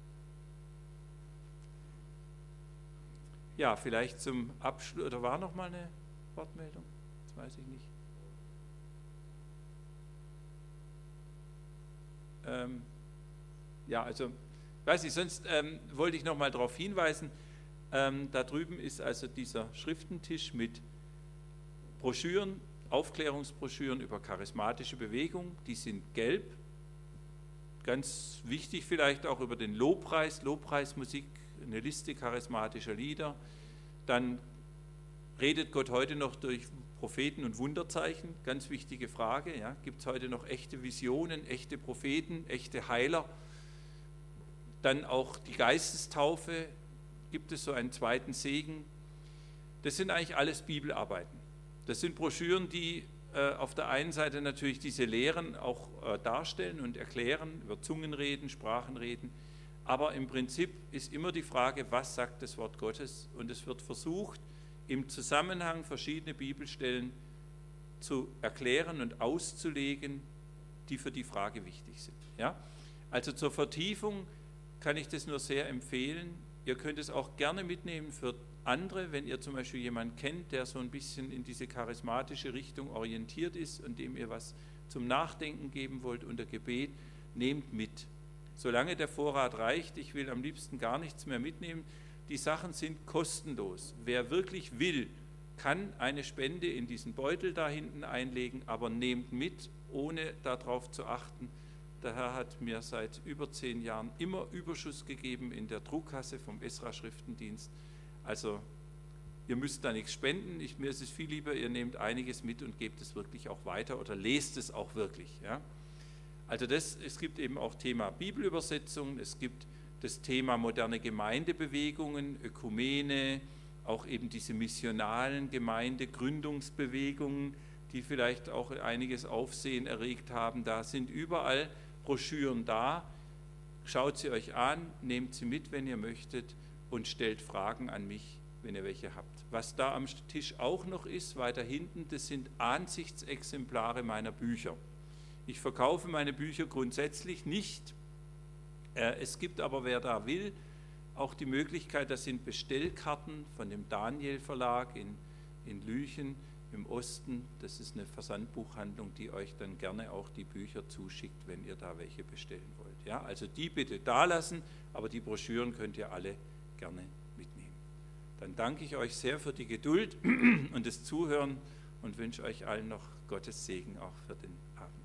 Ja, vielleicht zum Abschluss, oder war noch mal eine Wortmeldung? Das weiß ich nicht. Ähm, ja, also, weiß ich, sonst ähm, wollte ich noch mal darauf hinweisen, ähm, da drüben ist also dieser Schriftentisch mit Broschüren, Aufklärungsbroschüren über charismatische Bewegung, die sind gelb. Ganz wichtig vielleicht auch über den Lobpreis, Lobpreismusik, eine Liste charismatischer Lieder, dann redet Gott heute noch durch Propheten und Wunderzeichen, ganz wichtige Frage, ja, gibt es heute noch echte Visionen, echte Propheten, echte Heiler, dann auch die Geistestaufe, gibt es so einen zweiten Segen, das sind eigentlich alles Bibelarbeiten, das sind Broschüren, die äh, auf der einen Seite natürlich diese Lehren auch äh, darstellen und erklären, über Zungenreden, Sprachenreden, aber im Prinzip ist immer die Frage, was sagt das Wort Gottes? Und es wird versucht, im Zusammenhang verschiedene Bibelstellen zu erklären und auszulegen, die für die Frage wichtig sind. Ja? Also zur Vertiefung kann ich das nur sehr empfehlen. Ihr könnt es auch gerne mitnehmen für andere, wenn ihr zum Beispiel jemanden kennt, der so ein bisschen in diese charismatische Richtung orientiert ist und dem ihr was zum Nachdenken geben wollt unter Gebet, nehmt mit. Solange der Vorrat reicht, ich will am liebsten gar nichts mehr mitnehmen. Die Sachen sind kostenlos. Wer wirklich will, kann eine Spende in diesen Beutel da hinten einlegen, aber nehmt mit, ohne darauf zu achten. Der Herr hat mir seit über zehn Jahren immer Überschuss gegeben in der Druckkasse vom Esra-Schriftendienst. Also ihr müsst da nichts spenden. Ich, mir ist es viel lieber, ihr nehmt einiges mit und gebt es wirklich auch weiter oder lest es auch wirklich, ja. Also das, es gibt eben auch Thema Bibelübersetzung, es gibt das Thema moderne Gemeindebewegungen, Ökumene, auch eben diese missionalen Gemeindegründungsbewegungen, die vielleicht auch einiges Aufsehen erregt haben. Da sind überall Broschüren da. Schaut sie euch an, nehmt sie mit, wenn ihr möchtet und stellt Fragen an mich, wenn ihr welche habt. Was da am Tisch auch noch ist, weiter hinten, das sind Ansichtsexemplare meiner Bücher. Ich verkaufe meine Bücher grundsätzlich nicht. Es gibt aber, wer da will, auch die Möglichkeit, das sind Bestellkarten von dem Daniel Verlag in, in Lüchen im Osten. Das ist eine Versandbuchhandlung, die euch dann gerne auch die Bücher zuschickt, wenn ihr da welche bestellen wollt. Ja, also die bitte da lassen, aber die Broschüren könnt ihr alle gerne mitnehmen. Dann danke ich euch sehr für die Geduld und das Zuhören und wünsche euch allen noch Gottes Segen auch für den Abend.